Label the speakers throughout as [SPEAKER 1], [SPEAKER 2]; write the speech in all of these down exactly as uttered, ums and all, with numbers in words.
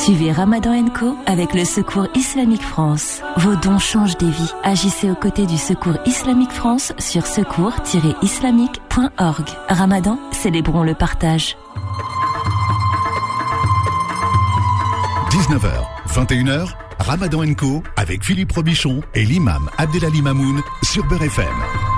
[SPEAKER 1] Suivez Ramadan and Co avec le Secours Islamique France. Vos dons changent des vies. Agissez aux côtés du Secours Islamique France sur secours tiret islamique point org. Ramadan, célébrons le partage.
[SPEAKER 2] dix-neuf heures, vingt et une heures, Ramadan and Co avec Philippe Robichon et l'imam Abdelali Mamoun sur Beurre F M.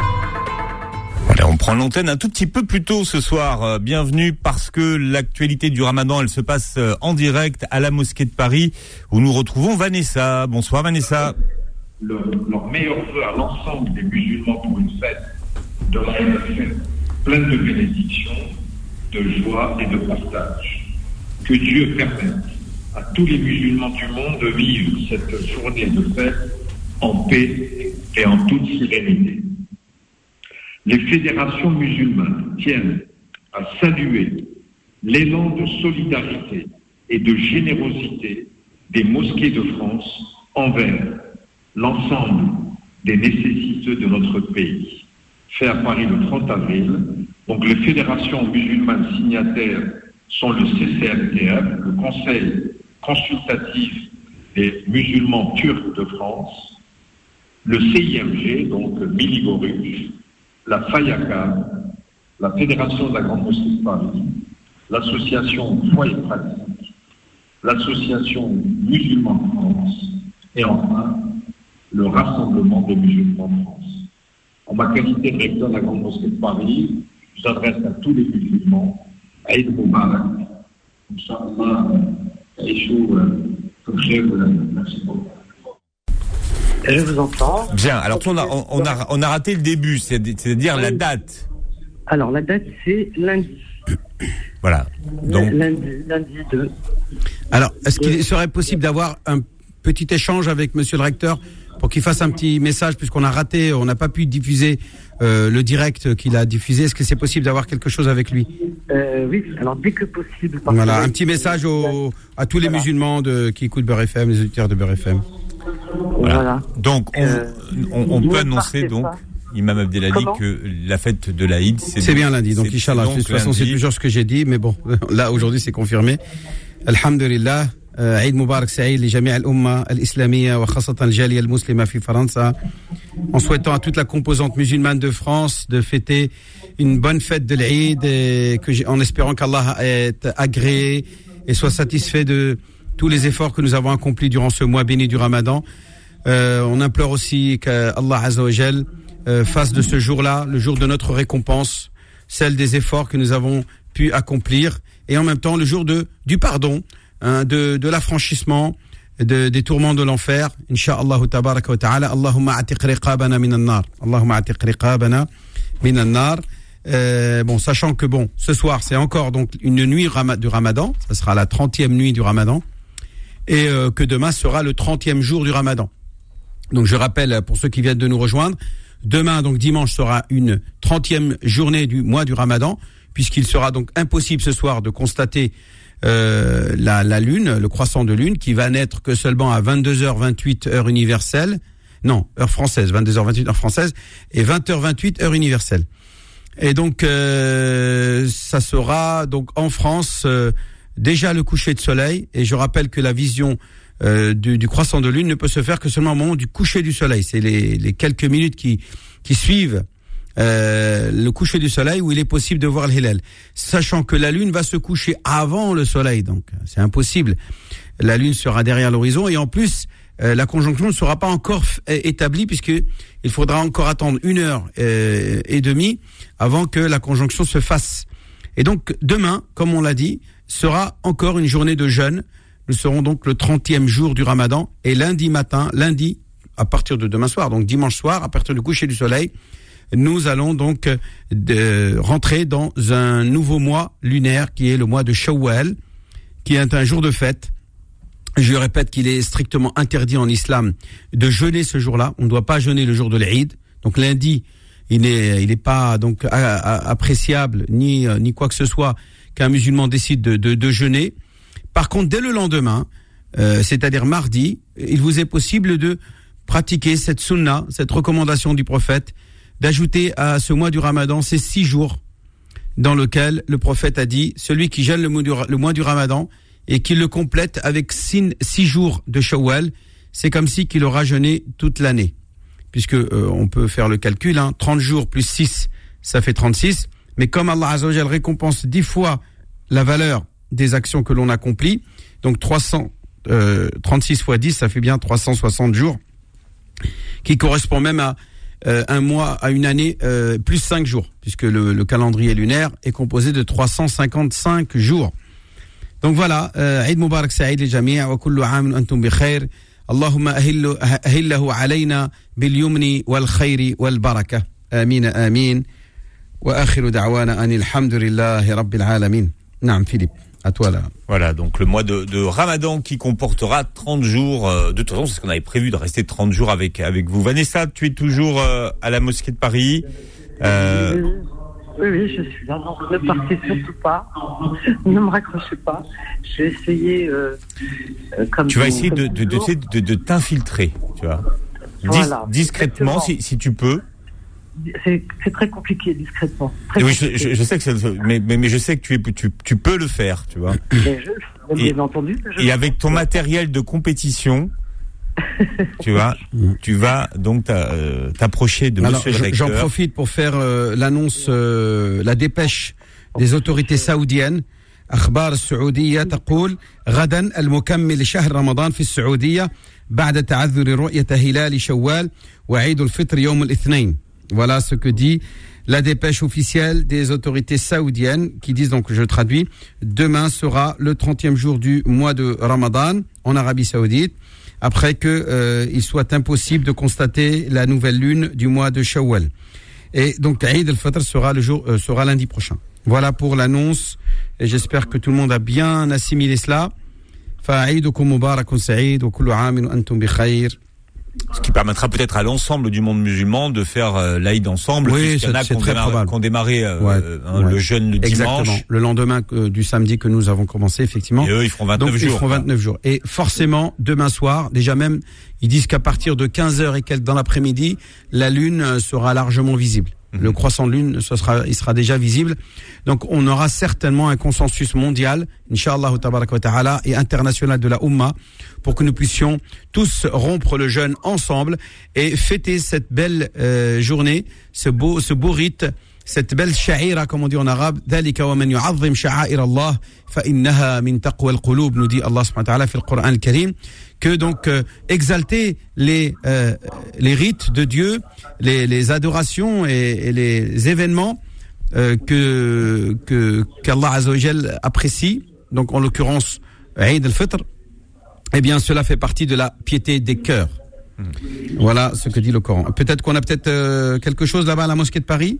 [SPEAKER 3] Voilà, on prend l'antenne un tout petit peu plus tôt ce soir. Euh, bienvenue parce que l'actualité du Ramadan, elle se passe euh, en direct à la mosquée de Paris où nous retrouvons Vanessa. Bonsoir Vanessa.
[SPEAKER 4] Le, leur meilleur vœu à l'ensemble des musulmans pour une fête de la fête pleine de bénédictions, de joie et de partage. Que Dieu permette à tous les musulmans du monde de vivre cette journée de fête en paix et en toute sérénité. Les fédérations musulmanes tiennent à saluer l'élan de solidarité et de générosité des mosquées de France envers l'ensemble des nécessiteux de notre pays. Fait à Paris le trente avril, donc les fédérations musulmanes signataires sont le C C M T F, le Conseil consultatif des musulmans turcs de France, le C I M G, donc Miligoruch, la FAYACA, la Fédération de la Grande Mosquée de Paris, l'association Foi et Pratique, l'association Musulmans de France et enfin le Rassemblement des Musulmans de France. En ma qualité de recteur de la Grande Mosquée de Paris, je s'adresse à tous les musulmans, Aïd Moubarak, Inch'Allah, Aïchou, merci beaucoup.
[SPEAKER 5] Je vous entends.
[SPEAKER 3] Bien, alors on a, on a, on a raté le début, c'est-à-dire oui. La date.
[SPEAKER 5] Alors la date c'est lundi.
[SPEAKER 3] Voilà. Donc...
[SPEAKER 5] Lundi, lundi deux.
[SPEAKER 6] Alors, est-ce qu'il serait possible d'avoir un petit échange avec monsieur le recteur pour qu'il fasse un petit message, puisqu'on a raté, on n'a pas pu diffuser euh, le direct qu'il a diffusé. Est-ce que c'est possible d'avoir quelque chose avec lui?
[SPEAKER 5] euh, Oui, alors dès que possible.
[SPEAKER 6] Voilà, un petit message au, à tous les voilà. musulmans de, qui écoutent Beurre F M, les auditeurs de Beurre F M.
[SPEAKER 3] Voilà. Voilà. Donc, on, euh, on, on peut annoncer, donc, Imam Abdelali, que la fête de l'Aïd, c'est...
[SPEAKER 6] C'est bien lundi, donc, Inch'Allah. De toute façon, c'est toujours ce que j'ai dit, mais bon, là, aujourd'hui, c'est confirmé. Alhamdulillah. عيد مبارك سعيد لجميع الأمة الإسلامية وخاصة الجالية المسلمة في فرنسا. En souhaitant à toute la composante musulmane de France de fêter une bonne fête de l'Aïd et que en espérant qu'Allah est agréé et soit satisfait de tous les efforts que nous avons accomplis durant ce mois béni du Ramadan. Euh, on implore aussi qu'Allah Azza wa Jal euh, fasse de ce jour-là le jour de notre récompense, celle des efforts que nous avons pu accomplir, et en même temps le jour de du pardon, hein, de de l'affranchissement de, des tourments de l'enfer. Inch'Allah tabaraka wa ta'ala. Allahumma atiq riqabana minan nar. Allahumma atiq riqabana minan nar. Euh, bon, sachant que bon, ce soir c'est encore donc une nuit ram- du Ramadan, ça sera la trentième nuit du Ramadan, et euh, que demain sera le trentième jour du Ramadan. Donc je rappelle pour ceux qui viennent de nous rejoindre, demain donc dimanche sera une trentième journée du mois du Ramadan, puisqu'il sera donc impossible ce soir de constater euh, la, la lune, le croissant de lune, qui va naître que seulement à vingt-deux heures vingt-huit heure universelle, non, heure française, vingt-deux heures vingt-huit heure française, et vingt heures vingt-huit heure universelle. Et donc euh, ça sera donc en France euh, déjà le coucher de soleil, et je rappelle que la vision euh, du, du croissant de lune ne peut se faire que seulement au moment du coucher du soleil. C'est les, les quelques minutes qui qui suivent euh, le coucher du soleil où il est possible de voir le hilal, sachant que la lune va se coucher avant le soleil, donc c'est impossible. La lune sera derrière l'horizon, et en plus euh, la conjonction ne sera pas encore f- établie, puisque il faudra encore attendre une heure euh, et demie avant que la conjonction se fasse. Et donc demain, comme on l'a dit, sera encore une journée de jeûne. Nous serons donc le trentième jour du Ramadan, et lundi matin, lundi, à partir de demain soir, donc dimanche soir, à partir du coucher du soleil, nous allons donc de rentrer dans un nouveau mois lunaire qui est le mois de Shawwal, qui est un jour de fête. Je répète qu'il est strictement interdit en islam de jeûner ce jour-là. On ne doit pas jeûner le jour de l'Aïd. Donc lundi, il n'est il est pas donc a, a, appréciable ni ni quoi que ce soit qu'un musulman décide de, de, de jeûner. Par contre, dès le lendemain, euh, c'est-à-dire mardi, il vous est possible de pratiquer cette sunna, cette recommandation du prophète, d'ajouter à ce mois du Ramadan ces six jours dans lesquels le prophète a dit: celui qui jeûne le mois du, le mois du Ramadan, et qu'il le complète avec six, six jours de Shawwal, c'est comme si qu'il aura jeûné toute l'année. Puisque euh, on peut faire le calcul, hein, trente jours plus six, ça fait trente-six. Mais comme Allah Azza wa Jal récompense dix fois la valeur des actions que l'on accomplit, donc trois cents, euh, trente-six fois dix, ça fait bien trois cent soixante jours, qui correspond même à euh, un mois, à une année, euh, plus cinq jours, puisque le, le calendrier lunaire est composé de trois cent cinquante-cinq jours. Donc voilà, Eid Mubarak Saïd les Jami' wa kullu 'am wa antum bi khair. Allahumma ahillahu alayna bil yumni wal khairi wal barakah. Amin amin. Wa akhiru da'wana anil hamdulillahi rabbil alamin. Naam Philippe, à toi là.
[SPEAKER 3] Voilà, donc le mois de, de Ramadan qui comportera trente jours. Euh, de toute façon, c'est ce qu'on avait prévu de rester trente jours avec avec vous. Vanessa, tu es toujours euh, à la mosquée de Paris. Euh,
[SPEAKER 5] Oui, oui, je suis là. Non, ne partez surtout pas. Ne me raccrochez pas. Je vais essayer euh, euh, comme
[SPEAKER 3] Tu vas
[SPEAKER 5] vous,
[SPEAKER 3] essayer de, de, de, de, de, de t'infiltrer, tu vois.
[SPEAKER 5] Voilà,
[SPEAKER 3] Dis, discrètement, si, si tu peux.
[SPEAKER 5] C'est, c'est très compliqué, discrètement. Très
[SPEAKER 3] oui,
[SPEAKER 5] compliqué.
[SPEAKER 3] je, je, je sais que c'est, mais, mais, mais je sais que tu, es, tu, tu peux le faire, tu vois.
[SPEAKER 5] Mais je, bien
[SPEAKER 3] et,
[SPEAKER 5] entendu. Je
[SPEAKER 3] et avec ton matériel de compétition, tu vois, tu vas donc t'a, euh, t'approcher de
[SPEAKER 6] Alors,
[SPEAKER 3] monsieur le recteur.
[SPEAKER 6] J'en profite pour faire euh, l'annonce, euh, la dépêche des autorités saoudiennes. أخبار السعودية تقول غدا المكمل لشهر رمضان في السعودية بعد تعذر رؤية هلال شوال وعيد الفطر يوم الاثنين. Voilà ce que dit la dépêche officielle des autorités saoudiennes qui disent, donc je traduis, demain sera le trentième jour du mois de Ramadan en Arabie Saoudite, après que euh, il soit impossible de constater la nouvelle lune du mois de Shawwal. Et donc Eid al-Fitr sera le jour euh, sera lundi prochain. Voilà pour l'annonce, et j'espère que tout le monde a bien assimilé cela. Fa'eidukum mubarakun sa'id wa kullu 'amin wa antum bi khair.
[SPEAKER 3] Ce qui permettra peut-être à l'ensemble du monde musulman de faire euh, l'Aïd ensemble.
[SPEAKER 6] Oui,
[SPEAKER 3] c'est, c'est très
[SPEAKER 6] probable.
[SPEAKER 3] Qu'on démarré euh,
[SPEAKER 6] ouais,
[SPEAKER 3] hein,
[SPEAKER 6] ouais.
[SPEAKER 3] le jeûne le
[SPEAKER 6] Exactement.
[SPEAKER 3] dimanche.
[SPEAKER 6] Le lendemain euh, du samedi que nous avons commencé, effectivement.
[SPEAKER 3] Et eux, ils feront vingt-neuf
[SPEAKER 6] Donc,
[SPEAKER 3] jours.
[SPEAKER 6] Ils feront vingt-neuf jours. Et forcément, demain soir, déjà même, ils disent qu'à partir de quinze heures et quelques dans l'après-midi, la lune sera largement visible. Mmh. Le croissant de lune, ce sera, il sera déjà visible. Donc, on aura certainement un consensus mondial, Inch'Allah tabaraka wa ta'ala, et international de la Ummah, pour que nous puissions tous rompre le jeûne ensemble et fêter cette belle euh, journée, ce beau, ce beau rite, cette belle sha'ira, comme on dit en arabe, ذلك ومن يعظم شعائر الله فإنها من تقوى القلوب, nous dit Allah subhanahu wa ta'ala في القرآن الكريم, que donc euh, exalter les euh, les rites de Dieu, les les adorations et, et les événements euh, que que qu'Allah Azza wa Jal apprécie, donc en l'occurrence Eid al-Fitr, eh bien cela fait partie de la piété des cœurs. Hmm. Voilà ce que dit le Coran. Peut-être qu'on a peut-être euh, quelque chose là-bas à la mosquée de Paris.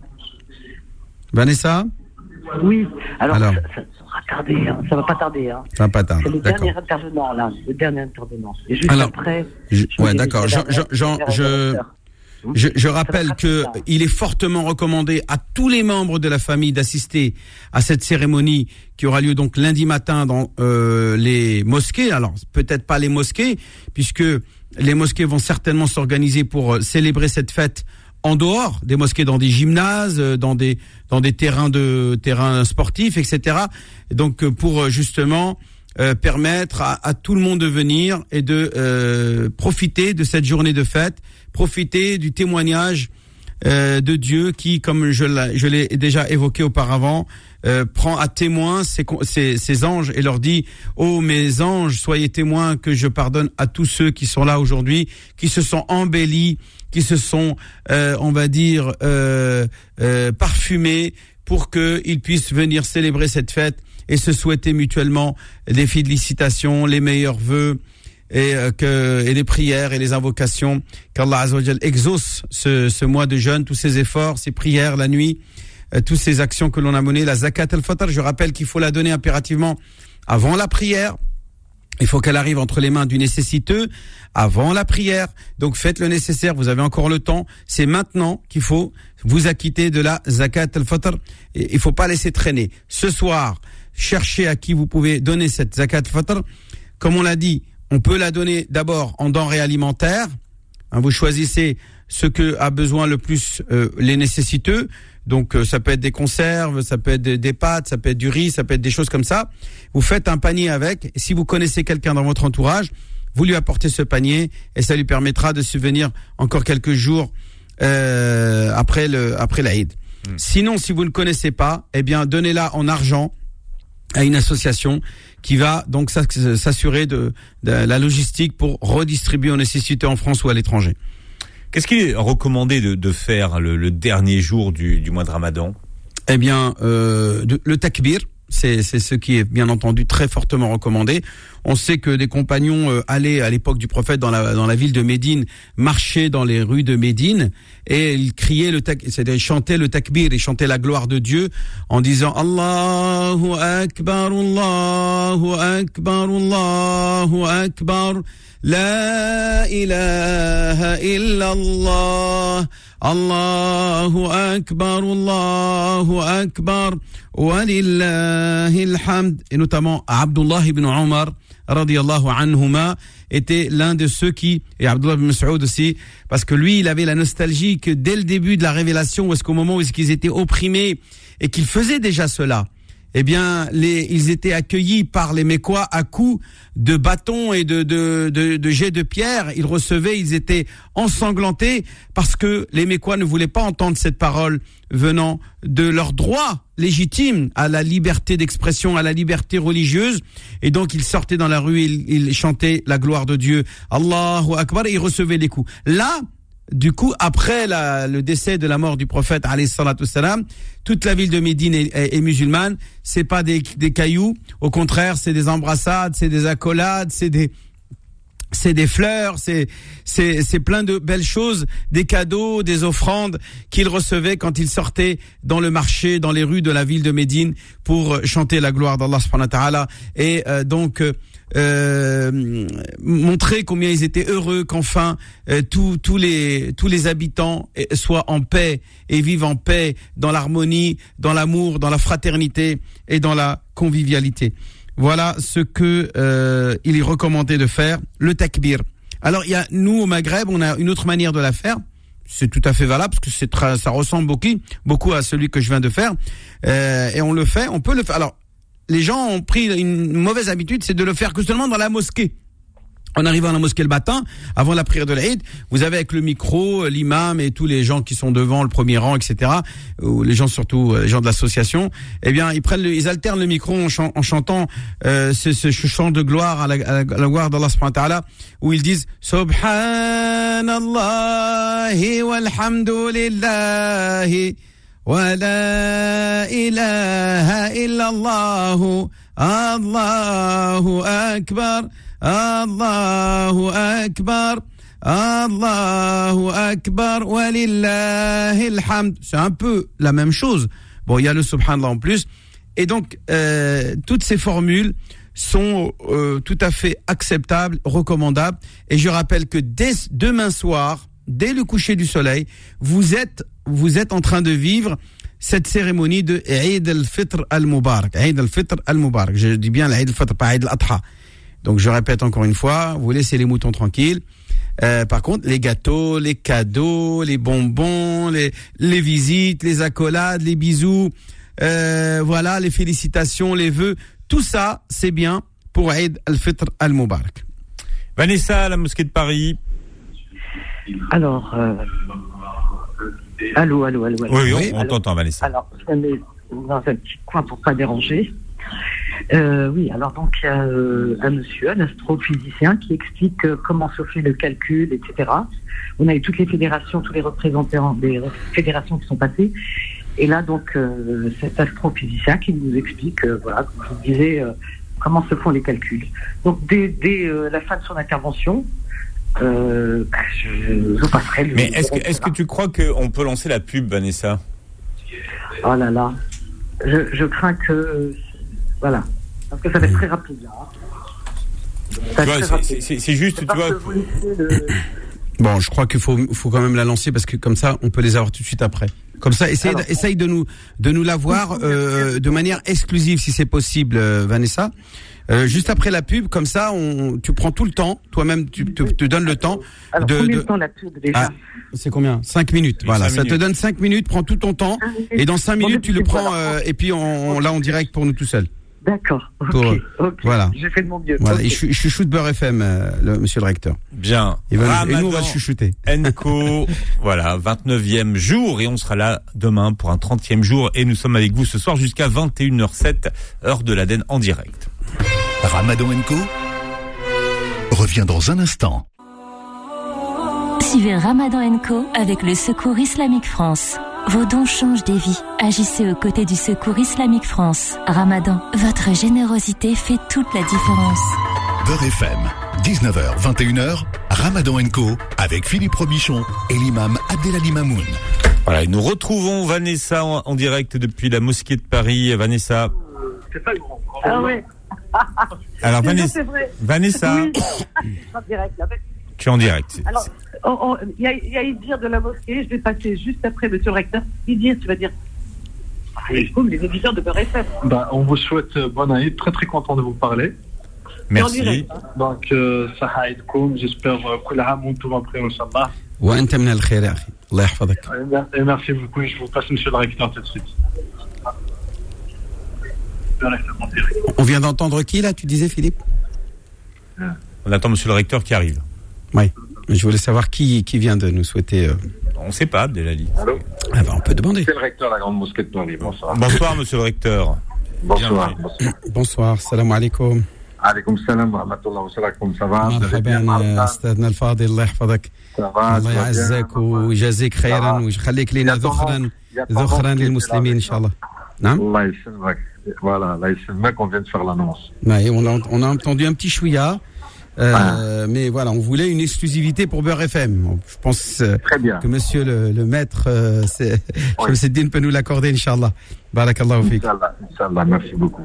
[SPEAKER 6] Vanessa?
[SPEAKER 5] Oui, alors,
[SPEAKER 6] alors.
[SPEAKER 5] Ça, ça, ça va tarder, hein. Ça va pas tarder. Hein.
[SPEAKER 6] Ça va pas tarder.
[SPEAKER 5] C'est le
[SPEAKER 6] d'accord.
[SPEAKER 5] dernier intervenant, là, le dernier intervenant. Et juste
[SPEAKER 6] alors,
[SPEAKER 5] après...
[SPEAKER 6] Je, je ouais, d'accord. Jean, Jean, Jean, je, je, je rappelle que il est fortement recommandé à tous les membres de la famille d'assister à cette cérémonie qui aura lieu donc lundi matin dans euh, les mosquées. Alors, peut-être pas les mosquées, puisque les mosquées vont certainement s'organiser pour euh, célébrer cette fête en dehors des mosquées, dans des gymnases, dans des dans des terrains de terrains sportifs, et cetera. Et donc pour justement euh, permettre à, à tout le monde de venir et de euh, profiter de cette journée de fête, profiter du témoignage euh, de Dieu qui, comme je l'ai, je l'ai déjà évoqué auparavant, euh, prend à témoin ses, ses, ses anges et leur dit: oh mes anges, soyez témoins que je pardonne à tous ceux qui sont là aujourd'hui, qui se sont embellis, qui se sont, euh, on va dire, euh, euh, parfumés pour qu'ils puissent venir célébrer cette fête et se souhaiter mutuellement des félicitations, les meilleurs vœux et euh, que et les prières et les invocations, qu'Allah Azza wa Jal exauce ce, ce mois de jeûne, tous ces efforts, ces prières la nuit, euh, toutes ces actions que l'on a menées. La zakat al-fitr, je rappelle qu'il faut la donner impérativement avant la prière. Il faut qu'elle arrive entre les mains du nécessiteux avant la prière. Donc faites le nécessaire, vous avez encore le temps. C'est maintenant qu'il faut vous acquitter de la zakat al-fitr. Et il faut pas laisser traîner. Ce soir, cherchez à qui vous pouvez donner cette zakat al-fitr. Comme on l'a dit, on peut la donner d'abord en denrées alimentaires. Hein, vous choisissez ce que a besoin le plus euh, les nécessiteux. Donc euh, ça peut être des conserves, ça peut être des, des pâtes, ça peut être du riz, ça peut être des choses comme ça. Vous faites un panier avec. Et si vous connaissez quelqu'un dans votre entourage, vous lui apportez ce panier et ça lui permettra de subvenir encore quelques jours euh, après le après l'Aïd. Mmh. Sinon, si vous ne connaissez pas, eh bien donnez-la en argent à une association qui va donc s'assurer de, de la logistique pour redistribuer aux nécessiteux en France ou à l'étranger.
[SPEAKER 3] Qu'est-ce qu'il est recommandé de, de faire le, le dernier jour du, du mois de Ramadan ?
[SPEAKER 6] Eh bien, euh, de, le takbir, c'est, c'est ce qui est bien entendu très fortement recommandé. On sait que des compagnons euh, allaient à l'époque du prophète dans la dans la ville de Médine, marchaient dans les rues de Médine et ils criaient le tak, c'est-à-dire ils chantaient le takbir, ils chantaient la gloire de Dieu en disant Allahu Akbar, Allahu Akbar, Allahu Akbar. La ilaha illallah, Allahu Akbar, Allahu Akbar, walillahil hamd. Et notamment Abdullah ibn Omar, radiyallahu anhuma, était l'un de ceux qui, et Abdullah ibn Mas'ud aussi, parce que lui, il avait la nostalgie que dès le début de la révélation, ou est-ce qu'au moment où est-ce qu'ils étaient opprimés, et qu'ils faisaient déjà cela, eh bien, les, ils étaient accueillis par les Mécois à coups de bâtons et de, de, de, de jets de pierre. Ils recevaient, ils étaient ensanglantés parce que les Mécois ne voulaient pas entendre cette parole venant de leur droit légitime à la liberté d'expression, à la liberté religieuse. Et donc, ils sortaient dans la rue, ils, ils chantaient la gloire de Dieu. Allahu Akbar, et ils recevaient les coups. Là, du coup, après la, le décès de la mort du prophète, alayhi salatu wassalam, toute la ville de Médine est, est, est musulmane. C'est pas des, des cailloux. Au contraire, c'est des embrassades, c'est des accolades, c'est des, c'est des fleurs, c'est, c'est, c'est plein de belles choses, des cadeaux, des offrandes qu'ils recevaient quand ils sortaient dans le marché, dans les rues de la ville de Médine pour chanter la gloire d'Allah subhanahu wa ta'ala. Et euh, donc, Euh, montrer combien ils étaient heureux qu'enfin euh, tous tous les tous les habitants soient en paix et vivent en paix dans l'harmonie, dans l'amour, dans la fraternité et dans la convivialité. Voilà ce que euh, il est recommandé de faire, le takbir. Alors il y a nous au Maghreb, on a une autre manière de la faire. C'est tout à fait valable parce que c'est très, ça ressemble beaucoup beaucoup à celui que je viens de faire euh, et on le fait, on peut le faire. Alors les gens ont pris une mauvaise habitude, c'est de le faire que seulement dans la mosquée. En arrivant à la mosquée le matin, avant la prière de l'Aïd, vous avez avec le micro, l'imam et tous les gens qui sont devant le premier rang, et cetera, ou les gens surtout, les gens de l'association, eh bien, ils prennent le, ils alternent le micro en, chan, en chantant euh, ce, ce chant de gloire à la, à la, à la gloire d'Allah subhanahu wa ta'ala, où ils disent Subhanallahi walhamdulillahi wa la ilaha illallah, Allahu Akbar, Allahu Akbar, Allahu Akbar, walillahil hamd. C'est un peu la même chose. Bon, il y a le subhanallah en plus. Et donc, euh, toutes ces formules sont euh, tout à fait acceptables, recommandables. Et je rappelle que dès demain soir, dès le coucher du soleil, vous êtes vous êtes en train de vivre cette cérémonie de Eid al-Fitr al-Mubarak. Eid al-Fitr al-Mubarak. Je dis bien l'Eid al-Fitr, pas Eid al-Adha. Donc je répète encore une fois, vous laissez les moutons tranquilles. Euh, par contre, les gâteaux, les cadeaux, les bonbons, les, les visites, les accolades, les bisous, euh, voilà, les félicitations, les vœux, tout ça, c'est bien pour Eid al-Fitr al-Mubarak.
[SPEAKER 3] Vanessa, à la mosquée de Paris.
[SPEAKER 5] Alors, euh, allô, allô, allô, allô.
[SPEAKER 3] Oui, oui, on, on t'entend, Vanessa.
[SPEAKER 5] Alors, je me mets dans un petit coin pour pas déranger. Euh, oui, alors donc il y a euh, un monsieur, un astrophysicien, qui explique euh, comment se fait le calcul, et cetera. On a eu toutes les fédérations, tous les représentants des fédérations qui sont passées. Et là, donc, euh, cet astrophysicien qui nous explique, euh, voilà, comme je vous disais, euh, comment se font les calculs. Donc, dès, dès euh, la fin de son intervention, euh, bah, je, je passerai le...
[SPEAKER 3] Mais est-ce que, est-ce que tu crois qu'on peut lancer la pub, Vanessa ?
[SPEAKER 5] Oh là là, je, je crains que... Voilà, parce que ça va être très rapide là.
[SPEAKER 3] Tu vois, c'est, c'est, c'est, c'est juste, tu vois.
[SPEAKER 6] Le... Bon, je crois qu'il faut, faut quand même la lancer parce que comme ça, on peut les avoir tout de suite après. Comme ça, essaye, Alors, essaye de nous de nous l'avoir euh, de manière exclusive si c'est possible, euh, Vanessa. Euh, juste après la pub, comme ça, on, tu prends tout le temps. Toi-même, tu te, te donnes le temps.
[SPEAKER 5] Alors,
[SPEAKER 6] de,
[SPEAKER 5] combien
[SPEAKER 6] de...
[SPEAKER 5] de temps la pub déjà?
[SPEAKER 6] Ah, c'est combien? Cinq minutes. Voilà,
[SPEAKER 3] cinq
[SPEAKER 6] ça
[SPEAKER 3] minutes.
[SPEAKER 6] te donne cinq minutes. Prends tout ton temps. Et dans cinq minutes, tu le prends euh, et puis on, on l'a en direct pour nous tout seuls.
[SPEAKER 5] D'accord. Ok.
[SPEAKER 6] Pour,
[SPEAKER 5] ok.
[SPEAKER 6] Voilà.
[SPEAKER 5] J'ai fait de mon mieux.
[SPEAKER 6] Voilà.
[SPEAKER 5] Okay.
[SPEAKER 6] Et je, je chuchoute Beurre F M, euh, le, monsieur le recteur.
[SPEAKER 3] Bien.
[SPEAKER 6] Et, va,
[SPEAKER 3] Ramadan,
[SPEAKER 6] et nous, on va chuchoter.
[SPEAKER 3] Enco, voilà, vingt-neuvième jour, et on sera là demain pour un trentième jour, et nous sommes avec vous ce soir jusqu'à vingt et une heures zéro sept, heure de l'Aden en direct.
[SPEAKER 2] Ramadan Co revient dans un instant.
[SPEAKER 1] Suivez Ramadan Co avec le Secours Islamique France. Vos dons changent des vies. Agissez aux côtés du Secours Islamique France. Ramadan, votre générosité fait toute la différence.
[SPEAKER 2] Beurre F M, dix-neuf heures vingt et une heures, Ramadan Co avec Philippe Robichon et l'imam Abdelali Mamoun.
[SPEAKER 3] Voilà, et nous retrouvons Vanessa en, en direct depuis la mosquée de Paris. Vanessa.
[SPEAKER 4] C'est ça le grand.
[SPEAKER 5] Ah ouais.
[SPEAKER 3] Alors Vanessa,
[SPEAKER 5] c'est vrai.
[SPEAKER 3] Vanessa,
[SPEAKER 5] Oui. En direct, là.
[SPEAKER 3] tu es en direct.
[SPEAKER 5] Alors, il y a, y a Idir de la mosquée, je vais passer juste après monsieur le recteur. Idir, tu vas dire.
[SPEAKER 4] Oui.
[SPEAKER 5] Comme les éditeurs de Beurre F M.
[SPEAKER 7] Bah, on vous souhaite bonne année, très très content de vous parler.
[SPEAKER 3] Merci.
[SPEAKER 5] Direct, hein.
[SPEAKER 7] Donc, euh, Saha Aidkoum, j'espère que la Hamoun tout va prêt, Inch'Allah.
[SPEAKER 6] وأنت من الخير يا أخي الله يحفظك.
[SPEAKER 7] Et merci beaucoup, je vous passe monsieur le recteur tout de suite.
[SPEAKER 6] On vient d'entendre qui là, tu disais Philippe?
[SPEAKER 3] On attend monsieur le recteur qui arrive.
[SPEAKER 6] Oui. Je voulais savoir qui qui vient de nous souhaiter. Euh...
[SPEAKER 3] On ne sait pas, Abdelali.
[SPEAKER 4] Allô?
[SPEAKER 6] Ah ben, on peut demander.
[SPEAKER 4] C'est le recteur de la Grande Mosquée de Paris. Bonsoir.
[SPEAKER 3] Bonsoir monsieur le recteur.
[SPEAKER 4] Bonsoir.
[SPEAKER 3] Bienvenue.
[SPEAKER 6] Bonsoir, salam alaikum.
[SPEAKER 4] Alaikum salam wa rahmatullah wa salaam. Ça va?
[SPEAKER 6] مرحبا استاذنا الفاضل الله يحفظك.
[SPEAKER 4] Ça va?
[SPEAKER 6] الله يعزك ويجازيك خيرا ويخليك لنا ذخرا ذخرا للمسلمين ان شاء الله. نعم.
[SPEAKER 4] Allah yassalmak. Voilà, Allah yassalmak, on vient de faire l'annonce.
[SPEAKER 6] Ouais, on a on a entendu un petit chouïa. Euh, ah. Mais voilà, on voulait une exclusivité pour Beurre F M. Je pense euh,
[SPEAKER 4] Très bien.
[SPEAKER 6] que monsieur le, le maître, euh, c'est, oui. Shamsuddin peut nous l'accorder, Inch'Allah. Barakallahu fik.
[SPEAKER 4] Inch'Allah, Inch'Allah, merci beaucoup.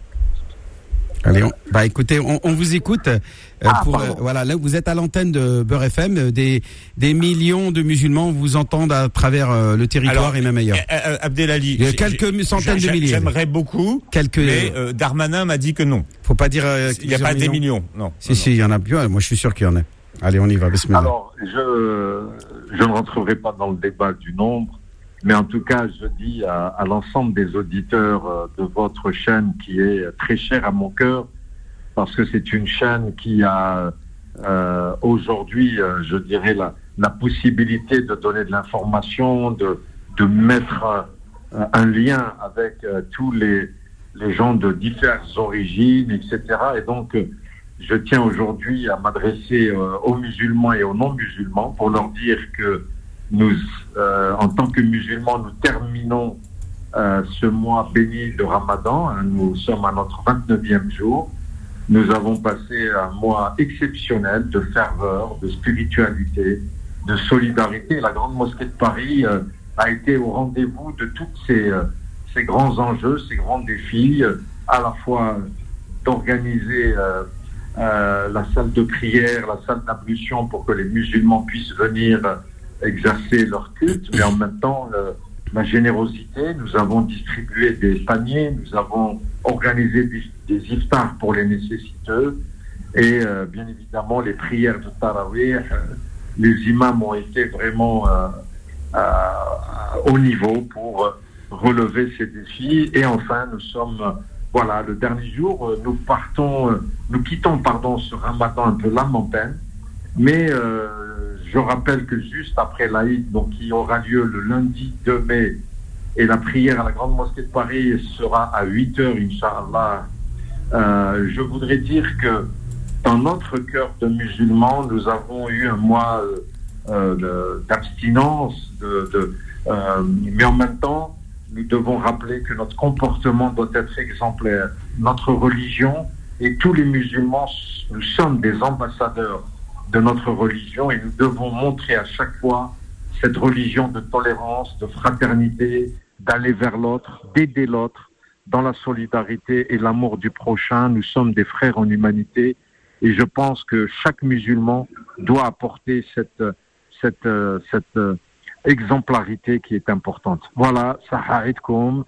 [SPEAKER 6] Allez, on, bah écoutez, on, on vous écoute. Euh,
[SPEAKER 4] ah,
[SPEAKER 6] pour, euh, voilà, là vous êtes à l'antenne de Beurre F M. Des, des millions de musulmans vous entendent à travers euh, le territoire. Alors, et même ailleurs.
[SPEAKER 3] Euh, Abdelali,
[SPEAKER 6] il y a quelques centaines de milliers.
[SPEAKER 3] J'aimerais beaucoup, quelques... mais euh, Darmanin m'a dit que non.
[SPEAKER 6] Faut pas dire. Euh,
[SPEAKER 3] il n'y a pas
[SPEAKER 6] millions.
[SPEAKER 3] des millions, non.
[SPEAKER 6] Si non, si, il y en a plus. Moi, je suis sûr qu'il y en a. Allez, on y va. Bismillah.
[SPEAKER 4] Alors, je je ne rentrerai pas dans le débat du nombre. Mais en tout cas, je dis à, à l'ensemble des auditeurs de votre chaîne qui est très chère à mon cœur, parce que c'est une chaîne qui a euh, aujourd'hui, euh, je dirais, la, la possibilité de donner de l'information, de, de mettre euh, un lien avec euh, tous les, les gens de diverses origines, et cetera. Et donc, euh, je tiens aujourd'hui à m'adresser euh, aux musulmans et aux non-musulmans pour leur dire que nous, euh, en tant que musulmans, nous terminons euh, ce mois béni de Ramadan. Hein, nous sommes à notre vingt-neuvième jour. Nous avons passé un mois exceptionnel de ferveur, de spiritualité, de solidarité. La Grande Mosquée de Paris euh, a été au rendez-vous de tous ces, euh, ces grands enjeux, ces grands défis, euh, à la fois d'organiser euh, euh, la salle de prière, la salle d'ablution pour que les musulmans puissent venir euh, exercer leur culte, mais en même temps le, la générosité. Nous avons distribué des paniers, nous avons organisé des, des iftars pour les nécessiteux et euh, bien évidemment les prières de Tarawih. Euh, les imams ont été vraiment euh, euh, au niveau pour euh, relever ces défis. Et enfin, nous sommes, euh, voilà, le dernier jour, euh, nous partons, euh, nous quittons, pardon, ce Ramadan un peu l'âme en peine, mais euh, je rappelle que juste après l'Aïd, donc qui aura lieu le lundi deux mai, et la prière à la Grande Mosquée de Paris sera à huit heures, Inch'Allah, euh, je voudrais dire que dans notre cœur de musulmans, nous avons eu un mois euh, de, d'abstinence, de, de, euh, mais en même temps, nous devons rappeler que notre comportement doit être exemplaire. Notre religion et tous les musulmans, nous sommes des ambassadeurs de notre religion et nous devons montrer à chaque fois cette religion de tolérance, de fraternité, d'aller vers l'autre, d'aider l'autre dans la solidarité et l'amour du prochain. Nous sommes des frères en humanité et je pense que chaque musulman doit apporter cette, cette, cette
[SPEAKER 8] exemplarité qui est importante. Voilà, sahaïdkoum.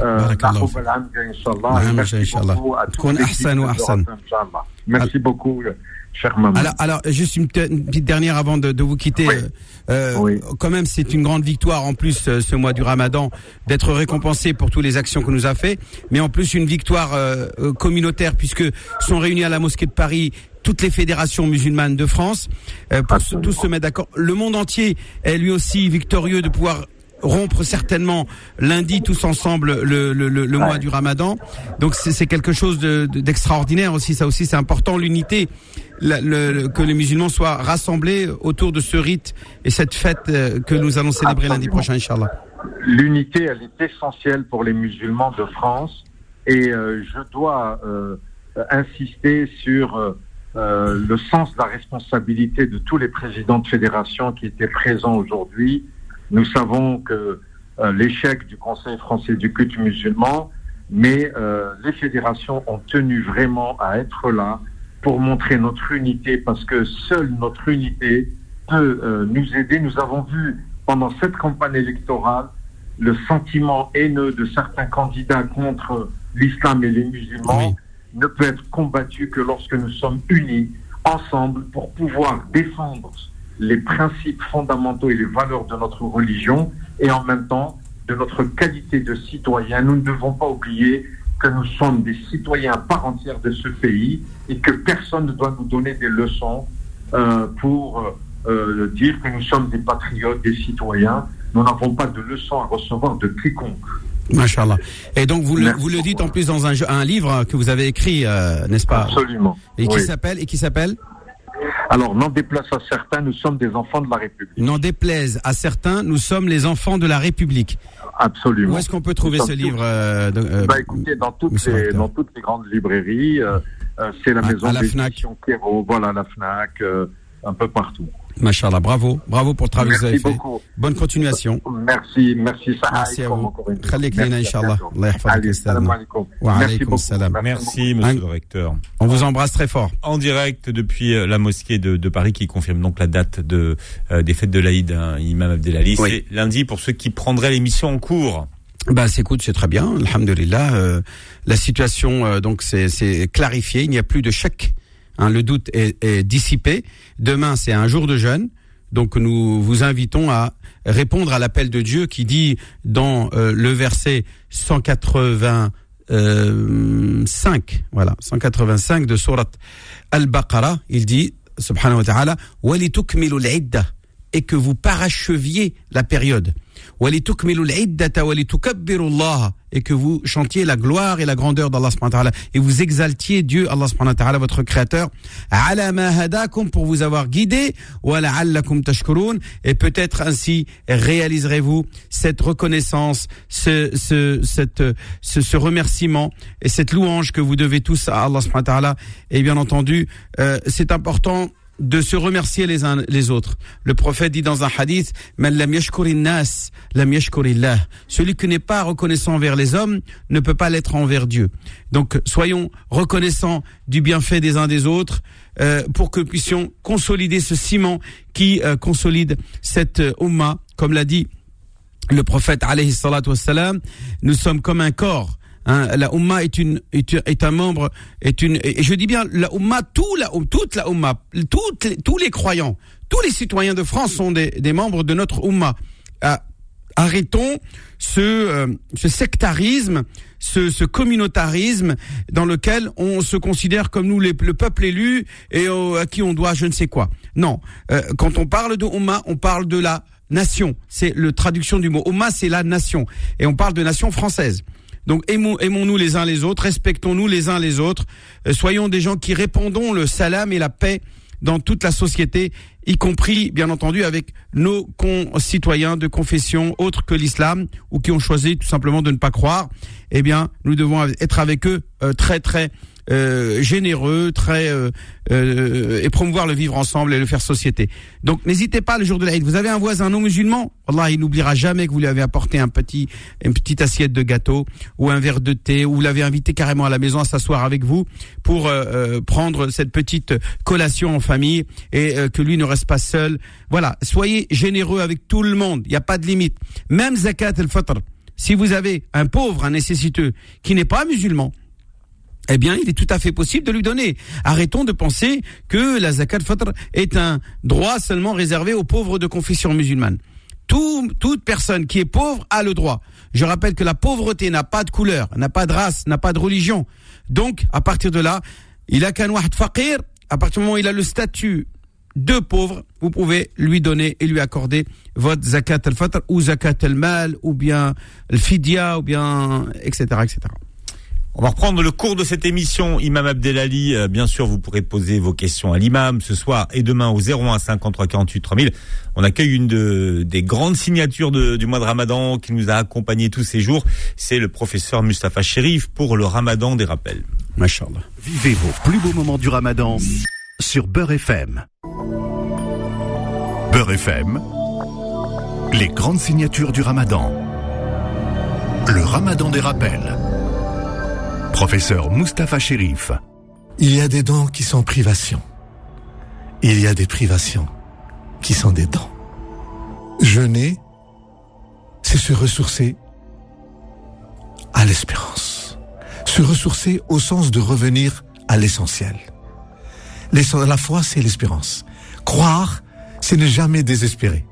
[SPEAKER 8] Merci beaucoup, cher maman.
[SPEAKER 6] Alors, alors, juste une petite dernière avant de, de vous quitter. Oui. Euh, oui. Quand même, c'est une grande victoire en plus euh, ce mois du Ramadan d'être récompensé pour toutes les actions que nous a fait, mais en plus une victoire euh, communautaire puisque sont réunis à la mosquée de Paris toutes les fédérations musulmanes de France euh, pour se, tous se mettre d'accord. Le monde entier est lui aussi victorieux de pouvoir rompre certainement lundi tous ensemble le, le, le, le ouais. mois du Ramadan. Donc c'est, c'est quelque chose de, de, d'extraordinaire aussi. Ça aussi c'est important, l'unité, la, le, le, que les musulmans soient rassemblés autour de ce rite et cette fête euh, que nous allons célébrer Absolument. lundi prochain, Inch'Allah.
[SPEAKER 8] L'unité, elle est essentielle pour les musulmans de France et euh, je dois euh, insister sur euh, euh, le sens de la responsabilité de tous les présidents de fédération qui étaient présents aujourd'hui. Nous savons que euh, l'échec du Conseil français du culte musulman, mais euh, les fédérations ont tenu vraiment à être là pour montrer notre unité, parce que seule notre unité peut euh, nous aider. Nous avons vu pendant cette campagne électorale le sentiment haineux de certains candidats contre l'islam et les musulmans oui. ne peut être combattu que lorsque nous sommes unis ensemble pour pouvoir défendre les principes fondamentaux et les valeurs de notre religion et en même temps de notre qualité de citoyen. Nous ne devons pas oublier que nous sommes des citoyens à part entière de ce pays et que personne ne doit nous donner des leçons euh, pour euh, dire que nous sommes des patriotes, des citoyens. Nous n'avons pas de leçons à recevoir de quiconque.
[SPEAKER 6] Masha'Allah. Et donc vous le, vous le dites en plus dans un, un livre que vous avez écrit, euh, n'est-ce pas?
[SPEAKER 8] Absolument.
[SPEAKER 6] Et qui
[SPEAKER 8] oui.
[SPEAKER 6] s'appelle et qui s'appelle
[SPEAKER 8] Alors, n'en déplaise à certains, nous sommes des enfants de la République.
[SPEAKER 6] N'en déplaise à certains, nous sommes les enfants de la République.
[SPEAKER 8] Absolument.
[SPEAKER 6] Où est-ce qu'on peut trouver ce livre euh, de, euh,
[SPEAKER 8] bah, écoutez, dans toutes, les, dans toutes les grandes librairies, euh, euh, c'est la à, maison
[SPEAKER 6] à la
[SPEAKER 8] d'édition Kéro, voilà, la Fnac, euh, un peu partout.
[SPEAKER 6] Masha'Allah, bravo, bravo pour le travail que vous avez fait.
[SPEAKER 8] Beaucoup.
[SPEAKER 6] Bonne continuation.
[SPEAKER 8] Merci, merci.
[SPEAKER 6] Merci à vous. Khalik lina, Inch'Allah. Allah yahfadek.
[SPEAKER 8] Salam alaikum.
[SPEAKER 6] Wa alaykum salam.
[SPEAKER 3] Merci, monsieur le recteur.
[SPEAKER 6] On vous embrasse très fort.
[SPEAKER 3] En direct depuis la mosquée de, de Paris qui confirme donc la date de, euh, des fêtes de l'Aïd, hein, Imam Abdelali. Oui. C'est lundi pour ceux qui prendraient l'émission en cours.
[SPEAKER 6] Bah, c'est écoute, c'est très bien. Alhamdulillah. Euh, la situation, euh, donc, c'est, c'est clarifié. Il n'y a plus de chèque. Hein, le doute est, est dissipé. Demain, c'est un jour de jeûne. Donc, nous vous invitons à répondre à l'appel de Dieu qui dit dans euh, le verset cent quatre-vingt-cinq, voilà, cent quatre-vingt-cinq de sourate Al-Baqarah, il dit, subhanahu wa ta'ala, « Walitukmilu al-idda » et que vous paracheviez la période. وَلِتُكْمِلُوا الْعِدَّةَ وَلِتُكَبِّرُوا اللَّهَ et que vous chantiez la gloire et la grandeur d'Allah subhanahu wa ta'ala et vous exaltiez Dieu, Allah subhanahu wa ta'ala, votre créateur, عَلَى مَا هَدَاكُمْ pour vous avoir guidé, وَلَعَلَّكُمْ تَشْكُرُونَ et peut-être ainsi réaliserez-vous cette reconnaissance, ce, ce, cette, ce, ce remerciement et cette louange que vous devez tous à Allah subhanahu wa ta'ala. Et bien entendu, euh, c'est important de se remercier les uns les autres. Le prophète dit dans un hadith, Man lam yashkurin nas, lam yashkurillah. Celui qui n'est pas reconnaissant envers les hommes ne peut pas l'être envers Dieu. Donc, soyons reconnaissants du bienfait des uns des autres euh, pour que nous puissions consolider ce ciment qui euh, consolide cette euh, umma. Comme l'a dit le prophète alayhi salatu wassalam, nous sommes comme un corps. Hein, la Ummah est une est, est un membre est une et je dis bien la Ummah tout la toute la Ummah toutes les, tous les croyants tous les citoyens de France sont des, des membres de notre Ummah. Ah, arrêtons ce euh, ce sectarisme, ce, ce communautarisme dans lequel on se considère comme nous les, le peuple élu et euh, à qui on doit je ne sais quoi. Non, euh, quand on parle de Ummah, on parle de la nation. C'est le traduction du mot Ummah, c'est la nation et on parle de nation française. Donc aimons-nous les uns les autres, respectons-nous les uns les autres, euh, soyons des gens qui répandons le salam et la paix dans toute la société, y compris bien entendu avec nos concitoyens de confession autre que l'islam ou qui ont choisi tout simplement de ne pas croire. Eh bien, nous devons être avec eux euh, très très Euh, généreux, très euh, euh, et promouvoir le vivre ensemble et le faire société. Donc n'hésitez pas le jour de l'Aïd. Vous avez un voisin non musulman, Allah il n'oubliera jamais que vous lui avez apporté un petit une petite assiette de gâteau ou un verre de thé ou vous l'avez invité carrément à la maison à s'asseoir avec vous pour euh, euh, prendre cette petite collation en famille et euh, que lui ne reste pas seul. Voilà, soyez généreux avec tout le monde, il n'y a pas de limite. Même zakat al-fitr, si vous avez un pauvre, un nécessiteux, qui n'est pas musulman, eh bien, il est tout à fait possible de lui donner. Arrêtons de penser que la zakat al-fitr est un droit seulement réservé aux pauvres de confession musulmane. Tout, toute personne qui est pauvre a le droit. Je rappelle que la pauvreté n'a pas de couleur, n'a pas de race, n'a pas de religion. Donc, à partir de là, il a qu'un wahd faqir, à partir du moment où il a le statut de pauvre, vous pouvez lui donner et lui accorder votre zakat al-fitr ou zakat al-mal ou bien al-fidya ou bien et cetera et cetera.
[SPEAKER 3] On va reprendre le cours de cette émission, Imam Abdelali. Euh, bien sûr, vous pourrez poser vos questions à l'imam ce soir et demain au zéro un cinquante-trois quarante-huit trois mille. On accueille une de, des grandes signatures de, du mois de Ramadan qui nous a accompagnés tous ces jours. C'est le professeur Mustapha Chérif pour le Ramadan des rappels.
[SPEAKER 6] Mashallah.
[SPEAKER 2] Vivez vos plus beaux moments du Ramadan sur Beurre F M. Beurre F M, les grandes signatures du Ramadan. Le Ramadan des rappels. Professeur Mustapha Chérif.
[SPEAKER 9] Il y a des dons qui sont privations. Il y a des privations qui sont des dons. Jeûner, c'est se ressourcer à l'espérance. Se ressourcer au sens de revenir à l'essentiel. La foi, c'est l'espérance. Croire, c'est ne jamais désespérer.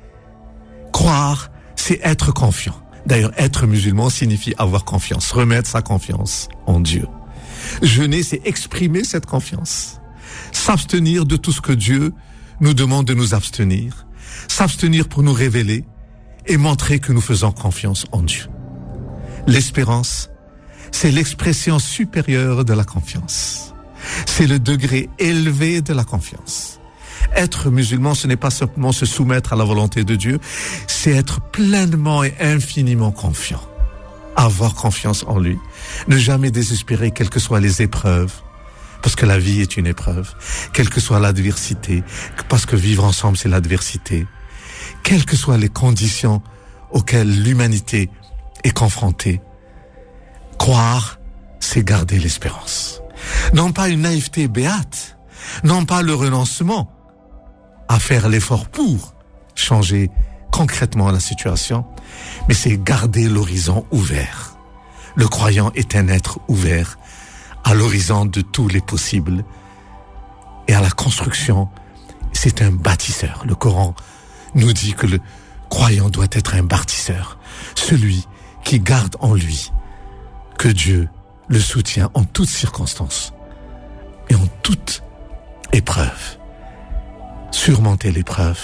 [SPEAKER 9] Croire, c'est être confiant. D'ailleurs, être musulman signifie avoir confiance, remettre sa confiance en Dieu. Jeûner, c'est exprimer cette confiance. S'abstenir de tout ce que Dieu nous demande de nous abstenir. S'abstenir pour nous révéler et montrer que nous faisons confiance en Dieu. L'espérance, c'est l'expression supérieure de la confiance. C'est le degré élevé de la confiance. Être musulman, ce n'est pas simplement se soumettre à la volonté de Dieu, c'est être pleinement et infiniment confiant. Avoir confiance en lui. Ne jamais désespérer, quelles que soient les épreuves, parce que la vie est une épreuve. Quelle que soit l'adversité, parce que vivre ensemble, c'est l'adversité. Quelles que soient les conditions auxquelles l'humanité est confrontée, croire, c'est garder l'espérance. Non pas une naïveté béate, non pas le renoncement à faire l'effort pour changer concrètement la situation, mais c'est garder l'horizon ouvert. Le croyant est un être ouvert à l'horizon de tous les possibles et à la construction. C'est un bâtisseur. Le Coran nous dit que le croyant doit être un bâtisseur, celui qui garde en lui que Dieu le soutient en toutes circonstances et en toute épreuve. Surmonter l'épreuve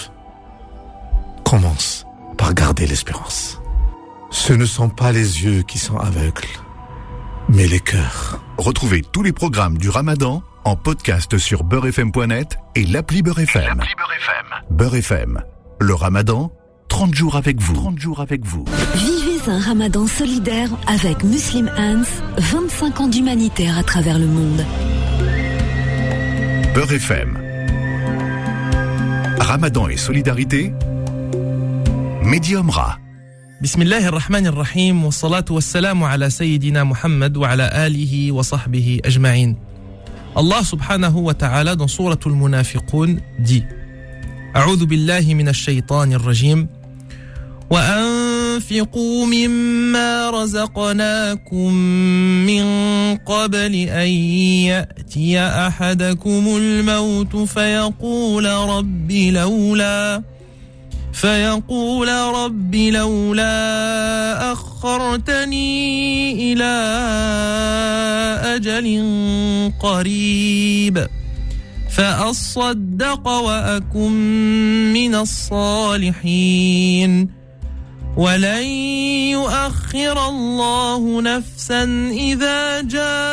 [SPEAKER 9] commence par garder l'espérance. Ce ne sont pas les yeux qui sont aveugles, mais les cœurs.
[SPEAKER 2] Retrouvez tous les programmes du Ramadan en podcast sur beurre f m point net et l'appli Beurre F M. L'appli Beurre F M. Beurre F M. Le Ramadan, trente jours avec vous. trente jours avec vous.
[SPEAKER 1] Vivez un Ramadan solidaire avec Muslim Hands, vingt-cinq ans d'humanitaire à travers le monde.
[SPEAKER 2] Beurre F M. Ramadan et solidarité. Medium Ra.
[SPEAKER 10] بسم الله الرحمن الرحيم والصلاة والسلام على سيدنا محمد وعلى آله وصحبه أجمعين. Allah subhanahu wa ta'ala dans Surah Al-Munafiqun dit أعوذ بالله من الشيطان الرجيم وأنفقوا مما رزقناكم من قبل أن يأتي أحدكم الموت فيقول رب لولا فيقول رب لولا أخرتني إلى أجل قريب فأصدق وأكن من الصالحين ولن يؤخر الله نفسا إذا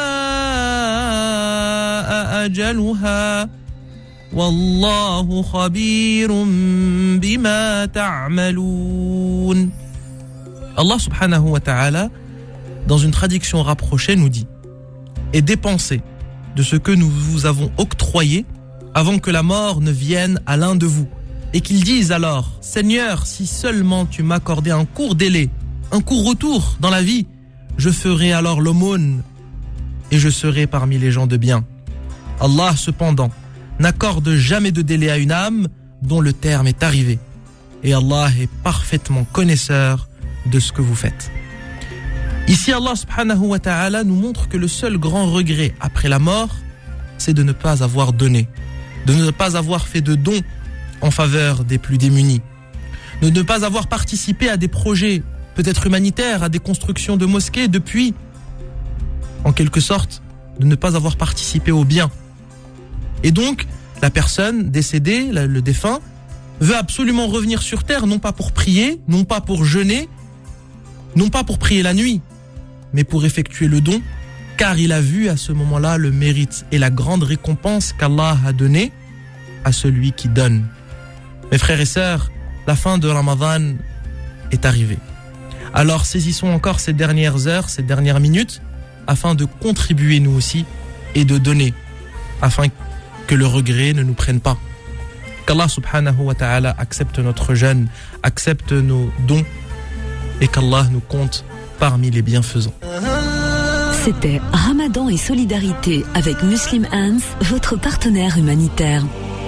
[SPEAKER 10] جاء أجلها والله خبير بما تعملون. Allah subhanahu wa ta'ala, dans une traduction rapprochée, nous dit et dépensez de ce que nous vous avons octroyé avant que la mort ne vienne à l'un de vous et qu'ils disent alors Seigneur, si seulement tu m'accordais un court délai, un court retour dans la vie, je ferai alors l'aumône et je serai parmi les gens de bien. Allah cependant n'accorde jamais de délai à une âme dont le terme est arrivé. Et Allah est parfaitement connaisseur de ce que vous faites. Ici, Allah subhanahu wa ta'ala nous montre que le seul grand regret après la mort, c'est de ne pas avoir donné, de ne pas avoir fait de dons en faveur des plus démunis, de ne pas avoir participé à des projets peut-être humanitaires, à des constructions de mosquées, depuis, en quelque sorte, de ne pas avoir participé au bien. Et donc, la personne décédée, le défunt, veut absolument revenir sur terre, non pas pour prier, non pas pour jeûner, non pas pour prier la nuit, mais pour effectuer le don, car il a vu à ce moment-là le mérite et la grande récompense qu'Allah a donnée à celui qui donne. Mes frères et sœurs, la fin de Ramadan est arrivée. Alors saisissons encore ces dernières heures, ces dernières minutes, afin de contribuer nous aussi et de donner, afin que le regret ne nous prenne pas. Qu'Allah subhanahu wa ta'ala accepte notre jeûne, accepte nos dons et qu'Allah nous compte parmi les bienfaisants.
[SPEAKER 1] C'était Ramadan et solidarité avec Muslim Hands, votre partenaire humanitaire.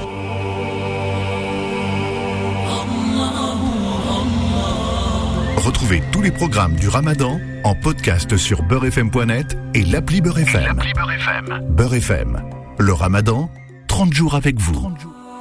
[SPEAKER 2] Retrouvez tous les programmes du Ramadan en podcast sur beurre f m point net et l'appli Beurre F M. Beurre F M, le Ramadan, trente jours avec vous.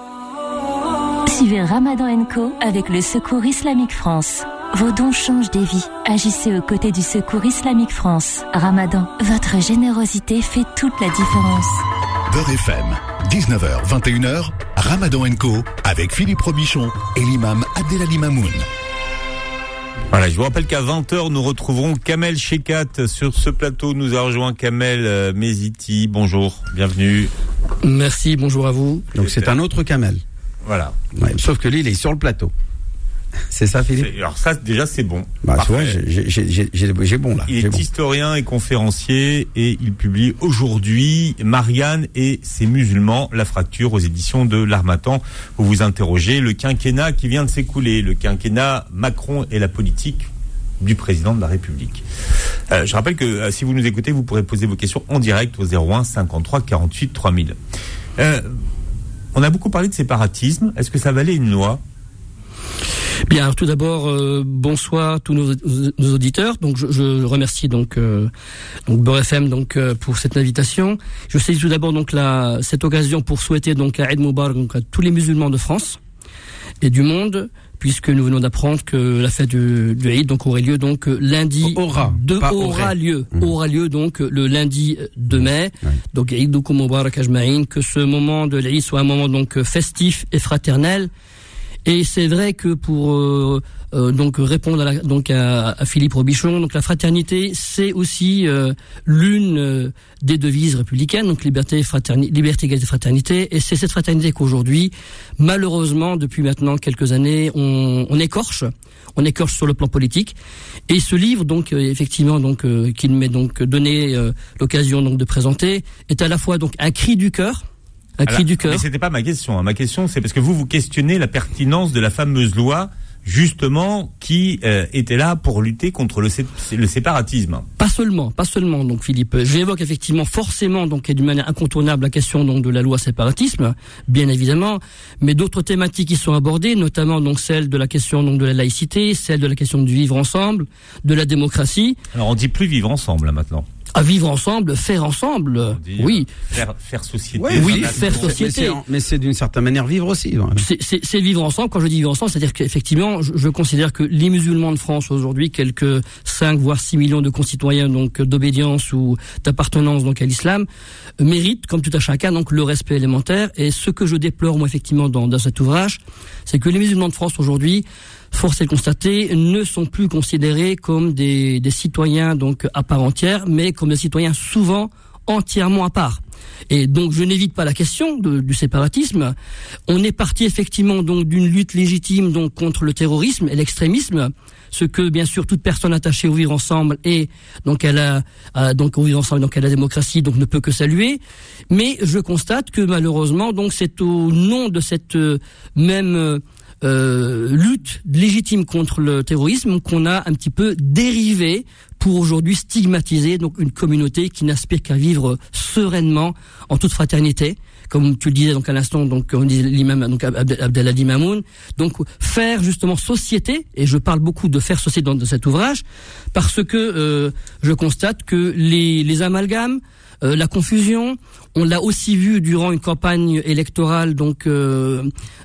[SPEAKER 1] Suivez Ramadan and Co avec le Secours Islamique France. Vos dons changent des vies. Agissez aux côtés du Secours Islamique France. Ramadan, votre générosité fait toute la différence.
[SPEAKER 2] Beurre F M, dix-neuf heures vingt et une heures, Ramadan and Co avec Philippe Robichon et l'imam Abdelali Mamoun.
[SPEAKER 3] Voilà, je vous rappelle qu'à vingt heures, nous retrouverons Kamel Shekat. Sur ce plateau, nous a rejoint Kamel euh, Meziti. Bonjour, bienvenue.
[SPEAKER 11] Merci, bonjour à vous.
[SPEAKER 6] Donc c'est un autre Kamel.
[SPEAKER 3] Voilà.
[SPEAKER 6] Ouais, sauf que lui, il est sur le plateau. C'est ça, Philippe?
[SPEAKER 3] C'est, alors ça, déjà, c'est bon.
[SPEAKER 6] Bah, tu vois, j'ai, j'ai, j'ai, j'ai bon là.
[SPEAKER 3] Il
[SPEAKER 6] j'ai
[SPEAKER 3] est
[SPEAKER 6] bon.
[SPEAKER 3] historien et conférencier et il publie aujourd'hui Marianne et ses musulmans, la fracture aux éditions de l'Harmattan. Vous vous interrogez, le quinquennat qui vient de s'écouler, le quinquennat Macron et la politique du président de la République. Euh, je rappelle que euh, si vous nous écoutez, vous pourrez poser vos questions en direct au zéro un cinquante-trois quarante-huit trois mille. Euh, on a beaucoup parlé de séparatisme. Est-ce que ça valait une loi?
[SPEAKER 11] Bien, alors tout d'abord, euh, bonsoir à tous nos, nos auditeurs. Donc, je, je remercie donc euh, donc Beurre F M donc euh, pour cette invitation. Je saisis tout d'abord donc la cette occasion pour souhaiter donc à Eid Mubarak donc à tous les musulmans de France et du monde, puisque nous venons d'apprendre que la fête du, du Eid donc aurait lieu donc lundi
[SPEAKER 6] aura
[SPEAKER 11] de
[SPEAKER 6] pas
[SPEAKER 11] aura
[SPEAKER 6] aurait.
[SPEAKER 11] lieu
[SPEAKER 6] mmh.
[SPEAKER 11] aura lieu donc le lundi de mai.
[SPEAKER 6] Mmh.
[SPEAKER 11] Donc Eidukum Mubarak Ajma'in, que ce moment de l'Eid soit un moment donc festif et fraternel. Et c'est vrai que pour euh, euh, donc répondre à la, donc à, à Philippe Robichon, donc la fraternité, c'est aussi euh, l'une euh, des devises républicaines, donc liberté, fraternité, liberté, égalité, fraternité. Et c'est cette fraternité qu'aujourd'hui, malheureusement, depuis maintenant quelques années, on, on écorche, on écorche sur le plan politique. Et ce livre, donc euh, effectivement, donc euh, qu'il m'est donc donné euh, l'occasion donc de présenter, est à la fois donc un cri du cœur. Un cri du cœur.
[SPEAKER 3] Mais c'était pas ma question. Hein. Ma question, c'est parce que vous vous questionnez la pertinence de la fameuse loi, justement, qui euh, était là pour lutter contre le, sé- le séparatisme.
[SPEAKER 11] Pas seulement, pas seulement. Donc, Philippe, j'évoque effectivement forcément, donc, et d'une manière incontournable, la question donc de la loi séparatisme, bien évidemment, mais d'autres thématiques qui sont abordées, notamment donc celle de la question donc de la laïcité, celle de la question du vivre ensemble, de la démocratie.
[SPEAKER 3] Alors, on dit plus vivre ensemble là maintenant.
[SPEAKER 11] À vivre ensemble, faire ensemble, oui.
[SPEAKER 3] Faire, faire société.
[SPEAKER 11] Oui, oui faire société.
[SPEAKER 6] Mais c'est, mais c'est d'une certaine manière vivre aussi. Ouais.
[SPEAKER 11] C'est, c'est, c'est vivre ensemble. Quand je dis vivre ensemble, c'est-à-dire qu'effectivement, je, je considère que les musulmans de France aujourd'hui, quelques cinq voire six millions de concitoyens donc d'obédience ou d'appartenance donc à l'islam, méritent, comme tout à chacun, donc le respect élémentaire. Et ce que je déplore moi effectivement dans, dans cet ouvrage, c'est que les musulmans de France aujourd'hui, force est de constater, ne sont plus considérés comme des, des citoyens donc à part entière, mais comme des citoyens souvent entièrement à part. Et donc je n'évite pas la question de, du séparatisme. On est parti effectivement donc d'une lutte légitime donc contre le terrorisme et l'extrémisme, ce que bien sûr toute personne attachée au vivre ensemble et donc à la à, donc au vivre ensemble donc à la démocratie donc ne peut que saluer. Mais je constate que malheureusement donc c'est au nom de cette euh, même euh, Euh, lutte légitime contre le terrorisme qu'on a un petit peu dérivé pour aujourd'hui stigmatiser donc une communauté qui n'aspire qu'à vivre sereinement en toute fraternité, comme tu le disais donc à l'instant, donc comme disait l'imam donc Abdelhadi Mamoun, donc faire justement société, et je parle beaucoup de faire société dans, dans cet ouvrage, parce que euh, je constate que les, les amalgames, euh, la confusion, on l'a aussi vu durant une campagne électorale, donc euh,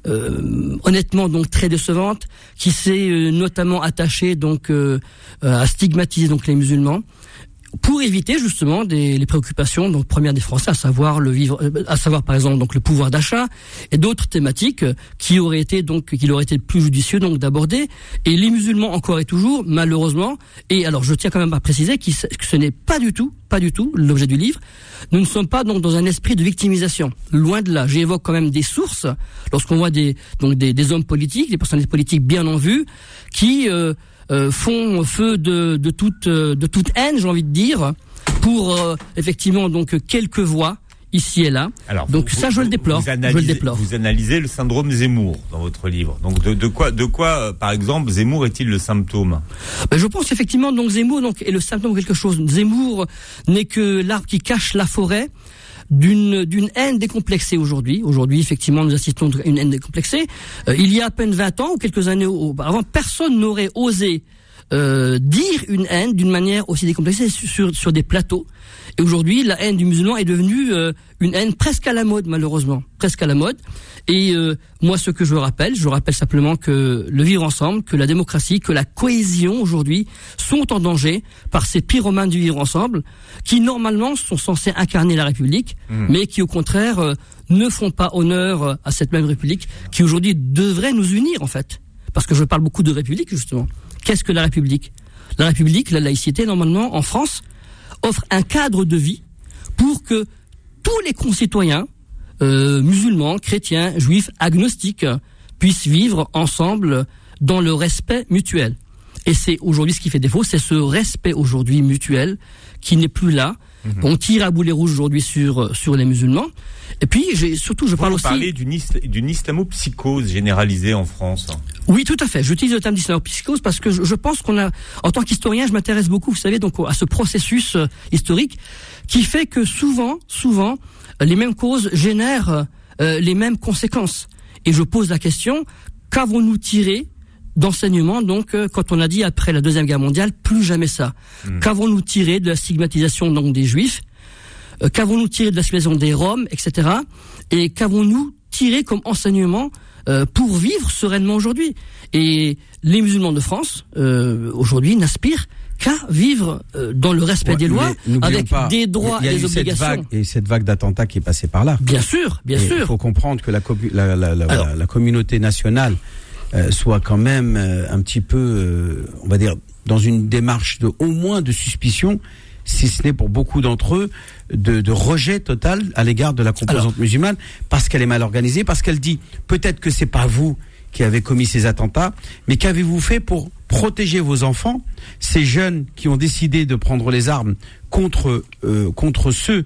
[SPEAKER 11] euh, honnêtement donc très décevante, qui s'est euh, notamment attachée donc euh, à stigmatiser donc les musulmans, pour éviter justement des, les préoccupations donc premières des Français, à savoir le vivre, à savoir par exemple donc le pouvoir d'achat et d'autres thématiques qui auraient été donc qu'il aurait été plus judicieux donc d'aborder. Et les musulmans encore et toujours malheureusement, et alors je tiens quand même à préciser que ce n'est pas du tout, pas du tout l'objet du livre. Nous ne sommes pas donc dans un esprit de victimisation. Loin de là. J'évoque quand même des sources lorsqu'on voit des donc des, des hommes politiques, des personnalités politiques bien en vue, qui euh, Euh, font feu de, de toute de toute haine, j'ai envie de dire, pour euh, effectivement donc quelques voix ici et là. Alors, donc vous, ça, je le déplore.
[SPEAKER 3] Vous analysez,
[SPEAKER 11] je le déplore.
[SPEAKER 3] Vous analysez le syndrome Zemmour dans votre livre. Donc de, de quoi de quoi euh, par exemple Zemmour est-il le symptôme?
[SPEAKER 11] Ben, je pense effectivement donc Zemmour donc est le symptôme de quelque chose. Zemmour n'est que l'arbre qui cache la forêt d'une d'une haine décomplexée aujourd'hui. Aujourd'hui, effectivement, nous assistons à une haine décomplexée. Euh, il y a à peine vingt ans ou quelques années auparavant, personne n'aurait osé euh, dire une haine d'une manière aussi décomplexée sur sur des plateaux. Et aujourd'hui, la haine du musulman est devenue euh, une haine presque à la mode, malheureusement, presque à la mode. Et euh, moi, ce que je rappelle, je rappelle simplement que le vivre ensemble, que la démocratie, que la cohésion aujourd'hui sont en danger par ces pyromanes du vivre ensemble, qui normalement sont censés incarner la République, mmh. mais qui au contraire euh, ne font pas honneur à cette même République, qui aujourd'hui devrait nous unir en fait. Parce que je parle beaucoup de République justement. Qu'est-ce que la République? La République, la laïcité, normalement, en France, offre un cadre de vie pour que tous les concitoyens, euh, musulmans, chrétiens, juifs, agnostiques, puissent vivre ensemble dans le respect mutuel. Et c'est aujourd'hui ce qui fait défaut, c'est ce respect aujourd'hui mutuel qui n'est plus là. Mmh. On tire à boulet rouge aujourd'hui sur sur les musulmans. Et puis, j'ai, surtout, je
[SPEAKER 3] Vous
[SPEAKER 11] parle
[SPEAKER 3] vous
[SPEAKER 11] aussi...
[SPEAKER 3] parlez d'une, is- d'une islamopsychose généralisée en France.
[SPEAKER 11] Oui, tout à fait. J'utilise le terme d'islamopsychose parce que je, je pense qu'on a, en tant qu'historien, je m'intéresse beaucoup, vous savez, donc à ce processus euh, historique qui fait que souvent, souvent, les mêmes causes génèrent euh, les mêmes conséquences. Et je pose la question, qu'avons-nous tiré d'enseignement, donc, euh, quand on a dit après la Deuxième Guerre mondiale, plus jamais ça. Mmh. Qu'avons-nous tiré de la stigmatisation donc des Juifs? Euh, qu'avons-nous tiré de la stigmatisation des Roms, et cetera. Et qu'avons-nous tiré comme enseignement euh, pour vivre sereinement aujourd'hui? Et les musulmans de France, euh, aujourd'hui, n'aspirent qu'à vivre euh, dans le respect ouais, des lois, avec pas, des droits et des obligations.
[SPEAKER 6] Cette vague, et cette vague d'attentats qui est passée par là.
[SPEAKER 11] Bien sûr, bien et sûr.
[SPEAKER 6] Il faut comprendre que la, la, la, la, Alors, la communauté nationale euh, soit quand même euh, un petit peu, euh, on va dire, dans une démarche de au moins de suspicion, si ce n'est pour beaucoup d'entre eux, de, de rejet total à l'égard de la composante Alors, musulmane, parce qu'elle est mal organisée, parce qu'elle dit peut-être que c'est pas vous qui avez commis ces attentats, mais qu'avez-vous fait pour protéger vos enfants, ces jeunes qui ont décidé de prendre les armes contre euh, contre ceux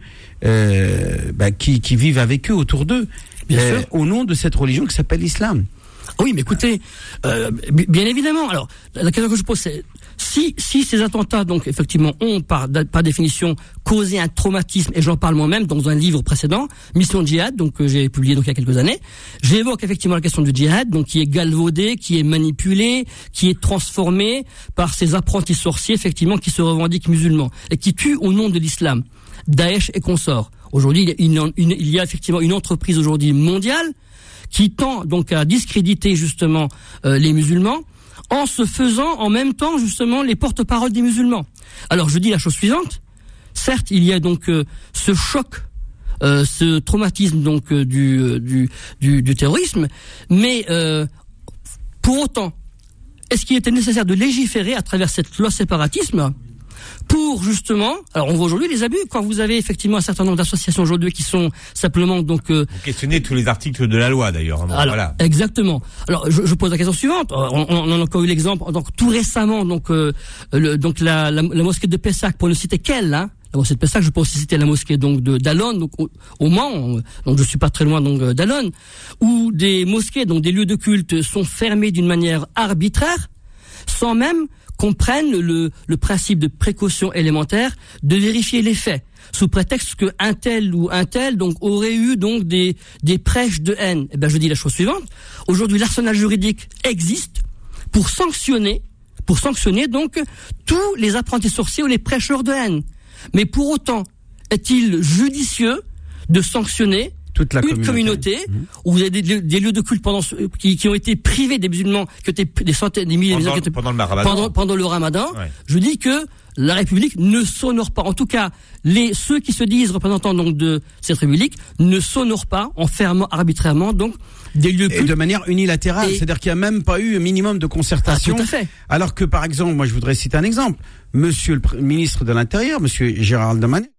[SPEAKER 6] euh, bah, qui, qui vivent avec eux autour d'eux, euh, au nom de cette religion qui s'appelle l'islam.
[SPEAKER 11] Oui, mais écoutez, euh, bien évidemment. Alors, la question que je pose, c'est si si ces attentats, donc effectivement, ont par par définition causé un traumatisme, et j'en parle moi-même dans un livre précédent, Mission Djihad, donc que j'ai publié donc il y a quelques années, j'évoque effectivement la question du djihad, donc qui est galvaudé, qui est manipulé, qui est transformé par ces apprentis sorciers, effectivement, qui se revendiquent musulmans et qui tuent au nom de l'islam, Daesh et consorts. Aujourd'hui, il y a, une, il y a effectivement une entreprise aujourd'hui mondiale qui tend donc à discréditer justement euh, les musulmans, en se faisant en même temps justement les porte-paroles des musulmans. Alors je dis la chose suivante, certes il y a donc euh, ce choc, euh, ce traumatisme donc euh, du, euh, du, du du terrorisme, mais euh, pour autant, est-ce qu'il était nécessaire de légiférer à travers cette loi séparatisme pour justement, alors on voit aujourd'hui les abus quand vous avez effectivement un certain nombre d'associations aujourd'hui qui sont simplement donc euh,
[SPEAKER 3] vous questionnez tous les articles de la loi d'ailleurs. Hein,
[SPEAKER 11] alors,
[SPEAKER 3] voilà.
[SPEAKER 11] Exactement. Alors je, je pose la question suivante. On, on en a encore eu l'exemple donc tout récemment donc euh, le, donc la, la, la mosquée de Pessac, pour ne citer qu'elle, hein, la mosquée de Pessac, je peux aussi citer la mosquée donc de d'Alonne, donc au, au Mans, donc je suis pas très loin donc d'Alonne, où des mosquées donc des lieux de culte sont fermés d'une manière arbitraire, sans même comprennent le, le principe de précaution élémentaire de vérifier les faits, sous prétexte que un tel ou un tel donc aurait eu donc des des prêches de haine. Eh ben je dis la chose suivante. Aujourd'hui, l'arsenal juridique existe pour sanctionner pour sanctionner donc tous les apprentis sorciers ou les prêcheurs de haine. Mais pour autant, est-il judicieux de sanctionner toute la une communauté, communauté mmh. où vous avez des, des lieux de culte pendant qui, qui ont été privés des musulmans, qui ont été des centaines, des milliers de musulmans qui étaient
[SPEAKER 3] pendant le Ramadan.
[SPEAKER 11] Pendant, pendant le Ramadan, ouais. Je dis que la République ne s'honore pas. En tout cas, les ceux qui se disent représentants donc de cette République ne s'honorent pas en fermant arbitrairement donc des lieux
[SPEAKER 6] et de manière unilatérale. Et c'est-à-dire qu'il n'y a même pas eu un minimum de concertation.
[SPEAKER 11] Ah, tout à fait.
[SPEAKER 6] Alors que par exemple, moi je voudrais citer un exemple. Monsieur le ministre de l'Intérieur, Monsieur Gérald Darmanin,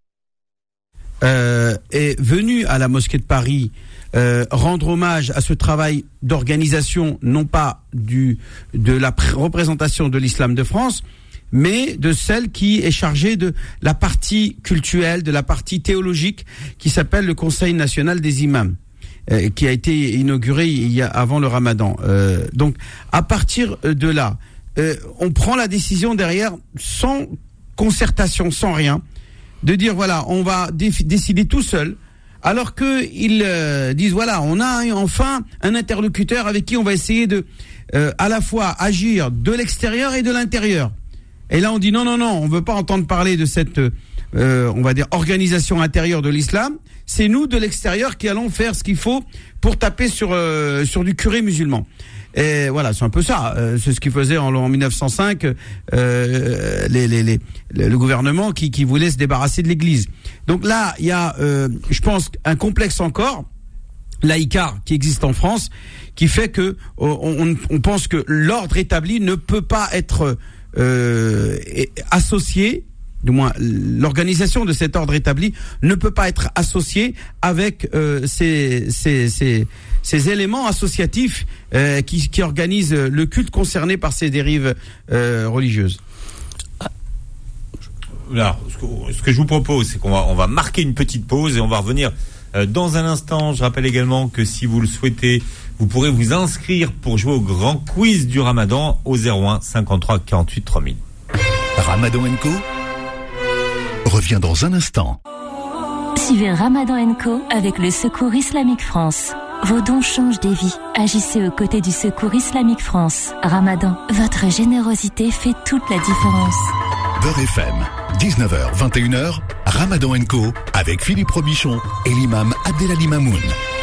[SPEAKER 6] Euh, est venu à la mosquée de Paris euh, rendre hommage à ce travail d'organisation, non pas du de la pr- représentation de l'islam de France, mais de celle qui est chargée de la partie cultuelle, de la partie théologique, qui s'appelle le Conseil national des imams, euh, qui a été inauguré il y a avant le Ramadan. Euh, donc, à partir de là, euh, on prend la décision derrière sans concertation, sans rien, de dire voilà, on va dé- décider tout seul, alors que ils euh, disent voilà, on a enfin un interlocuteur avec qui on va essayer de euh, à la fois agir de l'extérieur et de l'intérieur. Et là on dit non non non, on veut pas entendre parler de cette euh, on va dire organisation intérieure de l'islam. C'est nous de l'extérieur qui allons faire ce qu'il faut pour taper sur euh, sur du curé musulman. Et voilà, c'est un peu ça. Euh, c'est ce qu'ils faisaient en, en mille neuf cent cinq, euh, les, les, les, le gouvernement qui, qui voulait se débarrasser de l'Église. Donc là, il y a, euh, je pense, un complexe encore, laïcard, qui existe en France, qui fait que on, on pense que l'ordre établi ne peut pas être euh, associé. Du moins, l'organisation de cet ordre établi ne peut pas être associée avec euh, ces, ces, ces, ces éléments associatifs euh, qui, qui organisent le culte concerné par ces dérives euh, religieuses.
[SPEAKER 3] Alors, ce que, ce que je vous propose, c'est qu'on va, on va marquer une petite pause et on va revenir euh, dans un instant. Je rappelle également que si vous le souhaitez, vous pourrez vous inscrire pour jouer au grand quiz du Ramadan au zéro un cinquante-trois quarante-huit trois mille.
[SPEAKER 2] Ramadan and Co revient dans un instant.
[SPEAKER 1] Suivez Ramadan and Co avec le Secours Islamique France. Vos dons changent des vies. Agissez aux côtés du Secours Islamique France. Ramadan, votre générosité fait toute la différence.
[SPEAKER 2] Beurre F M, dix-neuf heures vingt et une heures, Ramadan and Co avec Philippe Robichon et l'imam Abdelali Mamoun.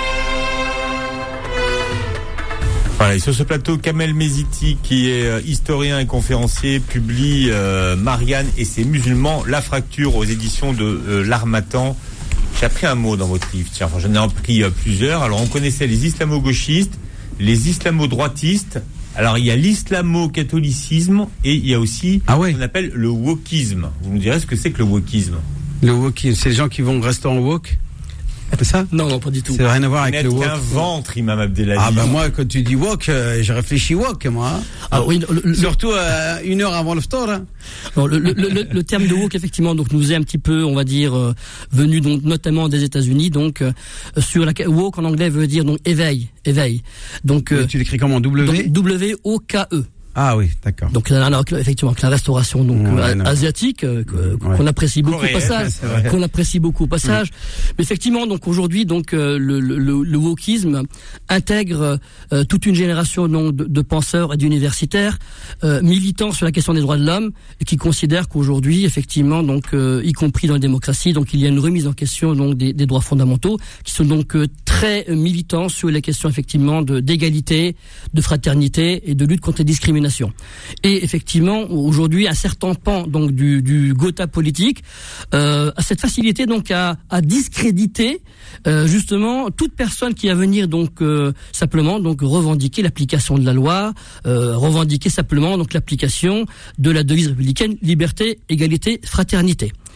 [SPEAKER 3] Voilà, et sur ce plateau, Kamel Meziti, qui est euh, historien et conférencier, publie euh, Marianne et ses musulmans, La fracture aux éditions de euh, l'Harmattan. J'ai appris un mot dans votre livre, tiens, enfin, j'en ai appris euh, plusieurs. Alors, on connaissait les islamo-gauchistes, les islamo-droitistes. Alors, il y a l'islamo-catholicisme et il y a aussi
[SPEAKER 6] ah ouais.
[SPEAKER 3] ce qu'on appelle le wokisme. Vous nous direz ce que c'est que le wokisme?
[SPEAKER 6] Le wokisme, c'est les gens qui vont au restaurant wok? C'est ça?
[SPEAKER 11] Non, non, pas du tout.
[SPEAKER 6] Ça n'a rien à voir avec le wok.
[SPEAKER 3] qu'un ventre, imam Abdelali.
[SPEAKER 6] Ah ben moi, quand tu dis wok, euh, je réfléchis wok, moi.
[SPEAKER 11] Ah oui, le, le,
[SPEAKER 6] surtout euh, une heure avant le ftor. Hein.
[SPEAKER 11] Non, le, le, le, le terme de wok, effectivement, donc nous est un petit peu, on va dire, euh, venu donc notamment des États-Unis. Donc euh, sur la wok en anglais veut dire donc éveil, éveil. Donc
[SPEAKER 6] euh, tu l'écris comment? W
[SPEAKER 11] W O K E.
[SPEAKER 6] Ah oui, d'accord.
[SPEAKER 11] Donc alors, effectivement, avec la restauration donc ouais, euh, asiatique euh, que, qu'on ouais. apprécie beaucoup Coréen, au passage, qu'on apprécie beaucoup au passage. Oui. Mais effectivement, donc aujourd'hui, donc euh, le, le, le wokisme intègre euh, toute une génération donc de, de penseurs et d'universitaires euh, militants sur la question des droits de l'homme et qui considèrent qu'aujourd'hui, effectivement, donc euh, y compris dans la démocratie, donc il y a une remise en question donc des, des droits fondamentaux qui sont donc euh, très militants sur les questions effectivement de d'égalité, de fraternité et de lutte contre les discriminations. Et effectivement, aujourd'hui, un certain pan donc du, du Gotha politique euh, a cette facilité donc à, à discréditer euh, justement toute personne qui va venir donc euh, simplement donc revendiquer l'application de la loi, euh, revendiquer simplement donc l'application de la devise républicaine liberté, égalité, fraternité.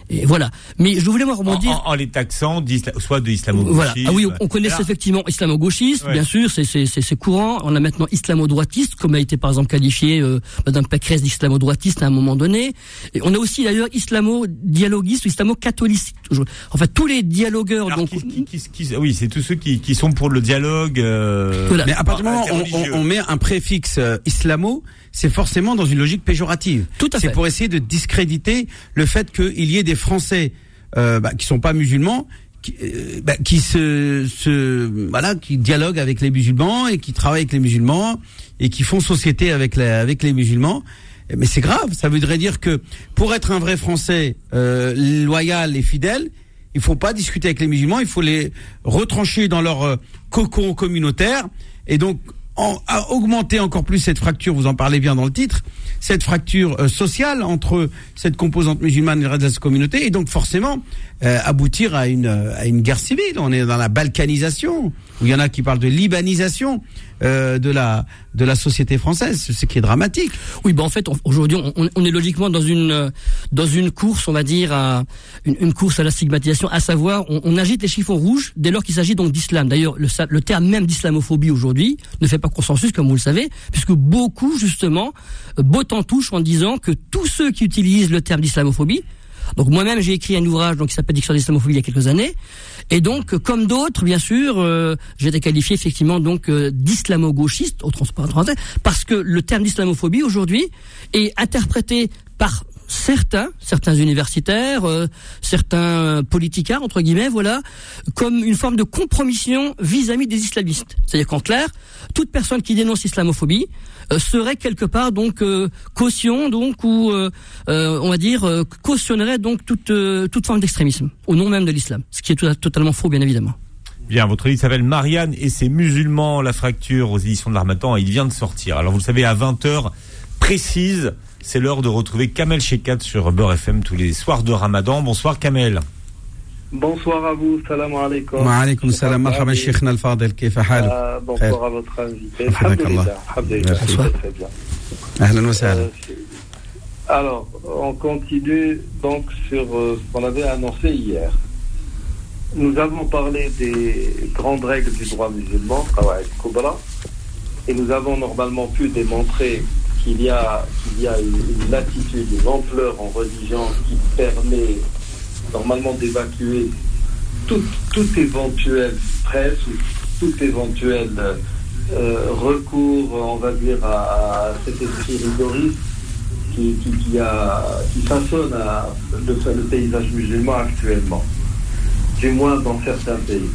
[SPEAKER 11] Et voilà. Mais je voulais moi rebondir.
[SPEAKER 3] En, en, en les taxant soit de islamo-gauchisme.
[SPEAKER 11] Voilà. Ah oui, on connaît là... effectivement islamo-gauchiste, ouais. bien sûr, c'est, c'est, c'est, c'est courant. On a maintenant islamo-droitiste, comme a été par exemple qualifié euh, Madame Pécresse d'islamo-droitiste à un moment donné. Et on a aussi d'ailleurs islamo-dialoguiste ou islamo-catholiciste. En fait, tous les dialogueurs.
[SPEAKER 3] Alors,
[SPEAKER 11] donc,
[SPEAKER 3] qui, qui, qui, qui, oui, c'est tous ceux qui, qui sont pour le dialogue. Euh,
[SPEAKER 6] voilà. Mais à partir du moment où on, on, on met un préfixe euh, islamo, c'est forcément dans une logique péjorative.
[SPEAKER 11] Tout à
[SPEAKER 6] c'est
[SPEAKER 11] fait.
[SPEAKER 6] pour essayer de discréditer le fait qu'il y ait des Français euh, bah, qui sont pas musulmans, qui, euh, bah, qui se, se, voilà, qui dialoguent avec les musulmans et qui travaillent avec les musulmans et qui font société avec les, avec les musulmans. Mais c'est grave. Ça voudrait dire que pour être un vrai Français euh, loyal et fidèle, il faut pas discuter avec les musulmans. Il faut les retrancher dans leur euh, cocon communautaire et donc En, à augmenter encore plus cette fracture, vous en parlez bien dans le titre, cette fracture euh, sociale entre cette composante musulmane et le reste de la communauté, et donc forcément euh, aboutir à une à une guerre civile. On est dans la balkanisation, où il y en a qui parlent de libanisation euh, de la de la société française, ce qui est dramatique.
[SPEAKER 11] Oui, ben en fait, aujourd'hui, on, on est logiquement dans une dans une course, on va dire, à, une, une course à la stigmatisation, à savoir, on, on agite les chiffons rouges dès lors qu'il s'agit donc d'islam. D'ailleurs, le, le terme même d'islamophobie aujourd'hui ne fait pas consensus, comme vous le savez, puisque beaucoup, justement, bottent en touche en disant que tous ceux qui utilisent le terme d'islamophobie, donc moi-même j'ai écrit un ouvrage donc qui s'appelle Dictionnaire d'islamophobie il y a quelques années, et donc comme d'autres bien sûr, euh, j'ai été qualifié effectivement donc euh, d'islamo-gauchiste au transport parce que le terme d'islamophobie aujourd'hui est interprété par certains, certains universitaires, euh, certains politicards entre guillemets, voilà, comme une forme de compromission vis-à-vis des islamistes. C'est-à-dire qu'en clair, toute personne qui dénonce l'islamophobie euh, serait quelque part donc euh, caution donc ou euh, euh, on va dire euh, cautionnerait donc toute euh, toute forme d'extrémisme au nom même de l'islam, ce qui est tout, totalement faux bien évidemment.
[SPEAKER 3] Bien, votre livre s'appelle Marianne et ses musulmans, la fracture, aux éditions de l'Harmattan, et il vient de sortir. Alors vous le savez, à vingt heures précises, c'est l'heure de retrouver Kamel Cheikhat sur Beurre F M tous les soirs de Ramadan. Bonsoir Kamel.
[SPEAKER 7] Bonsoir à vous, salam alaikum.
[SPEAKER 6] Wa alaikum salam, marhaba Cheikhna al-Fadel, kayfa hal?
[SPEAKER 7] Bonsoir à votre invité. Alhamdulillah, alhamdulillah, très bien.
[SPEAKER 6] Ahlan wa sahlan.
[SPEAKER 7] Alors, on continue donc sur euh, ce qu'on avait annoncé hier. Nous avons parlé des grandes règles du droit musulman, Qawaid Kubra, et nous avons normalement pu démontrer qu'il y a, qu'il y a une, une latitude, une ampleur en religion qui permet normalement d'évacuer tout, tout éventuel stress ou tout éventuel euh, recours, on va dire, à, à cet esprit rigoriste qui, qui, qui, a, qui façonne à, le, le paysage musulman actuellement, du moins dans certains pays.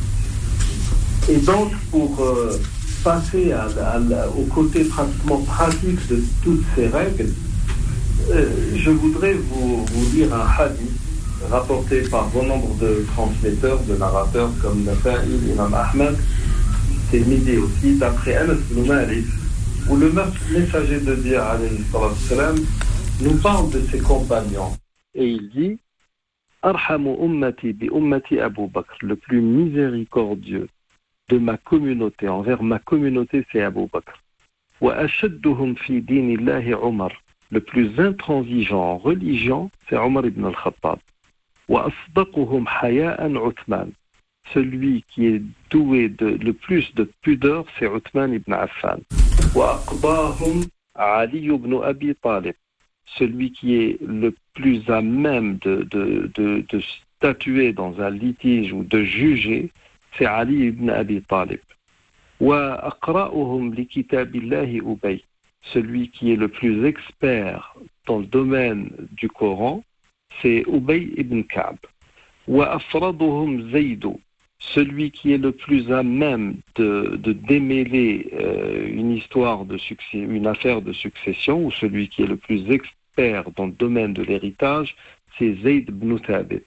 [SPEAKER 7] Et donc, pour euh, passer à, à, à, au côté pratiquement pratique de toutes ces règles, euh, je voudrais vous, vous lire un hadith rapporté par bon nombre de transmetteurs, de narrateurs comme Nafa'i, Imam Ahmad, Tirmidhi aussi, d'après Anas ibn Malik, où le messager de Dieu, alayhi salam, nous parle de ses compagnons. Et il dit Arhamu ummati bi ummati Abu Bakr, le plus miséricordieux de ma communauté, envers ma communauté, c'est Abu Bakr. Wa ashadduhum fi dinillahi Umar, le plus intransigeant en religion, c'est Omar ibn al-Khattab. Wa asdaquhum haya'an Uthman, celui qui est doué de le plus de pudeur, c'est Uthman ibn Affan. Wa aqbahum Ali ibn Abi Talib, celui qui est le plus à même de, de, de, de statuer dans un litige ou de juger, c'est Ali ibn Abi Talib. Wa aqra'uhum li kitabillahi Ubay, celui qui est le plus expert dans le domaine du Coran, c'est Ubay ibn Ka'b. Wa afraduhum Zaydou, celui qui est le plus à même de, de démêler euh, une histoire de succès, une affaire de succession, ou celui qui est le plus expert dans le domaine de l'héritage, c'est Zayd ibn Thabit.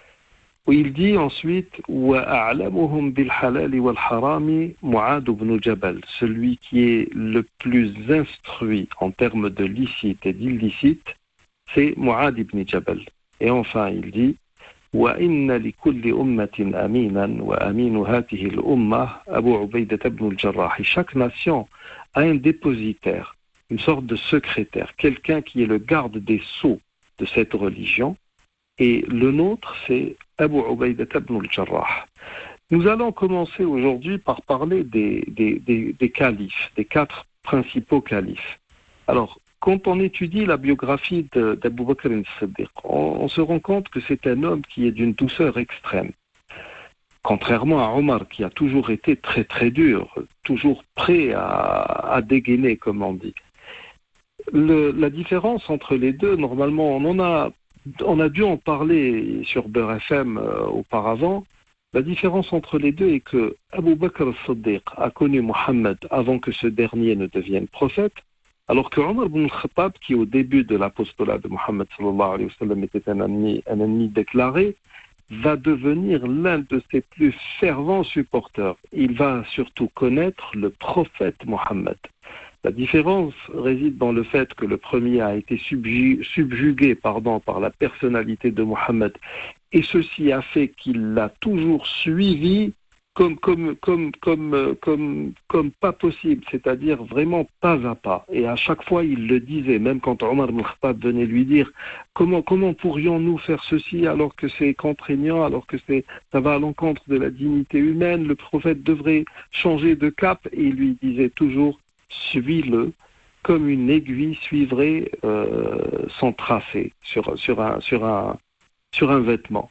[SPEAKER 7] Où il dit ensuite Wa a'lamuhum bil halal wal harami Mu'ad ibn Jabal, celui qui est le plus instruit en termes de licite et d'illicite, c'est Mu'ad ibn Jabal. Et enfin il dit Wa inna li kulli ummatin aminan wa aminu hatihi al-ummah Abu Ubaidah ibn al-Jarrah. Chaque nation a un dépositaire, une sorte de secrétaire, quelqu'un qui est le garde des sceaux de cette religion, Et le nôtre, c'est Abu Ubaydah ibn al-Jarrah. Nous allons commencer aujourd'hui par parler des, des, des, des califes, des quatre principaux califes. Alors, quand on étudie la biographie de, d'Abu Bakr al-Siddiq, on, on se rend compte que c'est un homme qui est d'une douceur extrême. Contrairement à Omar, qui a toujours été très très dur, toujours prêt à, à dégainer, comme on dit. Le, la différence entre les deux, normalement, on en a, on a dû en parler sur Beurre F M euh, auparavant. La différence entre les deux est que Abu Bakr al-Siddiq a connu Mohammed avant que ce dernier ne devienne prophète, alors que Omar ibn al-Khattab, qui au début de l'apostolat de Mohammed sallallahu alayhi wa sallam était un ennemi, un ennemi déclaré, va devenir l'un de ses plus fervents supporters. Il va surtout connaître le prophète Mohammed. La différence réside dans le fait que le premier a été subjugué, subjugué pardon, par la personnalité de Mohammed, et ceci a fait qu'il l'a toujours suivi comme, comme, comme, comme, comme, comme pas possible, c'est-à-dire vraiment pas à pas. Et à chaque fois, il le disait, même quand Omar ibn Khattab venait lui dire comment, comment pourrions-nous faire ceci alors que c'est contraignant, alors que c'est, ça va à l'encontre de la dignité humaine, le prophète devrait changer de cap, et il lui disait toujours suis-le comme une aiguille suivrait euh, son tracé sur, sur, un, sur, un, sur un vêtement.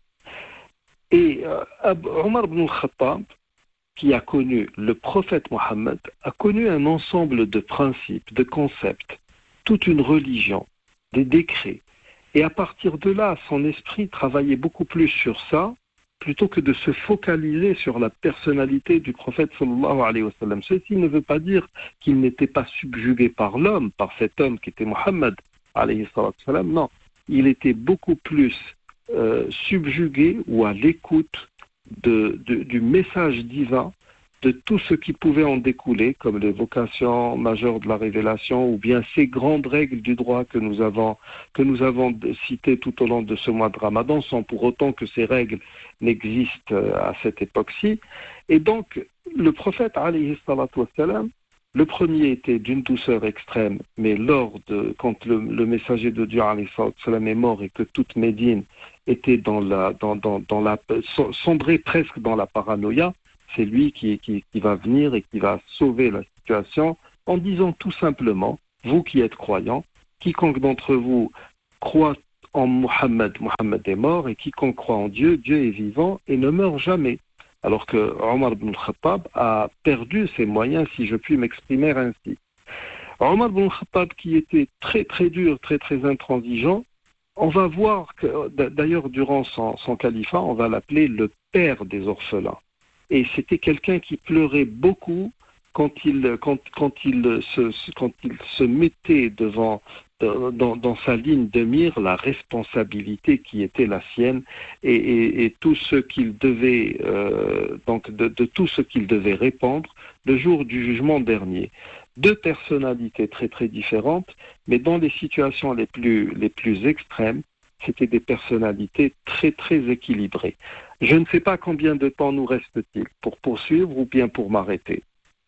[SPEAKER 7] Et euh, Omar ibn al-Khattab, qui a connu le prophète Mohammed, a connu un ensemble de principes, de concepts, toute une religion, des décrets. Et à partir de là, son esprit travaillait beaucoup plus sur ça, plutôt que de se focaliser sur la personnalité du prophète sallallahu alayhi wa sallam. Ceci ne veut pas dire qu'il n'était pas subjugué par l'homme, par cet homme qui était Mohammed alayhi sallam. Non, il était beaucoup plus euh, subjugué ou à l'écoute de, de, du message divin, de tout ce qui pouvait en découler, comme les vocations majeures de la révélation, ou bien ces grandes règles du droit que nous avons, que nous avons citées tout au long de ce mois de Ramadan, sans pour autant que ces règles n'existent à cette époque-ci. Et donc, le prophète, alayhi salatu wassalam, le premier était d'une douceur extrême, mais lors de, quand le, le messager de Dieu, alayhi salatu wassalam, est mort et que toute Médine était dans la, dans, dans, dans la, sombrait presque dans la paranoïa, c'est lui qui, qui, qui va venir et qui va sauver la situation en disant tout simplement, vous qui êtes croyants, quiconque d'entre vous croit en Mohammed, Mohammed est mort, et quiconque croit en Dieu, Dieu est vivant et ne meurt jamais. Alors que Omar ibn al-Khattab a perdu ses moyens, si je puis m'exprimer ainsi. Omar ibn al-Khattab, qui était très très dur, très très intransigeant, on va voir que, d'ailleurs durant son, son califat, on va l'appeler le père des orphelins. Et c'était quelqu'un qui pleurait beaucoup quand il, quand, quand il, se, quand il se mettait devant, dans, dans sa ligne de mire, la responsabilité qui était la sienne et, et, et tout ce qu'il devait, euh, donc de, de tout ce qu'il devait répondre le jour du jugement dernier. Deux personnalités très très différentes, mais dans les situations les plus, les plus extrêmes, c'était des personnalités très très équilibrées. Je ne sais pas combien de temps nous reste-t-il pour poursuivre ou bien pour m'arrêter.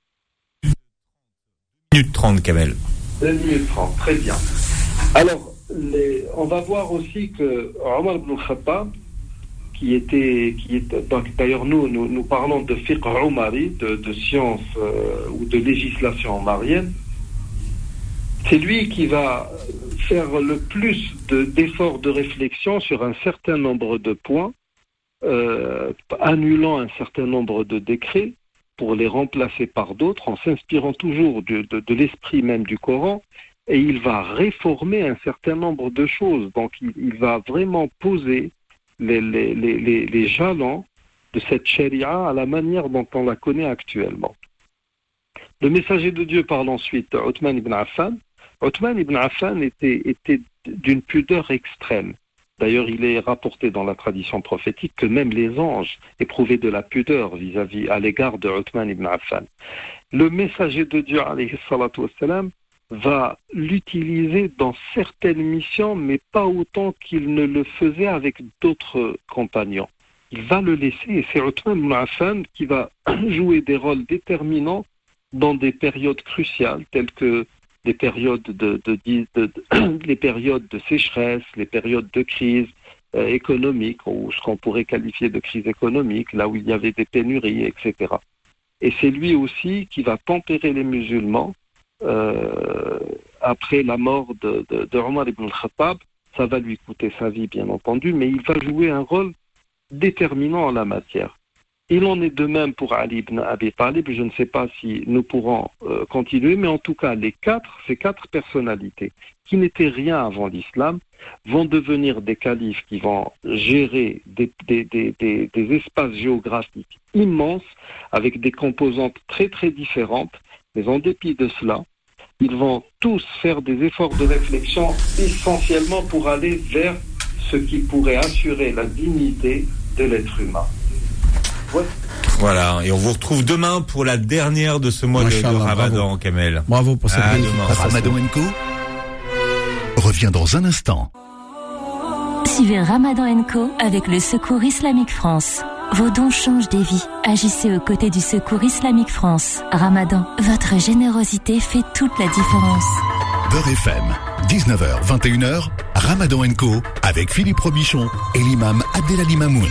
[SPEAKER 3] deux minutes trente, Kamel.
[SPEAKER 7] deux minutes trente, très bien. Alors, les, on va voir aussi que Omar ibn al-Khattab, qui était, qui était donc, d'ailleurs nous, nous, nous parlons de fiqh omari, de, de science euh, ou de législation omarienne, c'est lui qui va faire le plus de, d'efforts de réflexion sur un certain nombre de points, euh, annulant un certain nombre de décrets pour les remplacer par d'autres, en s'inspirant toujours de, de, de l'esprit même du Coran, et il va réformer un certain nombre de choses. Donc il, il va vraiment poser les, les, les, les, les jalons de cette charia à la manière dont on la connaît actuellement. Le messager de Dieu parle ensuite d'Othman ibn Affan. Othman ibn Affan était, était d'une pudeur extrême. D'ailleurs, il est rapporté dans la tradition prophétique que même les anges éprouvaient de la pudeur vis-à-vis, à l'égard de Othman ibn Affan. Le messager de Dieu, alayhi salatu wassalam, va l'utiliser dans certaines missions, mais pas autant qu'il ne le faisait avec d'autres compagnons. Il va le laisser, et c'est Othman ibn Affan qui va jouer des rôles déterminants dans des périodes cruciales, telles que les périodes de, de, de, de, de, les périodes de sécheresse, les périodes de crise, euh, économique, ou ce qu'on pourrait qualifier de crise économique, là où il y avait des pénuries, et cetera. Et c'est lui aussi qui va tempérer les musulmans euh, après la mort de, de, de Omar ibn al-Khattab. Ça va lui coûter sa vie, bien entendu, mais il va jouer un rôle déterminant en la matière. Il en est de même pour Ali ibn Abi Talib. Je ne sais pas si nous pourrons euh, continuer, mais en tout cas, les quatre, ces quatre personnalités qui n'étaient rien avant l'islam vont devenir des califes qui vont gérer des, des, des, des, des espaces géographiques immenses avec des composantes très très différentes. Mais en dépit de cela, ils vont tous faire des efforts de réflexion essentiellement pour aller vers ce qui pourrait assurer la dignité de l'être humain. Ouais.
[SPEAKER 3] Voilà, et on vous retrouve demain pour la dernière de ce mois de, de Ramadan, bravo. Kamel.
[SPEAKER 6] Bravo pour cette belle
[SPEAKER 2] Ramadan and Co revient dans un instant.
[SPEAKER 1] Suivez Ramadan and Co avec le Secours Islamique France. Vos dons changent des vies. Agissez aux côtés du Secours Islamique France. Ramadan, votre générosité fait toute la différence.
[SPEAKER 2] Beurre F M, dix-neuf heures vingt et une heures, Ramadan and Co avec Philippe Robichon et l'imam Abdelali Mamoun.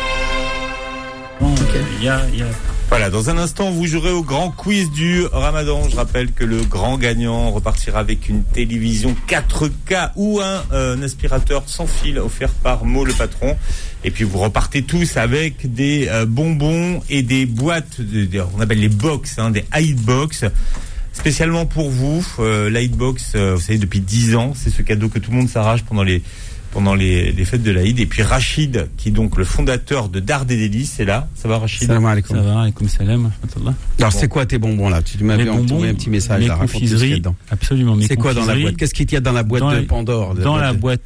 [SPEAKER 3] Okay. Il y a, il y a... Voilà, dans un instant, vous jouerez au grand quiz du Ramadan. Je rappelle que le grand gagnant repartira avec une télévision quatre K ou un, euh, un aspirateur sans fil offert par Mo le patron. Et puis vous repartez tous avec des euh, bonbons et des boîtes, de, de, on appelle les box, hein, des Hitbox. Spécialement pour vous, euh, l'Hitbox, euh, vous savez, depuis dix ans, c'est ce cadeau que tout le monde s'arrache pendant les pendant les, les fêtes de l'Aïd. Et puis Rachid, qui est donc le fondateur de Dard et Délices, c'est là. Ça va, Rachid?
[SPEAKER 6] Salam alaikum.
[SPEAKER 3] Ça va, alaikum salam.
[SPEAKER 6] Alors, bon. C'est quoi tes bonbons là? Tu m'avais envoyé un petit message.
[SPEAKER 12] Mes
[SPEAKER 6] là,
[SPEAKER 12] confiseries, absolument.
[SPEAKER 6] C'est quoi dans la boîte? Qu'est-ce qu'il y a dans la boîte
[SPEAKER 12] dans
[SPEAKER 6] de
[SPEAKER 12] la,
[SPEAKER 6] Pandore?
[SPEAKER 12] Dans la boîte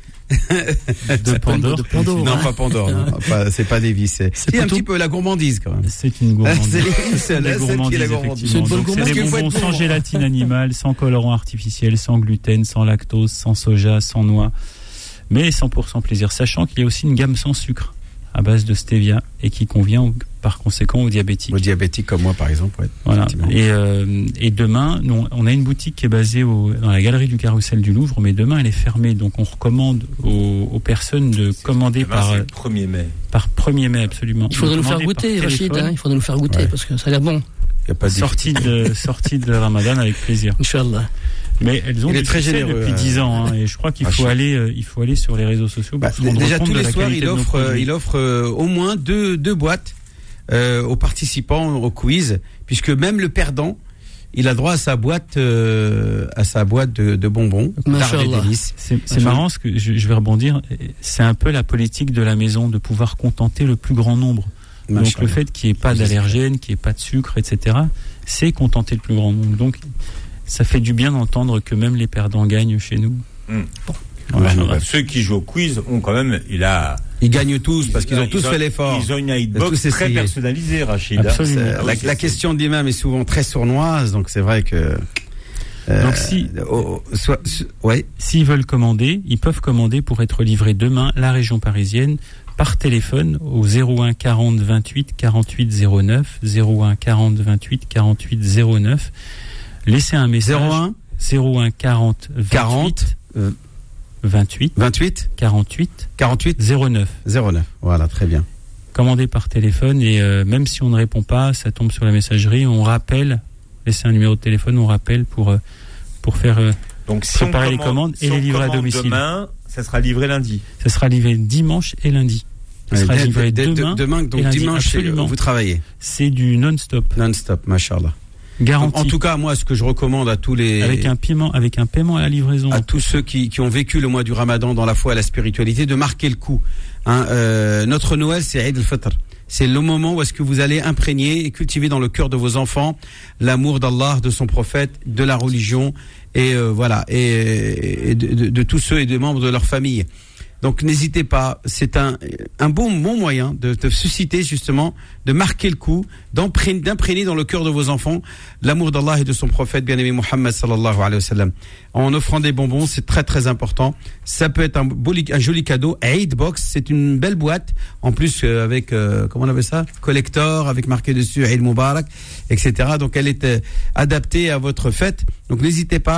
[SPEAKER 12] de Pandore.
[SPEAKER 6] De Pandore. Non, pas Pandore. Non, pas, c'est pas des vis. C'est, c'est plutôt... un petit peu la gourmandise quand même.
[SPEAKER 12] C'est une gourmandise.
[SPEAKER 6] c'est, c'est la gourmandise, effectivement.
[SPEAKER 12] C'est, Donc, c'est des bonbons sans gélatine animale, sans colorant artificiel, sans gluten, sans lactose, sans soja, sans noix. Mais cent pour cent plaisir, sachant qu'il y a aussi une gamme sans sucre à base de stevia et qui convient au, par conséquent aux diabétiques.
[SPEAKER 6] Aux diabétiques comme moi par exemple. Ouais,
[SPEAKER 12] voilà. Et, euh, et demain, nous, on a une boutique qui est basée au, dans la galerie du Carrousel du Louvre, mais demain elle est fermée, donc on recommande aux, aux personnes de c'est, commander demain, par
[SPEAKER 3] c'est le premier mai.
[SPEAKER 12] Par premier mai absolument.
[SPEAKER 11] Il faudrait nous faire goûter, Rachid. Hein, il faudrait nous faire goûter ouais. parce que ça a l'air bon.
[SPEAKER 12] Y a pas de sortie de sortie de Ramadan avec plaisir.
[SPEAKER 11] Inchallah.
[SPEAKER 12] Mais elles ont
[SPEAKER 6] il est très généreux
[SPEAKER 12] depuis dix ans, hein, et je crois qu'il faut aller, euh, il faut aller sur les réseaux sociaux.
[SPEAKER 6] Bah, déjà tous les soirs, il offre, il offre euh, au moins deux deux boîtes euh, aux participants au quiz, puisque même le perdant, il a droit à sa boîte, euh, à sa boîte de, de bonbons.
[SPEAKER 12] C'est, c'est marrant, ce que je, je vais rebondir. C'est un peu la politique de la maison de pouvoir contenter le plus grand nombre. Donc le fait qu'il n'y ait pas d'allergènes, qu'il n'y ait pas de sucre, et cetera, c'est contenter le plus grand nombre. Donc ça fait du bien d'entendre que même les perdants gagnent chez nous.
[SPEAKER 3] Mmh. Bon. Voilà, bah, bah, ceux qui jouent au quiz ont quand même, il a.
[SPEAKER 6] Ils gagnent tous parce ils qu'ils ont, ont tous ont, fait l'effort.
[SPEAKER 3] Ils ont une Hitbox très essayé. Personnalisée, Rachid.
[SPEAKER 6] Absolument. C'est, la, la question de l'imam est souvent très sournoise, donc c'est vrai que.
[SPEAKER 12] Euh, donc si,
[SPEAKER 6] oh, soit, ouais.
[SPEAKER 12] S'ils veulent commander, ils peuvent commander pour être livrés demain la région parisienne par téléphone au zéro un quarante vingt-huit quarante-huit zéro neuf zéro un quarante vingt-huit quarante-huit zéro neuf. Laissez un message.
[SPEAKER 6] zéro un
[SPEAKER 12] quarante
[SPEAKER 6] quarante euh,
[SPEAKER 12] vingt-huit
[SPEAKER 6] vingt-huit
[SPEAKER 12] quarante-huit
[SPEAKER 6] quarante-huit
[SPEAKER 12] zéro neuf
[SPEAKER 6] zéro neuf. Voilà, très bien.
[SPEAKER 12] Commandez par téléphone et euh, même si on ne répond pas, ça tombe sur la messagerie, on rappelle, laissez un numéro de téléphone, on rappelle pour euh, pour faire euh,
[SPEAKER 3] donc si
[SPEAKER 12] préparer
[SPEAKER 3] on
[SPEAKER 12] les
[SPEAKER 3] commande,
[SPEAKER 12] commandes
[SPEAKER 3] si
[SPEAKER 12] et les livrer à domicile.
[SPEAKER 3] Demain, ça sera livré lundi.
[SPEAKER 12] Ça sera livré dimanche et lundi. Ça
[SPEAKER 6] ouais,
[SPEAKER 12] sera
[SPEAKER 6] d-
[SPEAKER 12] livré
[SPEAKER 6] d-
[SPEAKER 12] demain.
[SPEAKER 6] Demain, donc
[SPEAKER 12] lundi,
[SPEAKER 6] dimanche,
[SPEAKER 12] absolument.
[SPEAKER 6] Vous travaillez.
[SPEAKER 12] C'est du non-stop.
[SPEAKER 6] Non-stop, machallah.
[SPEAKER 12] Garanti.
[SPEAKER 6] En tout cas, moi, ce que je recommande à tous les
[SPEAKER 12] avec un paiement, avec un paiement à la livraison,
[SPEAKER 6] à tous ceux qui, qui ont vécu le mois du Ramadan dans la foi et la spiritualité, de marquer le coup. Hein, euh, notre Noël, c'est Eid al-Fitr. C'est le moment où est-ce que vous allez imprégner et cultiver dans le cœur de vos enfants l'amour d'Allah, de son prophète, de la religion et euh, voilà et, et de, de, de tous ceux et des membres de leur famille. Donc n'hésitez pas, c'est un un bon bon moyen de, de susciter justement, de marquer le coup, d'imprégner, d'imprégner dans le cœur de vos enfants l'amour d'Allah et de son prophète bien-aimé Muhammad sallallahu alayhi wa sallam. En offrant des bonbons, c'est très très important. Ça peut être un, beau, un joli cadeau. Hitbox, c'est une belle boîte. En plus euh, avec euh, comment on appelle ça, collector, avec marqué dessus Eid Mubarak, et cetera. Donc elle est euh, adaptée à votre fête. Donc n'hésitez pas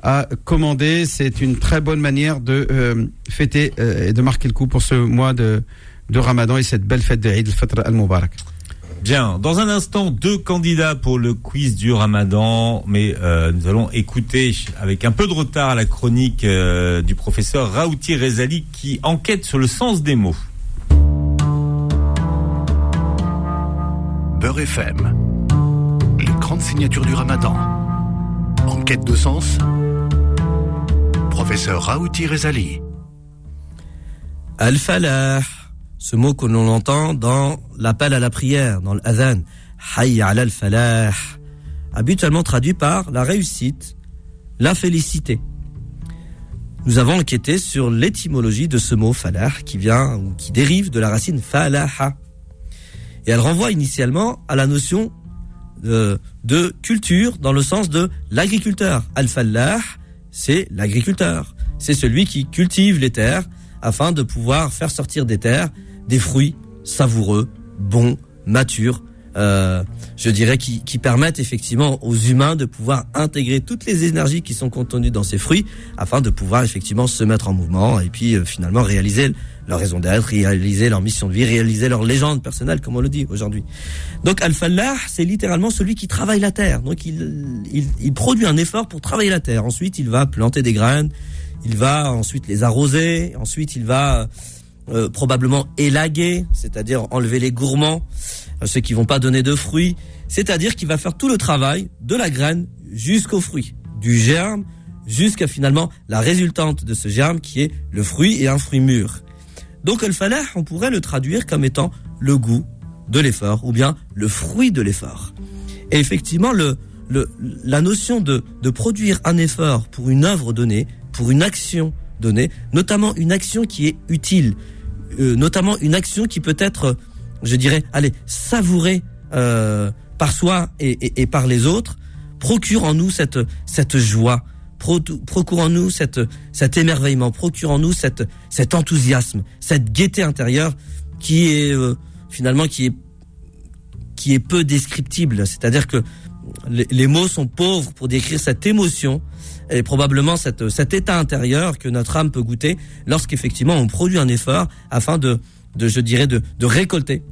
[SPEAKER 6] à commander. C'est une très bonne manière de euh, fêter euh, et de marquer le coup pour ce mois de, de Ramadan et cette belle fête de Eid al-Fitr al-Mubarak.
[SPEAKER 3] Bien, dans un instant, deux candidats pour le quiz du Ramadan, mais euh, nous allons écouter avec un peu de retard la chronique euh, du professeur Raouti Rezali qui enquête sur le sens des mots.
[SPEAKER 2] Beurre F M, les grandes signatures du Ramadan. En quête de sens, professeur Raouti Rezali.
[SPEAKER 13] Al-Falah, ce mot que l'on entend dans l'appel à la prière, dans l'adhan, Hayya ala al-Falah, habituellement traduit par la réussite, la félicité. Nous avons enquêté sur l'étymologie de ce mot falah qui vient ou qui dérive de la racine falaha. Et elle renvoie initialement à la notion de, de culture dans le sens de l'agriculteur. Al-Fallah, c'est l'agriculteur. C'est celui qui cultive les terres afin de pouvoir faire sortir des terres des fruits savoureux, bons, matures, euh, je dirais qui, qui permettent effectivement aux humains de pouvoir intégrer toutes les énergies qui sont contenues dans ces fruits afin de pouvoir effectivement se mettre en mouvement et puis euh, finalement réaliser leur raison d'être, réaliser leur mission de vie, réaliser leur légende personnelle, comme on le dit aujourd'hui. Donc Al-Fallah, c'est littéralement celui qui travaille la terre. Donc il, il, il produit un effort pour travailler la terre. Ensuite, il va planter des graines, il va ensuite les arroser, ensuite il va euh, probablement élaguer, c'est-à-dire enlever les gourmands, euh, ceux qui vont pas donner de fruits, c'est-à-dire qu'il va faire tout le travail de la graine jusqu'au fruit, du germe jusqu'à finalement la résultante de ce germe qui est le fruit et un fruit mûr. Donc Al-Falah, on pourrait le traduire comme étant le goût de l'effort ou bien le fruit de l'effort. Et effectivement, le, le, la notion de, de produire un effort pour une œuvre donnée, pour une action donnée, notamment une action qui est utile, euh, notamment une action qui peut être, je dirais, allez, savourée euh, par soi et, et, et par les autres, procure en nous cette, cette joie, procure en nous cette, cet émerveillement, procure en nous cette, cet enthousiasme, cette gaieté intérieure qui est euh, finalement qui est qui est peu descriptible. C'est-à-dire que les, les mots sont pauvres pour décrire cette émotion et probablement cette, cet état intérieur que notre âme peut goûter lorsqu'effectivement on produit un effort afin de, de je dirais, de, de récolter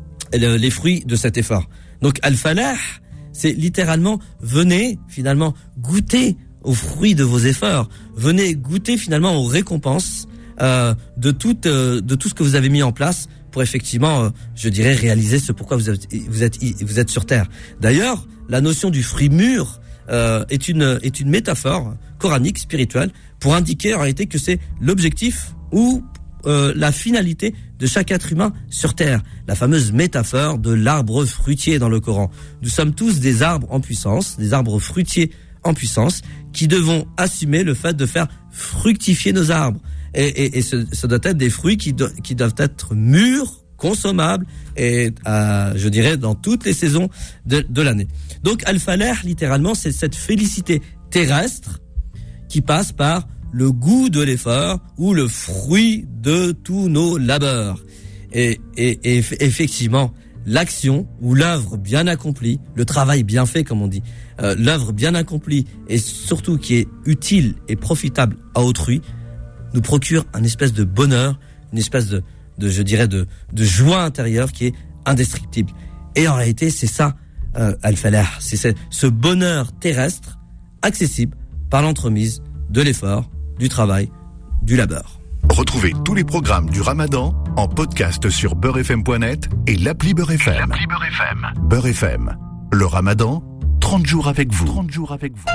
[SPEAKER 13] le, les fruits de cet effort. Donc Al-Falah, c'est littéralement venez finalement goûter aux fruits de vos efforts. Venez goûter finalement aux récompenses euh, de tout euh, de tout ce que vous avez mis en place pour effectivement, euh, je dirais, réaliser ce pourquoi vous êtes vous êtes vous êtes sur terre. D'ailleurs, la notion du fruit mûr euh, est une est une métaphore coranique spirituelle pour indiquer en réalité que c'est l'objectif ou euh, la finalité de chaque être humain sur terre. La fameuse métaphore de l'arbre fruitier dans le Coran. Nous sommes tous des arbres en puissance, des arbres fruitiers en puissance, qui devons assumer le fait de faire fructifier nos arbres. Et, et, et ce, ce doit être des fruits qui, do, qui doivent être mûrs, consommables, et euh, je dirais dans toutes les saisons de, de l'année. Donc Al-Falah, littéralement, c'est cette félicité terrestre qui passe par le goût de l'effort ou le fruit de tous nos labeurs. Et, et, et effectivement, l'action ou l'œuvre bien accomplie, le travail bien fait comme on dit, euh, l'œuvre bien accomplie et surtout qui est utile et profitable à autrui, nous procure un espèce de bonheur, une espèce de, de je dirais, de, de joie intérieure qui est indestructible. Et en réalité, c'est ça, euh, Al-Falah, c'est ce, ce bonheur terrestre accessible par l'entremise de l'effort, du travail, du labeur.
[SPEAKER 2] Retrouvez tous les programmes du Ramadan en podcast sur beurre f m point net et l'appli Beurre F M. L'appli Beurre F M. Beurre F M. Le Ramadan, trente jours avec vous. trente jours avec vous.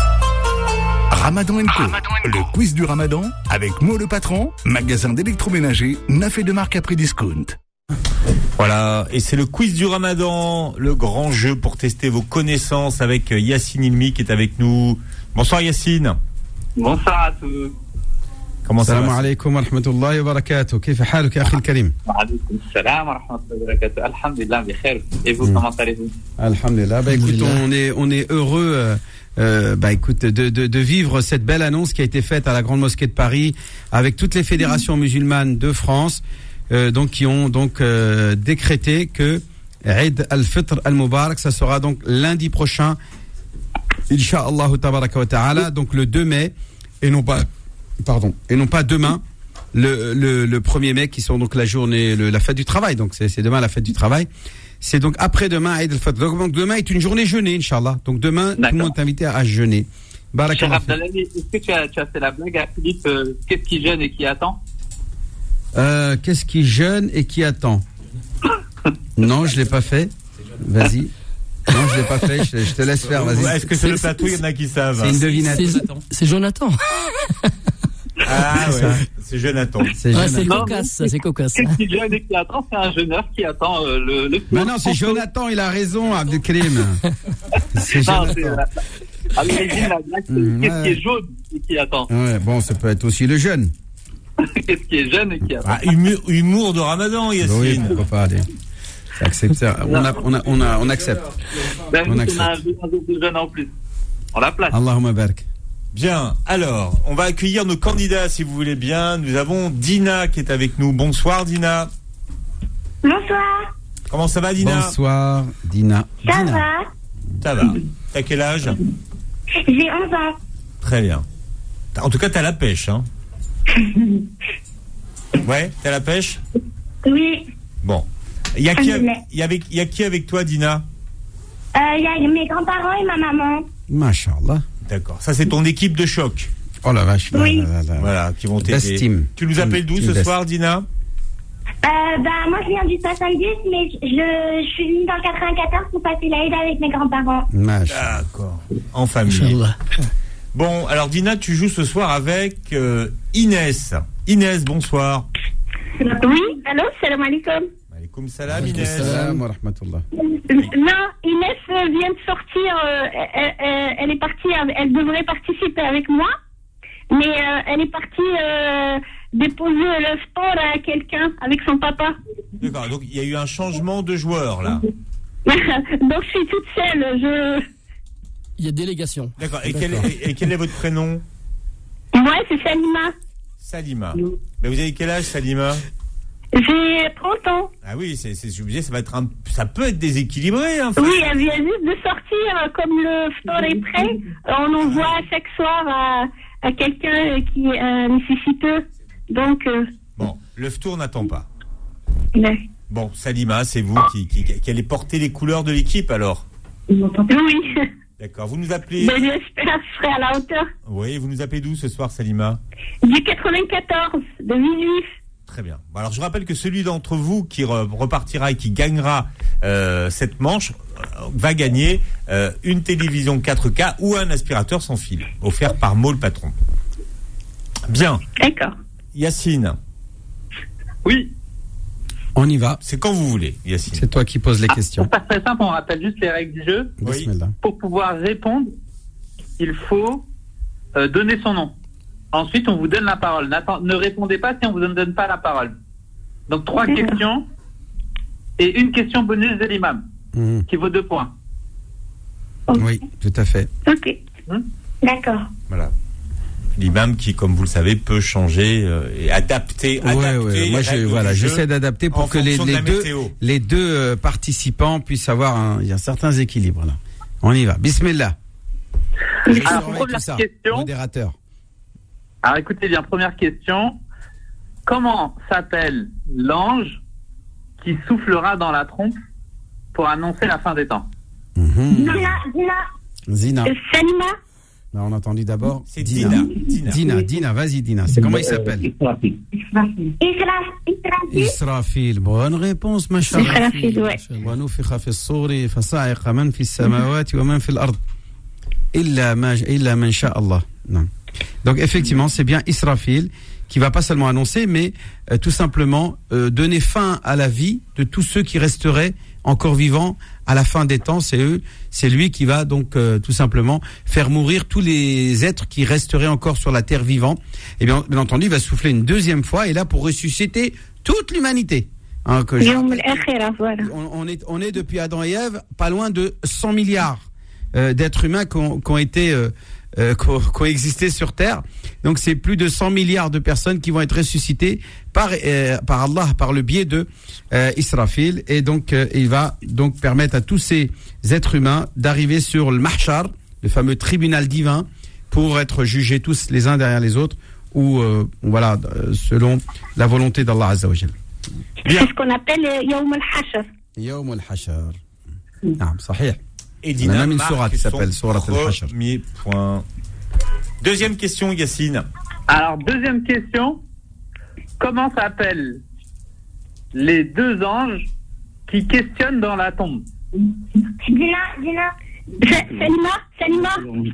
[SPEAKER 2] Ramadan and Co. Ramadan and le quiz du Ramadan avec Mo le patron, magasin d'électroménager, neuf et de marque à prix discount.
[SPEAKER 3] Voilà, et c'est le quiz du Ramadan, le grand jeu pour tester vos connaissances avec Yacine Ilmi qui est avec nous. Bonsoir Yacine.
[SPEAKER 14] Bonsoir à tous.
[SPEAKER 3] Comment ça va?
[SPEAKER 6] Salam alaikum wa rahmatullahi wa barakatuh. كيف حالك يا أخي الكريم؟
[SPEAKER 14] وعليكم السلام ورحمة الله وبركاته. Alhamdulillah, بخير. Et vous, comment allez-vous?
[SPEAKER 6] Alhamdulillah. Bah écoute, on est on est heureux. Euh, euh, bah écoute, de, de de vivre cette belle annonce qui a été faite à la Grande Mosquée de Paris avec toutes les fédérations musulmanes de France, euh, donc qui ont donc euh, décrété que Eid al-Fitr al-Mubarak, ça sera donc lundi prochain Inch'Allah tabaraka wa ta'ala, donc le deux mai, et non pas, pardon, et non pas demain, le, le, le premier mai, qui sont donc la journée, le, la fête du travail, donc c'est, c'est demain la fête du travail. C'est donc après-demain, Eid al-Fitr. Donc demain est une journée jeûnée, Inch'Allah. Donc demain, D'accord. Tout le monde est invité à, à jeûner.
[SPEAKER 14] Cher Abdalali, est-ce que tu as, tu as fait la blague à Philippe, euh, qu'est-ce qui jeûne et qui attend?
[SPEAKER 6] euh, Qu'est-ce qui jeûne et qui attend? Non, je l'ai pas fait. Vas-y. Non, je l'ai pas fait. Je, je te laisse faire. Vas-y.
[SPEAKER 3] Est-ce que sur le plateau, il y en a qui savent?
[SPEAKER 6] C'est une devinette.
[SPEAKER 11] C'est, c'est Jonathan.
[SPEAKER 3] Ah ouais, c'est Jonathan.
[SPEAKER 11] C'est, ah, c'est cocasse, ça, c'est cocasse.
[SPEAKER 14] Qu'est-ce qui jeûne et qui attend? C'est un jeûneur qui attend euh, le, le.
[SPEAKER 6] Mais non, c'est Jonathan. Il a raison, Abdelkrim. C'est
[SPEAKER 14] Jonathan. Non, c'est, ah, mais la blague, c'est mmh, qu'est-ce ouais. qui est jaune et qui attend?
[SPEAKER 6] Ouais, bon, ça peut être aussi le jeûne.
[SPEAKER 14] Qu'est-ce qui est jeune et qui attend?
[SPEAKER 3] Ah, humour, humour de Ramadan, Yassine. Oui,
[SPEAKER 6] pourquoi pas, allez. C'est accepté. On, a, on, a, on, a, on accepte.
[SPEAKER 14] Ben, on accepte. On a un de jeune en plus. On la place.
[SPEAKER 6] Allahumma barak.
[SPEAKER 3] Bien, alors, on va accueillir nos candidats, si vous voulez bien. Nous avons Dina qui est avec nous. Bonsoir, Dina.
[SPEAKER 15] Bonsoir.
[SPEAKER 3] Comment ça va, Dina?
[SPEAKER 6] Bonsoir, Dina.
[SPEAKER 15] Ça
[SPEAKER 6] Dina.
[SPEAKER 15] va.
[SPEAKER 3] Ça va. T'as quel âge?
[SPEAKER 15] J'ai onze ans.
[SPEAKER 3] Très bien. En tout cas, t'as la pêche, hein? Ouais, t'as la pêche?
[SPEAKER 15] Oui.
[SPEAKER 3] Bon. Il y a qui, y avec, y a qui avec toi, Dina?
[SPEAKER 15] Il euh, y a mes grands-parents et ma maman.
[SPEAKER 6] Masha'Allah.
[SPEAKER 3] D'accord. Ça, c'est ton équipe de choc.
[SPEAKER 6] Oh la vache.
[SPEAKER 15] Oui.
[SPEAKER 6] Là, là, là.
[SPEAKER 3] Voilà, qui vont t'aider. Tu nous appelles d'où ce best. soir, Dina?
[SPEAKER 15] euh, bah, moi, je viens du soixante-dix, mais je, je suis venue dans le quatre-vingt-quatorze pour passer l'Aïd avec mes grands-parents.
[SPEAKER 6] Masha'Allah.
[SPEAKER 3] D'accord. En famille. Bon, alors Dina, tu joues ce soir avec euh, Inès. Inès, bonsoir.
[SPEAKER 15] Oui, allô, salam alaikum.
[SPEAKER 3] Alaikum salam, Inès.
[SPEAKER 6] Salam wa rahmatullah.
[SPEAKER 15] Non, Inès vient de sortir, euh, elle, elle, elle est partie, elle devrait participer avec moi, mais euh, elle est partie euh, déposer le sport à quelqu'un avec son papa.
[SPEAKER 3] D'accord, donc il y a eu un changement de joueur là.
[SPEAKER 15] Donc je suis toute seule, je...
[SPEAKER 11] Il y a délégation.
[SPEAKER 3] D'accord, et, Quel, est, et quel est votre prénom?
[SPEAKER 15] Moi, c'est Salima.
[SPEAKER 3] Salima. Mais vous avez quel âge, Salima?
[SPEAKER 15] J'ai trente ans.
[SPEAKER 3] Ah oui, c'est, c'est, c'est ça va être un, ça peut être déséquilibré. Hein,
[SPEAKER 15] oui, elle vient juste de sortir, comme le sport est prêt. On envoie chaque soir à, à quelqu'un qui est euh, nécessiteux. Donc. Euh...
[SPEAKER 3] Bon, le tour n'attend pas.
[SPEAKER 15] Mais...
[SPEAKER 3] Bon, Salima, c'est vous qui, qui, qui allez porter les couleurs de l'équipe alors?
[SPEAKER 15] Oui.
[SPEAKER 3] D'accord, vous nous appelez.
[SPEAKER 15] Ben, j'espère que je serai à la hauteur.
[SPEAKER 3] Oui, vous nous appelez d'où ce soir, Salima?
[SPEAKER 15] Du quatre-vingt-quatorze, de Villejuif.
[SPEAKER 3] Très bien. Bon, alors je rappelle que celui d'entre vous qui re- repartira et qui gagnera euh, cette manche euh, va gagner euh, une télévision quatre K ou un aspirateur sans fil, offert par Maul Patron. Bien.
[SPEAKER 15] D'accord.
[SPEAKER 3] Yacine.
[SPEAKER 14] Oui.
[SPEAKER 6] On y va.
[SPEAKER 3] C'est quand vous voulez, Yacine.
[SPEAKER 6] C'est toi qui poses les
[SPEAKER 14] ah,
[SPEAKER 6] questions.
[SPEAKER 14] C'est pas très simple, on rappelle juste les règles du jeu.
[SPEAKER 3] Oui.
[SPEAKER 14] Pour pouvoir répondre, il faut euh, donner son nom. Ensuite, on vous donne la parole. N'attends, ne répondez pas si on vous ne donne pas la parole. Donc, trois mmh. questions et une question bonus de l'imam mmh. qui vaut deux points.
[SPEAKER 6] Okay. Oui, tout à fait.
[SPEAKER 15] Ok. Mmh. D'accord.
[SPEAKER 3] Voilà. L'imam qui, comme vous le savez, peut changer euh, et adapter.
[SPEAKER 6] Ouais,
[SPEAKER 3] adapter
[SPEAKER 6] ouais. Moi, je, voilà, j'essaie d'adapter pour que les, les, deux, les deux euh, participants puissent avoir un, il y a certains équilibres là. On y va. Bismillah.
[SPEAKER 14] Alors, première
[SPEAKER 6] ça.
[SPEAKER 14] question.
[SPEAKER 6] Modérateur.
[SPEAKER 14] Alors, écoutez bien, première question. Comment s'appelle l'ange qui soufflera dans la trompe pour annoncer la fin des temps?
[SPEAKER 6] Mmh.
[SPEAKER 15] Zina. Zina.
[SPEAKER 6] Zina.
[SPEAKER 15] Euh, Salima.
[SPEAKER 6] On a entendu d'abord.
[SPEAKER 3] C'est Dina.
[SPEAKER 6] Dina, Dina, Dina vas-y Dina. C'est comment il s'appelle?
[SPEAKER 15] Israfil.
[SPEAKER 6] Israfil. Bonne réponse, machallah.
[SPEAKER 15] Israfil, ouais.
[SPEAKER 6] ونفخ في الصور فصعق من في السماوات ومن في الأرض إلا ما إلا من شاء الله. Non. Donc effectivement, c'est bien Israfil qui va pas seulement annoncer, mais euh, tout simplement euh, donner fin à la vie de tous ceux qui resteraient encore vivants à la fin des temps. C'est eux, c'est lui qui va donc euh, tout simplement faire mourir tous les êtres qui resteraient encore sur la terre vivants. Et bien, bien entendu, il va souffler une deuxième fois et là pour ressusciter toute l'humanité. Hein, que on, on est on est depuis Adam et Ève pas loin de cent milliards euh, d'êtres humains qui ont, qui ont été euh, Euh, qui ont existé sur Terre. Donc c'est plus de cent milliards de personnes qui vont être ressuscitées par euh, par Allah, par le biais de euh, Israfil. Et donc euh, il va donc permettre à tous ces êtres humains d'arriver sur le mahshar, le fameux tribunal divin, pour être jugés tous les uns derrière les autres, ou euh, voilà, selon la volonté d'Allah Azza wa Jal.
[SPEAKER 15] C'est ce qu'on appelle Yawm al-Hashr.
[SPEAKER 6] Yawm al-Hashr. Naam, sahih.
[SPEAKER 3] Et Dina,
[SPEAKER 6] on a même une sourate qui s'appelle Sourate al-Hashr.
[SPEAKER 3] Premier point. Deuxième question, Yacine.
[SPEAKER 14] Alors, deuxième question. Comment s'appellent les deux anges qui questionnent dans la tombe?
[SPEAKER 15] Dina, Dina. Salima, Salima.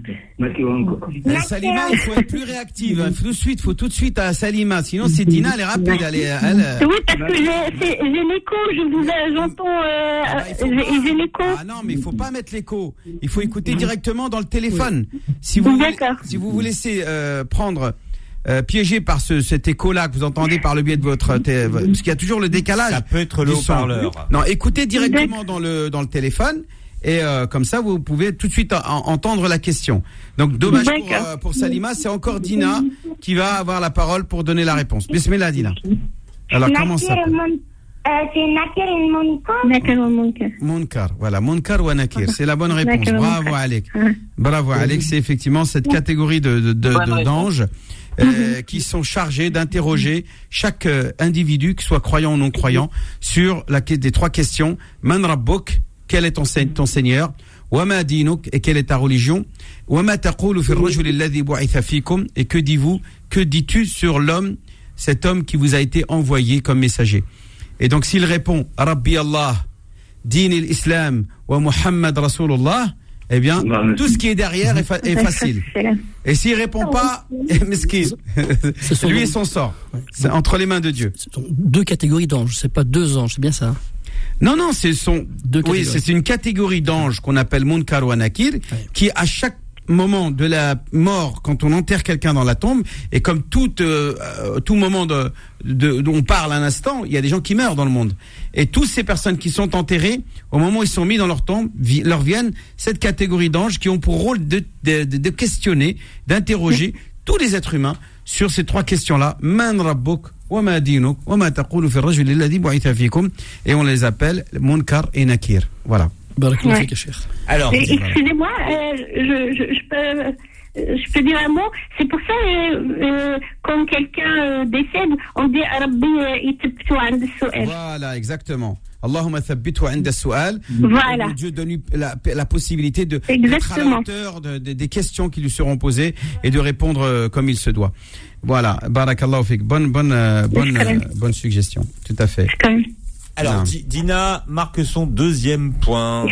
[SPEAKER 6] Euh, Salima, il faut être plus réactive. Tout de suite, faut tout de suite à Salima. Sinon, c'est Dina, elle est rapide. Elle est, elle...
[SPEAKER 15] Oui, parce que j'ai, j'ai l'écho. Je vous, j'entends. Euh, ah bah, j'ai, j'ai l'écho.
[SPEAKER 6] Ah non, mais il faut pas mettre l'écho. Il faut écouter directement dans le téléphone. Si vous, voulez, si vous vous laissez euh, prendre. Euh, piégé par ce, cet écho-là que vous entendez par le biais de votre, té- parce qu'il y a toujours le décalage.
[SPEAKER 3] Ça peut être le haut-parleur.
[SPEAKER 6] Non, écoutez directement dans le dans le téléphone et euh, comme ça vous pouvez tout de suite en, entendre la question. Donc dommage pour, euh, pour Salima, c'est encore Dina qui va avoir la parole pour donner la réponse. Bismillah Dina. Alors comment ça s'appelle?
[SPEAKER 15] Euh, c'est Nakir et Munkar. Nakir ou Munkar.
[SPEAKER 6] Munkar, voilà, Munkar ou Nakir, c'est la bonne réponse. Bravo Alek. Bravo Alek, c'est effectivement cette catégorie de, de, de, de d'anges. Euh, qui sont chargés d'interroger chaque euh, individu, qu'il soit croyant ou non croyant, sur la des trois questions. Man Rabbuk, quel est ton, ton Seigneur? Wa ma dinuk, et quelle est ta religion? Wa ma taqulu fi ar-rajul alladhi bu'itha fikum, et que dis-vous, que dis-tu sur l'homme, cet homme qui vous a été envoyé comme messager? Et donc s'il répond Rabbi Allah, din al-Islam wa Muhammad Rasulullah, eh bien, tout ce qui est derrière est, fa- est facile. Et s'il répond pas, mesquin, lui et son sort. C'est entre les mains de Dieu.
[SPEAKER 11] Ce sont deux catégories d'anges, c'est pas deux anges, c'est bien ça?
[SPEAKER 6] Non, non, ce sont deux catégories. Oui, c'est une catégorie d'anges qu'on appelle Munkar ou Nakir, ouais. Qui à chaque moment de la mort, quand on enterre quelqu'un dans la tombe, et comme tout euh, tout moment de, de dont on parle un instant, il y a des gens qui meurent dans le monde. Et toutes ces personnes qui sont enterrées, au moment où ils sont mis dans leur tombe, vi- leur viennent cette catégorie d'anges qui ont pour rôle de, de, de, de questionner, d'interroger tous les êtres humains sur ces trois questions-là. Man rabbuk wa ma dinuk wa ma taqulu fi ar-rajul alladhi bu'itha fikum, et on les appelle Munkar et Nakir. Voilà.
[SPEAKER 15] Ouais.
[SPEAKER 3] Alors,
[SPEAKER 15] excusez-moi, euh, je, je, je peux. Je peux dire un mot. C'est pour ça euh, euh, quand quelqu'un euh, décède, on dit Rabbi yathabbitu 'inda as-su'al.
[SPEAKER 6] Voilà, exactement. Allahumma thabbitu 'inda as-su'al.
[SPEAKER 15] Voilà.
[SPEAKER 6] Dieu donne la, la possibilité de d'être à la hauteur de, de, des questions qui lui seront posées et de répondre euh, comme il se doit. Voilà. Barakallahu fik. Bonne bonne euh, bonne euh, bonne suggestion. Tout à fait.
[SPEAKER 3] Alors, D- Dina marque son deuxième point.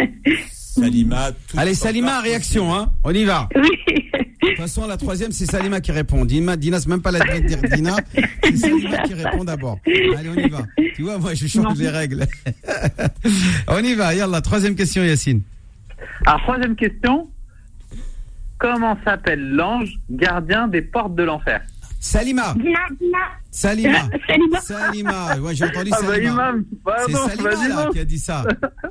[SPEAKER 3] Salima.
[SPEAKER 6] Allez, Salima, réaction, hein. On y va.
[SPEAKER 15] Oui.
[SPEAKER 6] De toute façon, la troisième, c'est Salima qui répond. Dina, Dina c'est même pas la de dire Dina, c'est Salima qui répond d'abord. Allez, on y va. Tu vois, moi, je change les règles. On y va. Yallah, troisième question, Yacine.
[SPEAKER 14] Alors, troisième question. Comment s'appelle l'ange gardien des portes de l'enfer?
[SPEAKER 6] Salima.
[SPEAKER 15] Dina, Dina.
[SPEAKER 6] Salima.
[SPEAKER 15] Euh, Salima.
[SPEAKER 6] Salima. Ouais, j'ai entendu
[SPEAKER 14] ah
[SPEAKER 6] Salima.
[SPEAKER 14] Bah, imam,
[SPEAKER 6] c'est Salima là, qui a dit ça.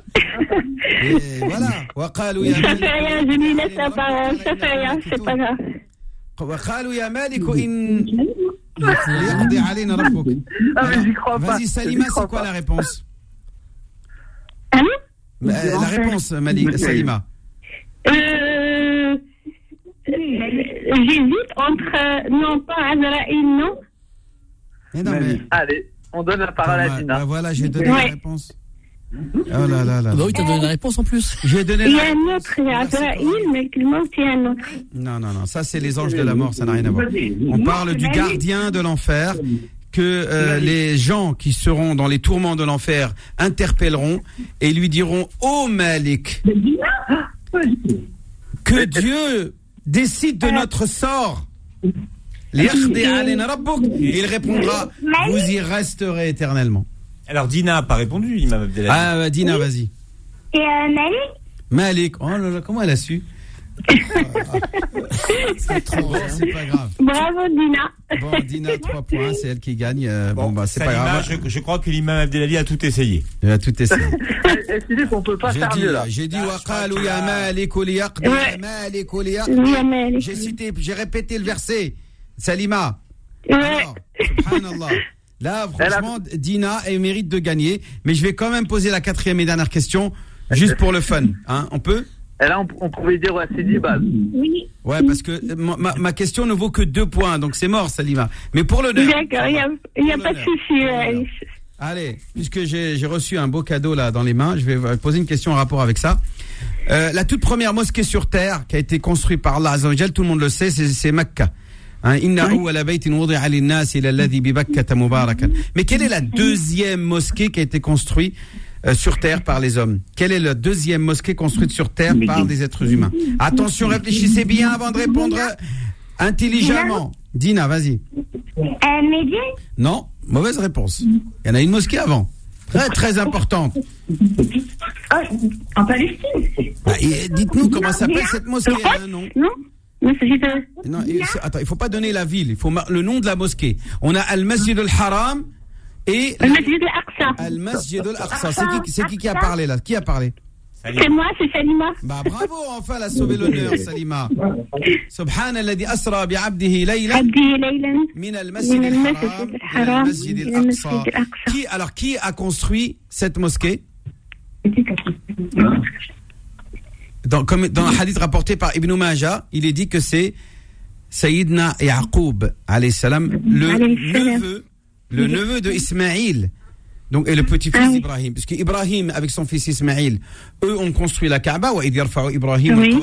[SPEAKER 6] Et voilà. وقالوا يا مالك.
[SPEAKER 15] Safaya, je lui laisse la parole. Safaya, c'est pas grave.
[SPEAKER 6] وقالوا يا مالك إن يقضي علينا ربك.
[SPEAKER 14] Ah mais j'y crois pas.
[SPEAKER 6] Vas-y Salima, c'est quoi la réponse?
[SPEAKER 15] Allô?
[SPEAKER 6] La réponse, Malik, Salima.
[SPEAKER 15] Euh, j'hésite entre non pas Azraïl, non.
[SPEAKER 6] Mais non, mais...
[SPEAKER 14] Allez, on donne la parole ah, à Dina.
[SPEAKER 6] Bah voilà, j'ai donné ouais. la réponse. Oh là là là.
[SPEAKER 11] Bah oui, t'as donné la réponse en plus.
[SPEAKER 6] Je vais donner
[SPEAKER 15] il y
[SPEAKER 6] la
[SPEAKER 15] a un autre, il y a Azraïl, mais il manque il y a un autre.
[SPEAKER 6] Non, non, non, ça c'est les anges de la mort, ça n'a rien à voir. On parle du gardien de l'enfer que euh, les gens qui seront dans les tourments de l'enfer interpelleront et lui diront « Oh Malik, que Dieu décide de notre sort !» Et il répondra « Vous y resterez éternellement ».
[SPEAKER 3] Alors Dina n'a pas répondu, Imam Abdelali.
[SPEAKER 6] Ah bah, Dina, vas-y.
[SPEAKER 15] Et euh, Malik
[SPEAKER 6] Malik, oh là là, comment elle a su? C'est trop bon, c'est pas grave.
[SPEAKER 15] Bravo Dina.
[SPEAKER 6] Bon, Dina, trois points, c'est elle qui gagne. Euh, bon, bon bah c'est
[SPEAKER 3] Salima,
[SPEAKER 6] pas grave.
[SPEAKER 3] Je, je crois que l'imam Abdelali a tout essayé.
[SPEAKER 6] Il a tout essayé.
[SPEAKER 14] Philippe, on peut pas
[SPEAKER 6] j'ai
[SPEAKER 14] faire
[SPEAKER 6] dit,
[SPEAKER 14] mieux là.
[SPEAKER 6] J'ai dit waqalu ya Malik liyaqdi ya Malik liyaqdi. J'ai cité, j'ai répété le verset. Salima.
[SPEAKER 15] Ouais.
[SPEAKER 6] Alors, subhanallah. Là, franchement, a... Dina, elle mérite de gagner. Mais je vais quand même poser la quatrième et dernière question, juste pour le fun. Hein, on peut?
[SPEAKER 14] Et là, on, on pouvait dire, ouais, c'est dix balles.
[SPEAKER 15] Oui.
[SPEAKER 6] Ouais, parce que ma, ma question ne vaut que deux points, donc c'est mort, Salima. Mais pour l'honneur.
[SPEAKER 15] D'accord, il n'y a, y a pas de souci. Ouais.
[SPEAKER 6] Allez, puisque j'ai, j'ai reçu un beau cadeau là dans les mains, je vais poser une question en rapport avec ça. Euh, la toute première mosquée sur terre qui a été construite par Allah Azza wa Jal, tout le monde le sait, c'est, c'est Mecca. Hein, Inna awwala baytin wudi'a lin-nas ila alladhi bi Bakkata mubarakan. Mais quelle est la deuxième mosquée qui a été construite euh, sur terre par les hommes? Quelle est la deuxième mosquée construite sur terre par des êtres humains? Attention, réfléchissez bien avant de répondre intelligemment. Dina, vas-y.
[SPEAKER 15] Euh, Médine?
[SPEAKER 6] Non, mauvaise réponse. Il y en a une mosquée avant. Très, très importante.
[SPEAKER 15] Oh, en Palestine?
[SPEAKER 6] Bah, et dites-nous comment s'appelle cette mosquée. Hein, non,
[SPEAKER 15] non, non, c'est juste...
[SPEAKER 6] non il, c'est, attends, il faut pas donner la ville, il faut mar- le nom de la mosquée. On a Al-Masjid al-Haram et...
[SPEAKER 15] Al-Masjid al-Aqsa.
[SPEAKER 6] Al-Masjid al-Aqsa. C'est qui, c'est qui qui a parlé là? Qui a parlé?
[SPEAKER 15] C'est moi, c'est Salima.
[SPEAKER 6] Bah bravo, enfin elle a sauvé l'honneur, Salima. Subhan alladhi asra bi'abdihi laylan min al-masjid al-haram ila al-masjid al-aqsa. Qui, alors qui a construit cette mosquée? Dans, comme dans un hadith rapporté par Ibn Majah, il est dit que c'est Sayyidina Yaqub alayhi salam, le neveu, le neveu de Ismaïl. Donc, et le petit-fils ah oui. d'Ibrahim. Parce qu'Ibrahim, avec son fils Ismaïl, eux ont construit la Kaaba. Ibrahim, oui.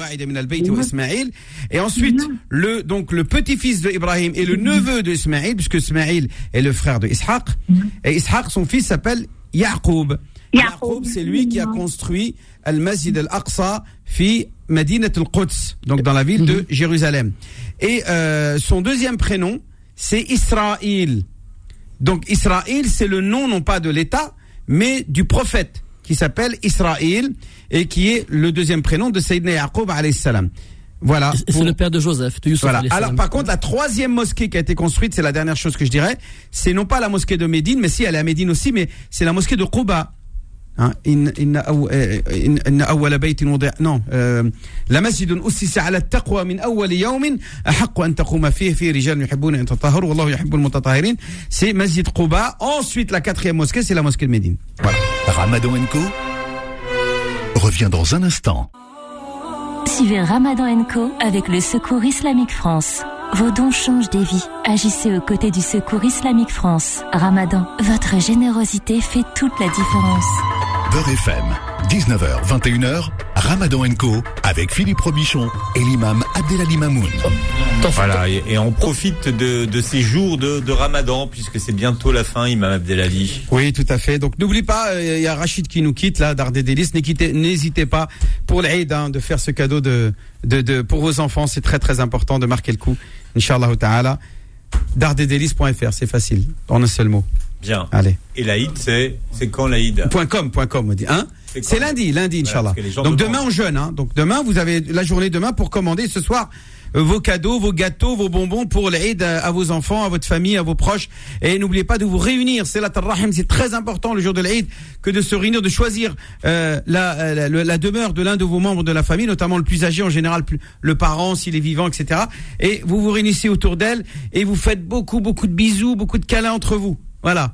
[SPEAKER 6] Et ensuite, le, donc, le petit-fils d'Ibrahim et le neveu d'Ismaïl, puisque Ismaïl est le frère de Ishaq. Et Ishaq, son fils, s'appelle Yaqub. Yaqub, c'est lui qui a construit Al-Masjid al-Aqsa fi Madinat al-Quds. Donc, dans la ville de Jérusalem. Et, euh, son deuxième prénom, c'est Israël. Donc Israël, c'est le nom non pas de l'État, mais du prophète qui s'appelle Israël et qui est le deuxième prénom de Sayyidina Yaqub alayhi salam. Voilà.
[SPEAKER 11] C'est pour... le père de Joseph, de Youssef
[SPEAKER 6] voilà.
[SPEAKER 11] alayhi salam.
[SPEAKER 6] Alors par contre, la troisième mosquée qui a été construite, c'est la dernière chose que je dirais, c'est non pas la mosquée de Médine, mais si elle est à Médine aussi, mais c'est la mosquée de Quba. Hein, in, in, in, in awwala baytin wudi'a non euh, la masjidun ussisa ala at-taqwa min awwal yawmin ahaqqu an taquma fihi fi rijalun yuhibbuna an yatatahharu wallahu yuhibbul mutatahhirin. C'est Masjid Quba. Ensuite la quatrième mosquée, c'est la mosquée de Médine. Voilà.
[SPEAKER 2] Ramadan and Co revient dans un instant.
[SPEAKER 1] Suivez Ramadan and Co avec le Secours Islamique France. Vos dons changent des vies. Agissez aux côtés du Secours Islamique France. Ramadan, votre générosité fait toute la différence.
[SPEAKER 2] Beurre F M, dix-neuf heures vingt et une heures, Ramadan and Co avec Philippe Robichon et l'imam Abdelali Mamoun.
[SPEAKER 3] Voilà, et, et on profite de, de ces jours de, de Ramadan puisque c'est bientôt la fin, imam Abdelali.
[SPEAKER 6] Oui, tout à fait. Donc n'oublie pas, il euh, y a Rachid qui nous quitte là, d'Art des Délices. N'hésitez, n'hésitez pas pour l'Aïd hein, de faire ce cadeau de, de, de pour vos enfants. C'est très très important de marquer le coup. Inch'Allah ta'ala. d'art des délices point f r, c'est facile, en un seul mot.
[SPEAKER 3] Bien.
[SPEAKER 6] Allez.
[SPEAKER 3] Et l'Aïd, c'est, c'est quand l'Aïd?
[SPEAKER 6] .com, .com, on dit, hein? C'est, c'est lundi, lundi, Inch'Allah.
[SPEAKER 3] Voilà,
[SPEAKER 6] donc demain, on jeûne, hein. Donc demain, vous avez la journée demain pour commander ce soir euh, vos cadeaux, vos gâteaux, vos bonbons pour l'Aïd à, à vos enfants, à votre famille, à vos proches. Et n'oubliez pas de vous réunir. C'est la Tarrahim, c'est très important le jour de l'Aïd que de se réunir, de choisir euh, la, la, la, la demeure de l'un de vos membres de la famille, notamment le plus âgé en général, le parent s'il est vivant, et cetera. Et vous vous réunissez autour d'elle et vous faites beaucoup, beaucoup de bisous, beaucoup de câlins entre vous. Voilà.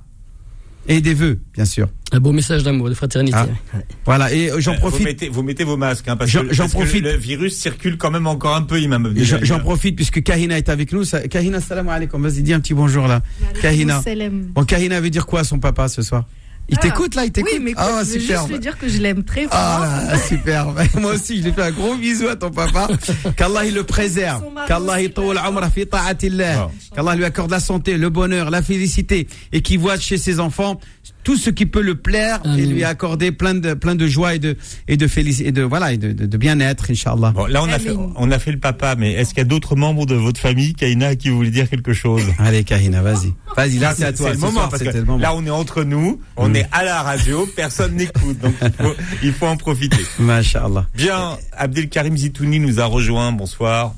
[SPEAKER 6] Et des vœux, bien sûr.
[SPEAKER 11] Un beau message d'amour, de fraternité. Ah.
[SPEAKER 6] Voilà, et j'en
[SPEAKER 3] euh,
[SPEAKER 6] profite.
[SPEAKER 3] Vous mettez, vous mettez vos masques, hein, parce, j'en, que,
[SPEAKER 6] j'en
[SPEAKER 3] parce
[SPEAKER 6] profite.
[SPEAKER 3] que le virus circule quand même encore un peu, imam.
[SPEAKER 6] J'en, j'en profite puisque Kahina est avec nous. Ça, Kahina, salam alaikum. Vas-y, dis un petit bonjour là. Kahina. Bon, Kahina veut dire quoi à son papa ce soir? Il ah, t'écoute là, il t'écoute.
[SPEAKER 16] Oui, mais quoi,
[SPEAKER 6] ah,
[SPEAKER 16] je veux
[SPEAKER 6] super.
[SPEAKER 16] juste lui dire que je l'aime très fort.
[SPEAKER 6] Ah, super. Moi aussi, je lui fais un gros bisou à ton papa. Qu'Allah il le préserve. Qu'Allah il taoul umra fi ta'atillah. Qu'Allah lui accorde la santé, le bonheur, la félicité et qu'il voit chez ses enfants tout ce qui peut le plaire et lui accorder plein de plein de joie et de et de félicité et de voilà et de, de, de bien-être, Inch'Allah.
[SPEAKER 3] Bon, là on a fait on a fait le papa, mais est-ce qu'il y a d'autres membres de votre famille, Kahina, qui voulaient dire quelque chose?
[SPEAKER 6] Allez, Kahina, vas-y. Vas-y, là c'est, c'est à toi.
[SPEAKER 3] C'est le moment parce que le moment. Là on est entre nous, on mmh. est à la radio, personne n'écoute, donc il faut il faut en profiter.
[SPEAKER 6] Masha'Allah.
[SPEAKER 3] Bien, Abdelkarim Zitouni nous a rejoint. Bonsoir.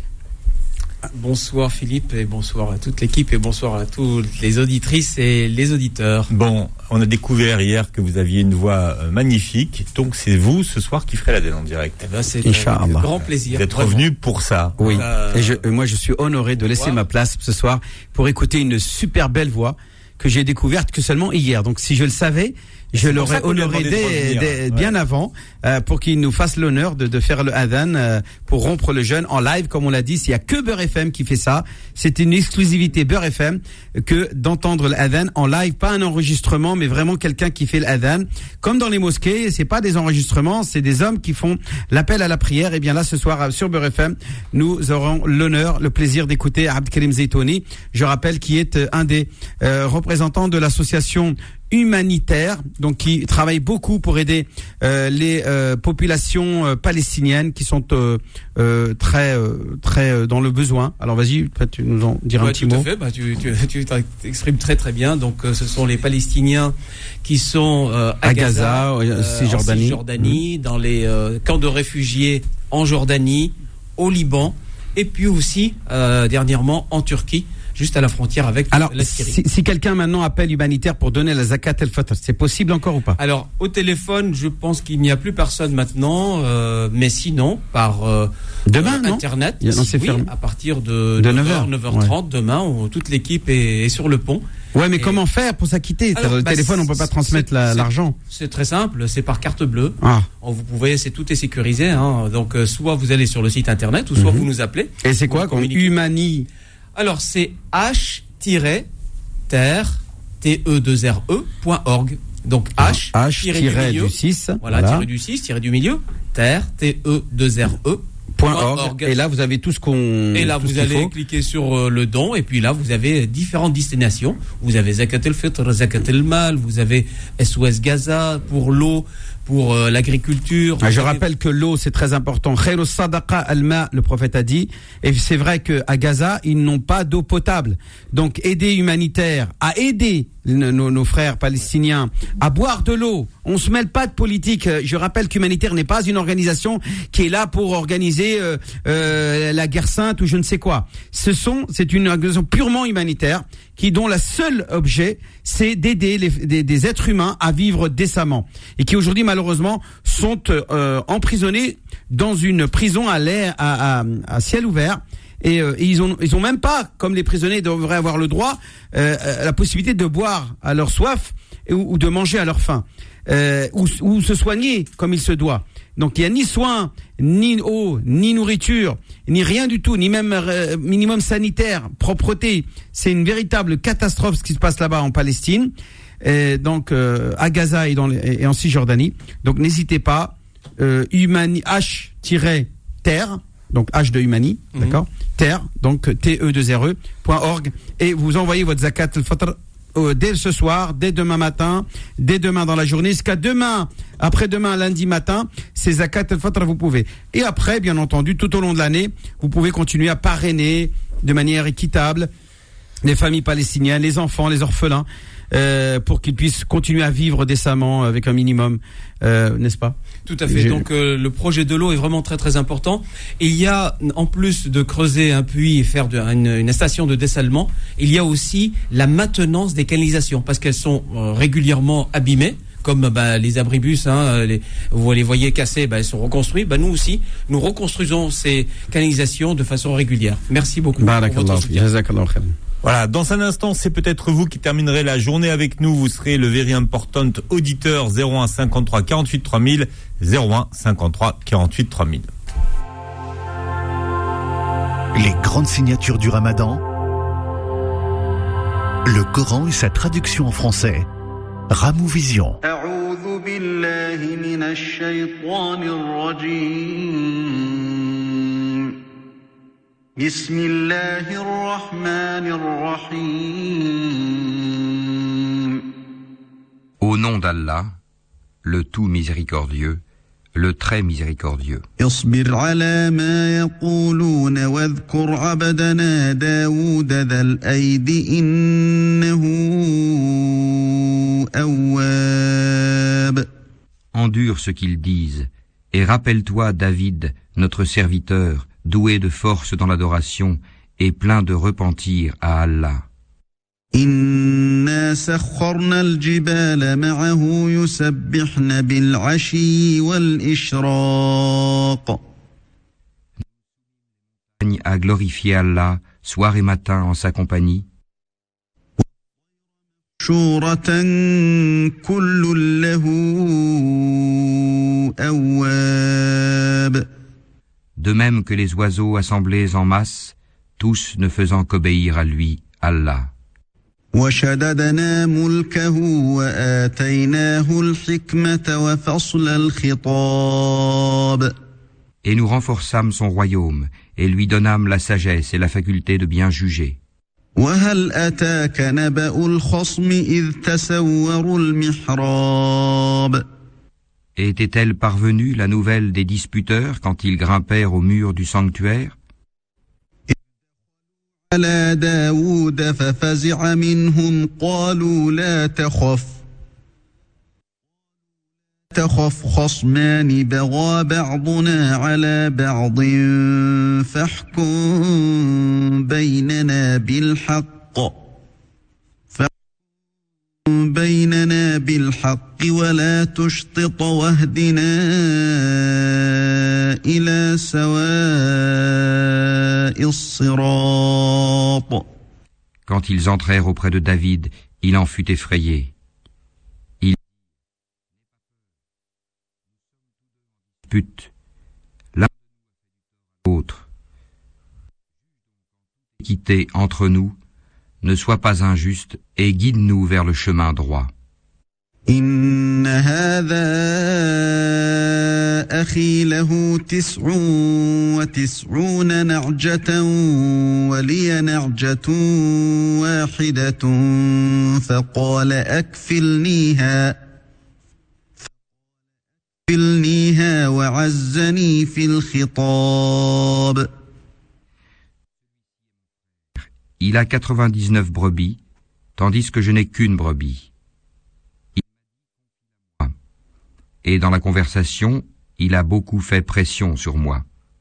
[SPEAKER 17] Bonsoir Philippe et bonsoir à toute l'équipe et bonsoir à toutes les auditrices et les auditeurs.
[SPEAKER 3] Bon, on a découvert hier que vous aviez une voix magnifique, donc c'est vous ce soir qui ferez la D N en direct.
[SPEAKER 17] Eh ben, c'est un grand plaisir.
[SPEAKER 3] D'être revenu pour ça.
[SPEAKER 6] Oui, euh... et je, moi je suis honoré de laisser wow. ma place ce soir pour écouter une super belle voix que j'ai découverte que seulement hier. Donc si je le savais, je l'aurais honoré dès, dès, ouais. bien avant euh, pour qu'il nous fasse l'honneur de, de faire le adhan euh, pour rompre le jeûne en live, comme on l'a dit. Il y a que Beurre F M qui fait ça. C'est une exclusivité Beurre F M que d'entendre l'adhan en live, pas un enregistrement, mais vraiment quelqu'un qui fait l'adhan. Comme dans les mosquées, c'est pas des enregistrements, c'est des hommes qui font l'appel à la prière. Et bien là, ce soir sur Beurre F M, nous aurons l'honneur, le plaisir d'écouter Abdelkarim Zeitouni. Je rappelle qui est un des euh, représentants de l'association humanitaire, donc qui travaille beaucoup pour aider euh, les euh, populations euh, palestiniennes qui sont euh, euh, très euh, très euh, dans le besoin. Alors vas-y, peut-être tu nous en diras ouais, un petit
[SPEAKER 17] tout
[SPEAKER 6] mot.
[SPEAKER 17] À fait. Bah, tu, tu, tu t'exprimes très très bien. Donc euh, ce sont les Palestiniens qui sont euh, à, à Gaza, Gaza euh, Cisjordanie, en Cisjordanie mmh. dans les euh, camps de réfugiés en Jordanie, au Liban, et puis aussi euh, dernièrement en Turquie, juste à la frontière avec
[SPEAKER 6] Alors,
[SPEAKER 17] la Syrie.
[SPEAKER 6] Si, si quelqu'un maintenant appelle humanitaire pour donner la zakat el-fitr, c'est possible encore ou pas?
[SPEAKER 17] Alors, au téléphone, je pense qu'il n'y a plus personne maintenant, euh, mais sinon, par euh,
[SPEAKER 6] demain,
[SPEAKER 17] euh,
[SPEAKER 6] non
[SPEAKER 17] Internet,
[SPEAKER 6] non,
[SPEAKER 17] si, oui, à partir de,
[SPEAKER 6] de
[SPEAKER 17] neuf heures, neuf heures trente, ouais. demain, on, toute l'équipe est, est sur le pont.
[SPEAKER 6] Ouais, mais
[SPEAKER 17] et...
[SPEAKER 6] comment faire pour s'acquitter? Alors, le bah, téléphone, on peut pas transmettre la, l'argent.
[SPEAKER 17] C'est très simple, c'est par carte bleue.
[SPEAKER 6] Ah.
[SPEAKER 17] Vous pouvez, c'est tout est sécurisé. Hein, donc, euh, soit vous allez sur le site Internet, ou soit mm-hmm. vous nous appelez.
[SPEAKER 6] Et c'est quoi comme Humani?
[SPEAKER 17] Alors, c'est H terre T E deux R E point org. Donc H,
[SPEAKER 6] ah, H tiré du milieu, du six,
[SPEAKER 17] voilà, voilà. tiré du six, tiré du milieu, terre T E deux R E
[SPEAKER 6] point org. Et là vous avez tout ce qu'on
[SPEAKER 17] Et là vous allez faut. cliquer sur euh, le don, et puis là vous avez différentes destinations. Vous avez Zakat el-Fitr, Zakat el-Mal, vous avez S O S Gaza pour l'eau, pour euh, l'agriculture.
[SPEAKER 6] Ah, je avez... rappelle que l'eau c'est très important. Khayru sadaqa al-ma, le prophète a dit. Et c'est vrai que à Gaza ils n'ont pas d'eau potable. Donc aider humanitaire à aider nos, nos frères palestiniens à boire de l'eau. On se mêle pas de politique. Je rappelle qu'Humanitaire n'est pas une organisation qui est là pour organiser euh, euh, la guerre sainte ou je ne sais quoi. Ce sont, c'est une organisation purement humanitaire qui dont la seule objet c'est d'aider les, des, des êtres humains à vivre décemment et qui aujourd'hui malheureusement sont euh, emprisonnés dans une prison à l'air à, à, à ciel ouvert. Et, euh, et ils ont ils ont même pas, comme les prisonniers devraient avoir le droit, euh, la possibilité de boire à leur soif et, ou, ou de manger à leur faim, euh, ou, ou se soigner comme il se doit. Donc il y a ni soins, ni eau, ni nourriture, ni rien du tout, ni même euh, minimum sanitaire, propreté. C'est une véritable catastrophe ce qui se passe là-bas en Palestine, et donc euh, à Gaza et, dans les, et en Cisjordanie. Donc n'hésitez pas, euh, humani H-terre. Donc H de Humani, mmh. d'accord, terre, donc T E deux R E point org, et vous envoyez votre zakat al-fitr euh, dès ce soir, dès demain matin, dès demain dans la journée, jusqu'à demain, après-demain, lundi matin, ces zakat al-fitr vous pouvez. Et après, bien entendu, tout au long de l'année, vous pouvez continuer à parrainer de manière équitable les familles palestiniennes, les enfants, les orphelins, euh, pour qu'ils puissent continuer à vivre décemment avec un minimum, euh, n'est-ce pas?
[SPEAKER 17] Tout à fait. J'ai... Donc euh, le projet de l'eau est vraiment très très important. Et il y a, en plus de creuser un puits et faire de, une, une station de dessalement, il y a aussi la maintenance des canalisations parce qu'elles sont euh, régulièrement abîmées. Comme bah, les abribus, hein, les, vous les voyez cassés, bah, ils sont reconstruits. Bah, nous aussi, nous reconstruisons ces canalisations de façon régulière. Merci beaucoup.
[SPEAKER 3] Voilà, dans un instant, c'est peut-être vous qui terminerez la journée avec nous. Vous serez le very important auditeur zéro un cinquante-trois quarante-huit trois mille, zéro un cinquante-trois quarante-huit trois mille.
[SPEAKER 2] Les grandes signatures du Ramadan, le Coran et sa traduction en français. Ramou Vision.
[SPEAKER 16] أعوذ بالله من الشيطان الرجيم. بسم الله الرحمن الرحيم.
[SPEAKER 18] Au nom d'Allah, le tout miséricordieux, le très miséricordieux.
[SPEAKER 16] اصبر على ما يقولون واذكر عبدنا داود ذا الأيد إنه أواب.
[SPEAKER 18] Endure ce qu'ils disent, et rappelle-toi David, notre serviteur, doué de force dans l'adoration et plein de repentir à Allah.
[SPEAKER 16] إنا سخرنا الجبال معه يسبحن بالعشي والإشراق.
[SPEAKER 18] À glorifier Allah, soir et matin en sa compagnie.
[SPEAKER 16] محشورة كل له أواب.
[SPEAKER 18] De même que les oiseaux assemblés en masse, tous ne faisant qu'obéir à lui, Allah.
[SPEAKER 16] وشددنا ملكه وآتيناه الحكمة وفصل الخطاب.
[SPEAKER 18] Et nous renforçâmes son royaume, et lui donnâmes la sagesse et la faculté de bien juger.
[SPEAKER 16] وهل أتاك نبأ الخصم إذ تسوروا المحراب.
[SPEAKER 18] Et était-elle parvenue la nouvelle des disputeurs quand ils grimpèrent au mur du sanctuaire?
[SPEAKER 16] على داود ففزع منهم قالوا لا تخف تخف خصمان بغى بعضنا على بعض فاحكم بيننا بالحق فاحكم بيننا بالحق ولا تشطط واهدنا إلى سواء الصراط.
[SPEAKER 18] Quand ils entrèrent auprès de David, il en fut effrayé. Il dispute l'un de l'autre. L'équité entre nous, ne sois pas injuste et guide-nous vers le chemin droit.
[SPEAKER 16] إن هذا أخي له تسع وتسعون نعجة ولي نعجة واحدة فقال أكفلنيها أكفلنيها وعزني في الخطاب.
[SPEAKER 18] Il a quatre-vingt-dix-neuf brebis, tandis que je n'ai qu'une brebis. Et dans la conversation, il a beaucoup fait pression sur moi.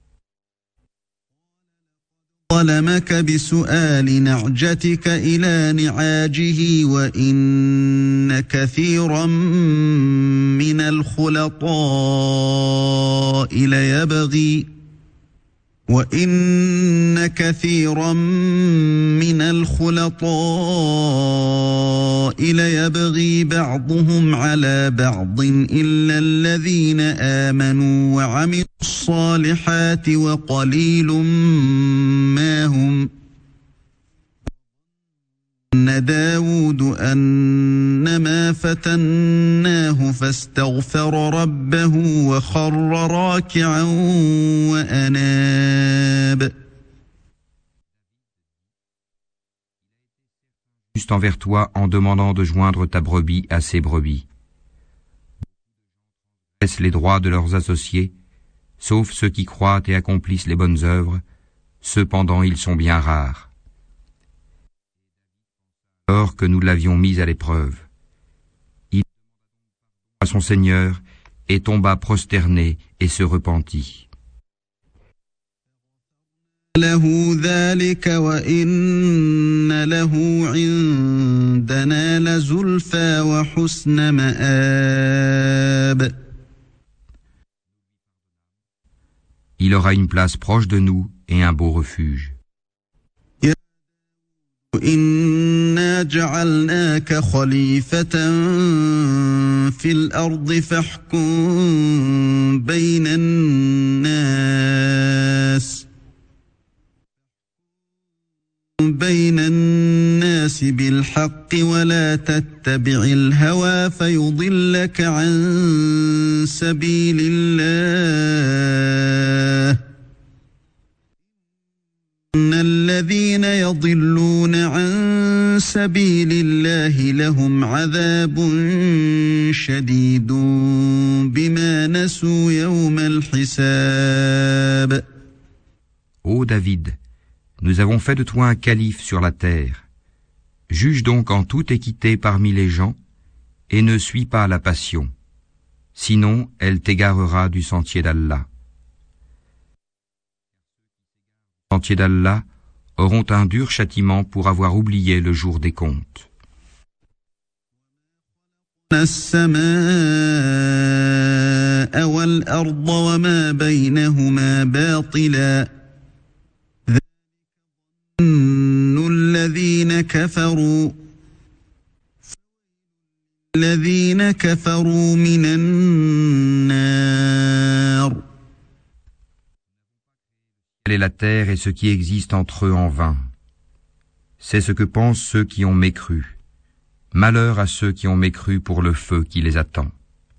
[SPEAKER 16] ظلمك بسؤال نعجتك إلى نعاجه وإن كثيرا من الخلطاء ليبغي وإن كثيرا من الخلطاء ليبغي بعضهم على بعض إلا الذين آمنوا وعملوا الصالحات وقليل ما هم. إن داود أنما فتناه فاستغفر ربه وخر راكعا وأناب.
[SPEAKER 18] Juste envers toi en demandant de joindre ta brebis à ses brebis. Laisse les droits de leurs associés, sauf ceux qui croient et accomplissent les bonnes œuvres, cependant ils sont bien rares. Alors que nous l'avions mis à l'épreuve, il à son Seigneur et tomba prosterné et se repentit.
[SPEAKER 16] له ذلك وإن له عندنا لزلفى وحسن مآب.
[SPEAKER 18] Il aura une place proche de nous et un beau refuge.
[SPEAKER 16] إنا جعلناك خليفة في الأرض فاحكم بين الناس بين الناس بالحق ولا تتبع الهوى فيضلك عن سبيل الله إن الذين يضلون عن سبيل الله لهم عذاب شديد بما نسوا يوم الحساب.
[SPEAKER 18] Ô David, nous avons fait de toi un calife sur la terre. Juge donc en toute équité parmi les gens et ne suis pas la passion. Sinon, elle t'égarera du sentier d'Allah. Les sentiers d'Allah auront un dur châtiment pour avoir oublié le jour des comptes.
[SPEAKER 16] السماء والأرض وما بينهما باطلا ظن الذين كفروا الذين كفروا من النار.
[SPEAKER 18] Et la terre et ce qui existe entre eux en vain. C'est ce que pensent ceux qui ont mécru. Malheur à ceux qui ont mécru pour le feu qui les attend.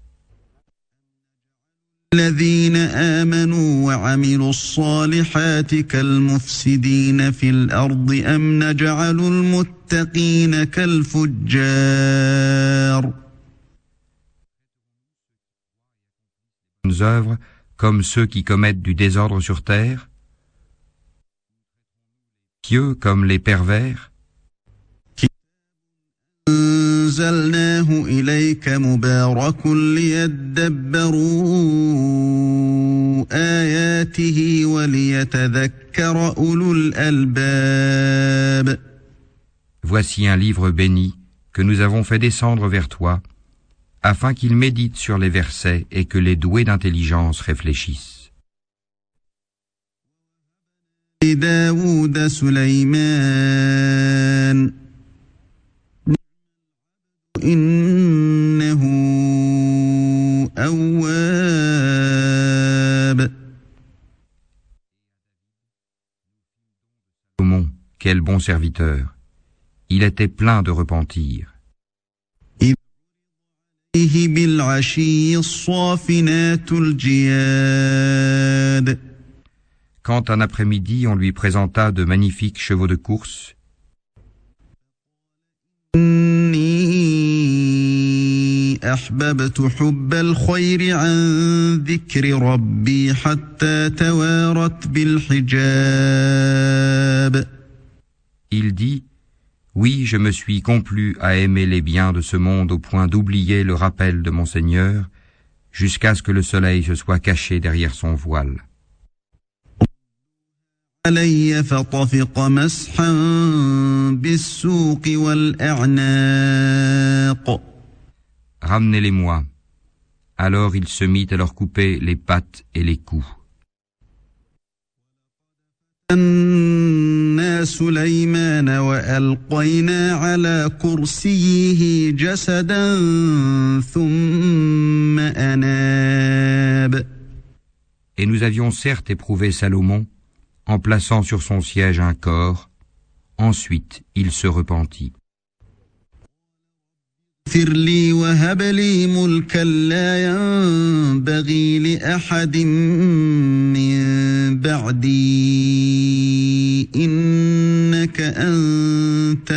[SPEAKER 16] الذين آمنوا وعملوا الصالحات كالمفسدين في الأرض أم نجعل المتقين كالفجار.
[SPEAKER 18] Bonnes œuvres comme ceux qui commettent du désordre sur terre, pieux comme les pervers.
[SPEAKER 16] أنزلناه إليك مبارك ليدبروا آياته وليتذكر أولو الألباب.
[SPEAKER 18] Voici un livre béni que nous avons fait descendre vers toi, afin qu'il médite sur les versets et que les doués d'intelligence réfléchissent.
[SPEAKER 16] لداود سليمان إنه أواب.
[SPEAKER 18] Salomon, quel bon serviteur. Il était plein de repentir.
[SPEAKER 16] إذ بالعشي الصافنات الجياد.
[SPEAKER 18] Quand un après-midi on lui présenta de magnifiques chevaux de course,
[SPEAKER 16] أحببت حب الخير عن ذكر ربي حتى توارت بالحجاب.
[SPEAKER 18] Il dit, oui, je me suis complu à aimer les biens de ce monde au point d'oublier le rappel de mon Seigneur, jusqu'à ce que le soleil se soit caché derrière son voile.
[SPEAKER 16] علي فطفق مسحا بالسوق والأعناق.
[SPEAKER 18] Ramenez-les-moi. Alors il se mit à leur couper les pattes et les coups.
[SPEAKER 16] أنا سليمان وألقينا على كرسيه جسدا ثم أناب.
[SPEAKER 18] Et nous avions certes éprouvé Salomon en plaçant sur son siège un corps. Ensuite il se repentit.
[SPEAKER 16] اغفر لي وهب لي ملكا لا ينبغي لأحد من بعدي إنك أنت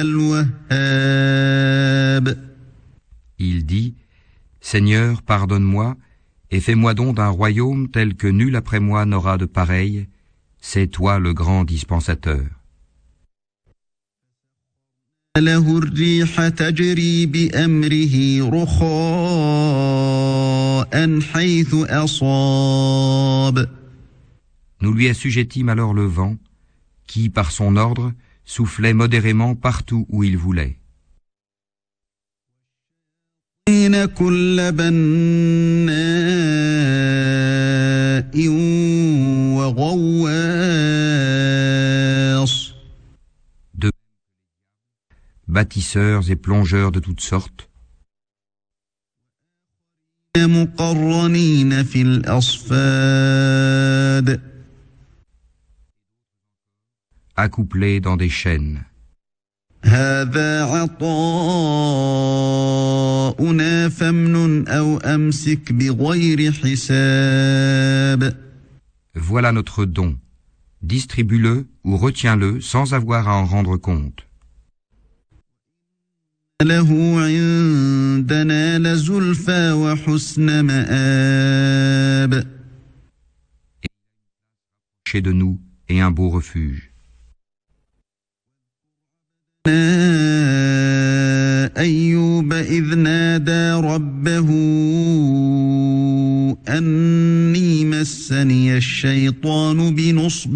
[SPEAKER 16] الوهاب.
[SPEAKER 18] Il dit, Seigneur, pardonne-moi et fais-moi don d'un royaume tel que nul après moi n'aura de pareil. C'est toi le grand dispensateur.
[SPEAKER 16] له الريح تجري بأمره رخاء حيث أصاب.
[SPEAKER 18] Nous lui assujettîmes alors le vent, qui, par son ordre, soufflait modérément partout où il voulait.
[SPEAKER 16] إن كل بناء وغواص.
[SPEAKER 18] De bâtisseurs et plongeurs de toutes sortes.
[SPEAKER 16] مقرنين في الأصفاد.
[SPEAKER 18] Accouplés dans des chaînes.
[SPEAKER 16] هذا عطاؤنا فامنن أو أمسك بغير حساب.
[SPEAKER 18] Voilà notre don. Distribue-le ou retiens-le sans avoir à en rendre compte.
[SPEAKER 16] له عندنا لزلفى وحسن مآب.
[SPEAKER 18] Chez de nous et un beau refuge.
[SPEAKER 16] أيوب إذ نادى ربه أني مسني الشيطان بنصب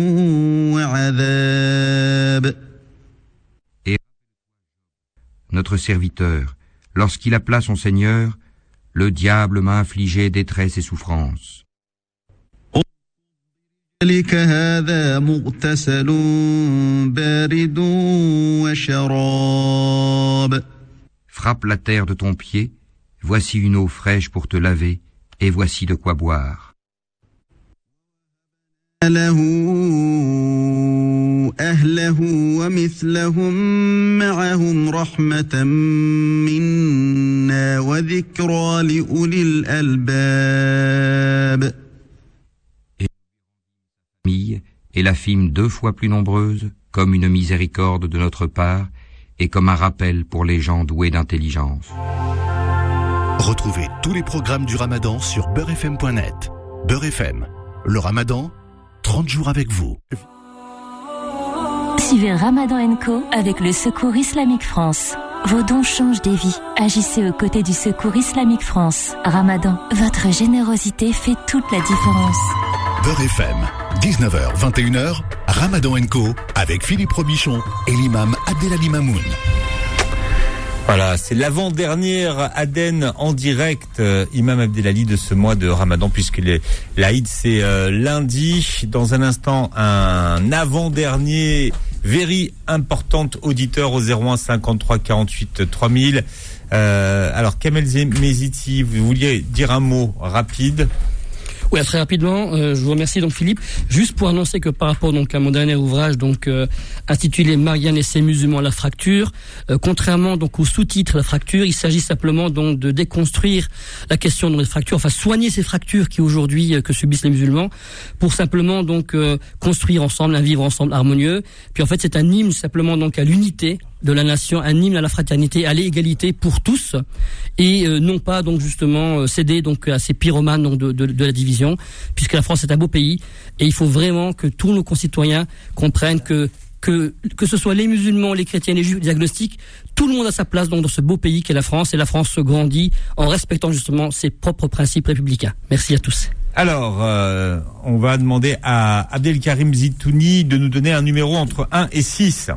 [SPEAKER 16] وعذاب.
[SPEAKER 18] Et notre serviteur, lorsqu'il appela son Seigneur, le diable m'a infligé détresse et souffrance.
[SPEAKER 16] ذلك هذا مغتسل بارد وشراب.
[SPEAKER 18] frappe la terre de ton pied, voici une eau fraîche pour te laver, et voici de quoi boire.
[SPEAKER 16] له أهله ومثلهم معهم رحمة منا وذكرى لأولي الألباب.
[SPEAKER 18] Et la fime deux fois plus nombreuse, comme une miséricorde de notre part, et comme un rappel pour les gens doués d'intelligence.
[SPEAKER 2] Retrouvez tous les programmes du Ramadan sur beurre f m point net. Beurre F M, le Ramadan, trente jours avec vous.
[SPEAKER 1] Suivez Ramadan and Co avec le Secours Islamique France. Vos dons changent des vies. Agissez aux côtés du Secours Islamique France. Ramadan, votre générosité fait toute la différence.
[SPEAKER 2] Beurre F M, dix-neuf heures vingt et une heures, Ramadan and Co avec Philippe Robichon et l'imam Abdelali Mamoun.
[SPEAKER 3] Voilà, c'est l'avant-dernière Aden en direct, euh, Imam Abdelali, de ce mois de Ramadan, puisque les, l'Aïd c'est euh, lundi. Dans un instant, un avant-dernier very importante auditeur au zéro un cinquante-trois quarante-huit trois mille. Euh, alors, Kamel Meziti, vous vouliez dire un mot rapide?
[SPEAKER 11] Oui, très rapidement, euh, je vous remercie donc Philippe. Juste pour annoncer que par rapport donc à mon dernier ouvrage donc euh, intitulé Marianne et ses musulmans, la fracture, euh, contrairement donc au sous-titre La fracture, il s'agit simplement donc de déconstruire la question de les fractures, enfin soigner ces fractures qui aujourd'hui euh, que subissent les musulmans, pour simplement donc euh, construire ensemble un vivre ensemble harmonieux. Puis en fait c'est un hymne simplement donc à l'unité de la nation, un hymne à la fraternité, à l'égalité pour tous, et euh, non pas donc justement euh, céder donc à ces pyromanes donc de, de, de la division, puisque la France est un beau pays et il faut vraiment que tous nos concitoyens comprennent que que que ce soit les musulmans, les chrétiens, les juifs, les agnostiques, tout le monde a sa place donc dans ce beau pays qu'est la France, et la France se grandit en respectant justement ses propres principes républicains. Merci à tous.
[SPEAKER 3] Alors, euh, on va demander à Abdelkarim Zitouni de nous donner un numéro entre un et six.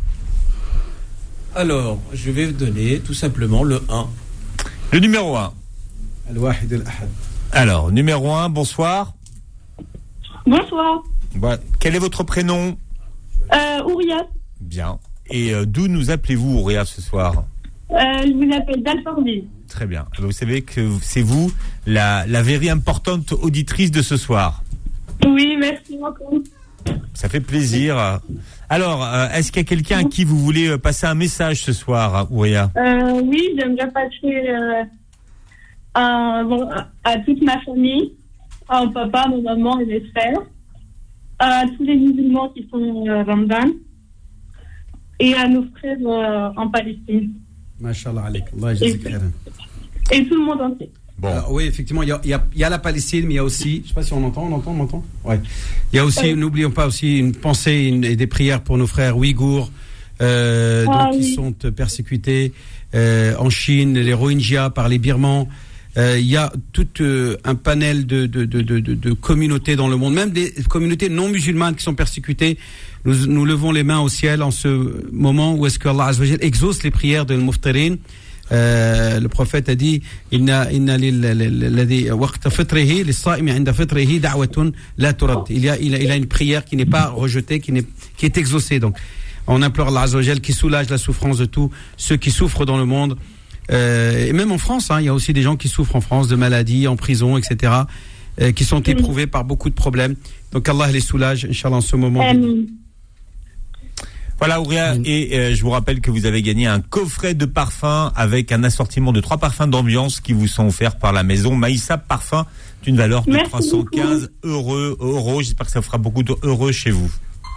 [SPEAKER 17] Alors, je vais vous donner tout simplement le un.
[SPEAKER 3] Le numéro un.
[SPEAKER 17] Al-Wahid al-Ahad.
[SPEAKER 3] Alors, numéro un, bonsoir.
[SPEAKER 15] Bonsoir.
[SPEAKER 3] Bon, quel est votre prénom?
[SPEAKER 15] Euh, Ouria.
[SPEAKER 3] Bien. Et euh, d'où nous appelez-vous, Ouria, ce soir?
[SPEAKER 15] euh, Je vous appelle d'Alfortville.
[SPEAKER 3] Très bien. Vous savez que c'est vous, la, la very importante auditrice de ce soir.
[SPEAKER 15] Oui, merci beaucoup.
[SPEAKER 3] Ça fait plaisir. Alors, euh, est-ce qu'il y a quelqu'un à qui vous voulez passer un message ce soir, Ouria?
[SPEAKER 15] euh, Oui, j'aimerais passer euh, à, bon, à toute ma famille, à mon papa, mon maman et mes frères, à tous les musulmans qui font euh, Ramadan, et à nos frères euh, en Palestine.
[SPEAKER 6] Mashallah alaik. Allah
[SPEAKER 15] et, et tout le monde entier.
[SPEAKER 6] Bon. Alors, oui, effectivement, il y a, il y, a, il y a la Palestine, mais il y a aussi, je sais pas si on entend, on entend, on entend. Ouais. Il y a aussi, oui. N'oublions pas aussi une pensée une, et des prières pour nos frères ouïghours, euh, ah, donc, oui. qui sont persécutés euh, en Chine, les Rohingyas par les Birmans. Euh, il y a tout euh, un panel de, de, de, de, de communautés dans le monde, même des communautés non musulmanes qui sont persécutées. Nous, nous levons les mains au ciel en ce moment où est-ce que Allah Azza wa Jal exauce les prières de l'Muftirin. Euh, le prophète a dit inna inna lilladhi waqt fitrihi lis-sa'imi 'inda fitrihi da'watun la turad. Il y a il a, il a une prière qui n'est pas rejetée, qui n'est qui est exaucée. Donc on implore Allah Azza wa Jal qui soulage la souffrance de tous ceux qui souffrent dans le monde, euh, et même en France, hein, il y a aussi des gens qui souffrent en France de maladies, en prison, et cetera, euh, qui sont éprouvés par beaucoup de problèmes. Donc Allah les soulage, Inch'Allah, en ce moment.
[SPEAKER 15] Amen.
[SPEAKER 3] Voilà, Ouria, et euh, je vous rappelle que vous avez gagné un coffret de parfums avec un assortiment de trois parfums d'ambiance qui vous sont offerts par la maison Maïssa Parfum, d'une valeur de trois cent quinze euros. euros. J'espère que ça vous fera beaucoup d'heureux chez vous.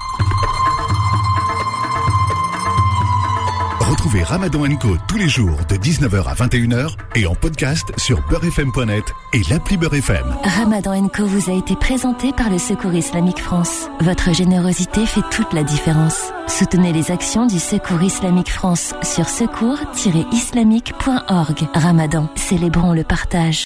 [SPEAKER 2] Retrouvez Ramadan and Co tous les jours de dix-neuf heures à vingt et une heures et en podcast sur beurre f m point net et l'appli Beurre F M.
[SPEAKER 1] Ramadan and Co vous a été présenté par le Secours Islamique France. Votre générosité fait toute la différence. Soutenez les actions du Secours Islamique France sur secours tiret islamique point org. Ramadan, célébrons le partage.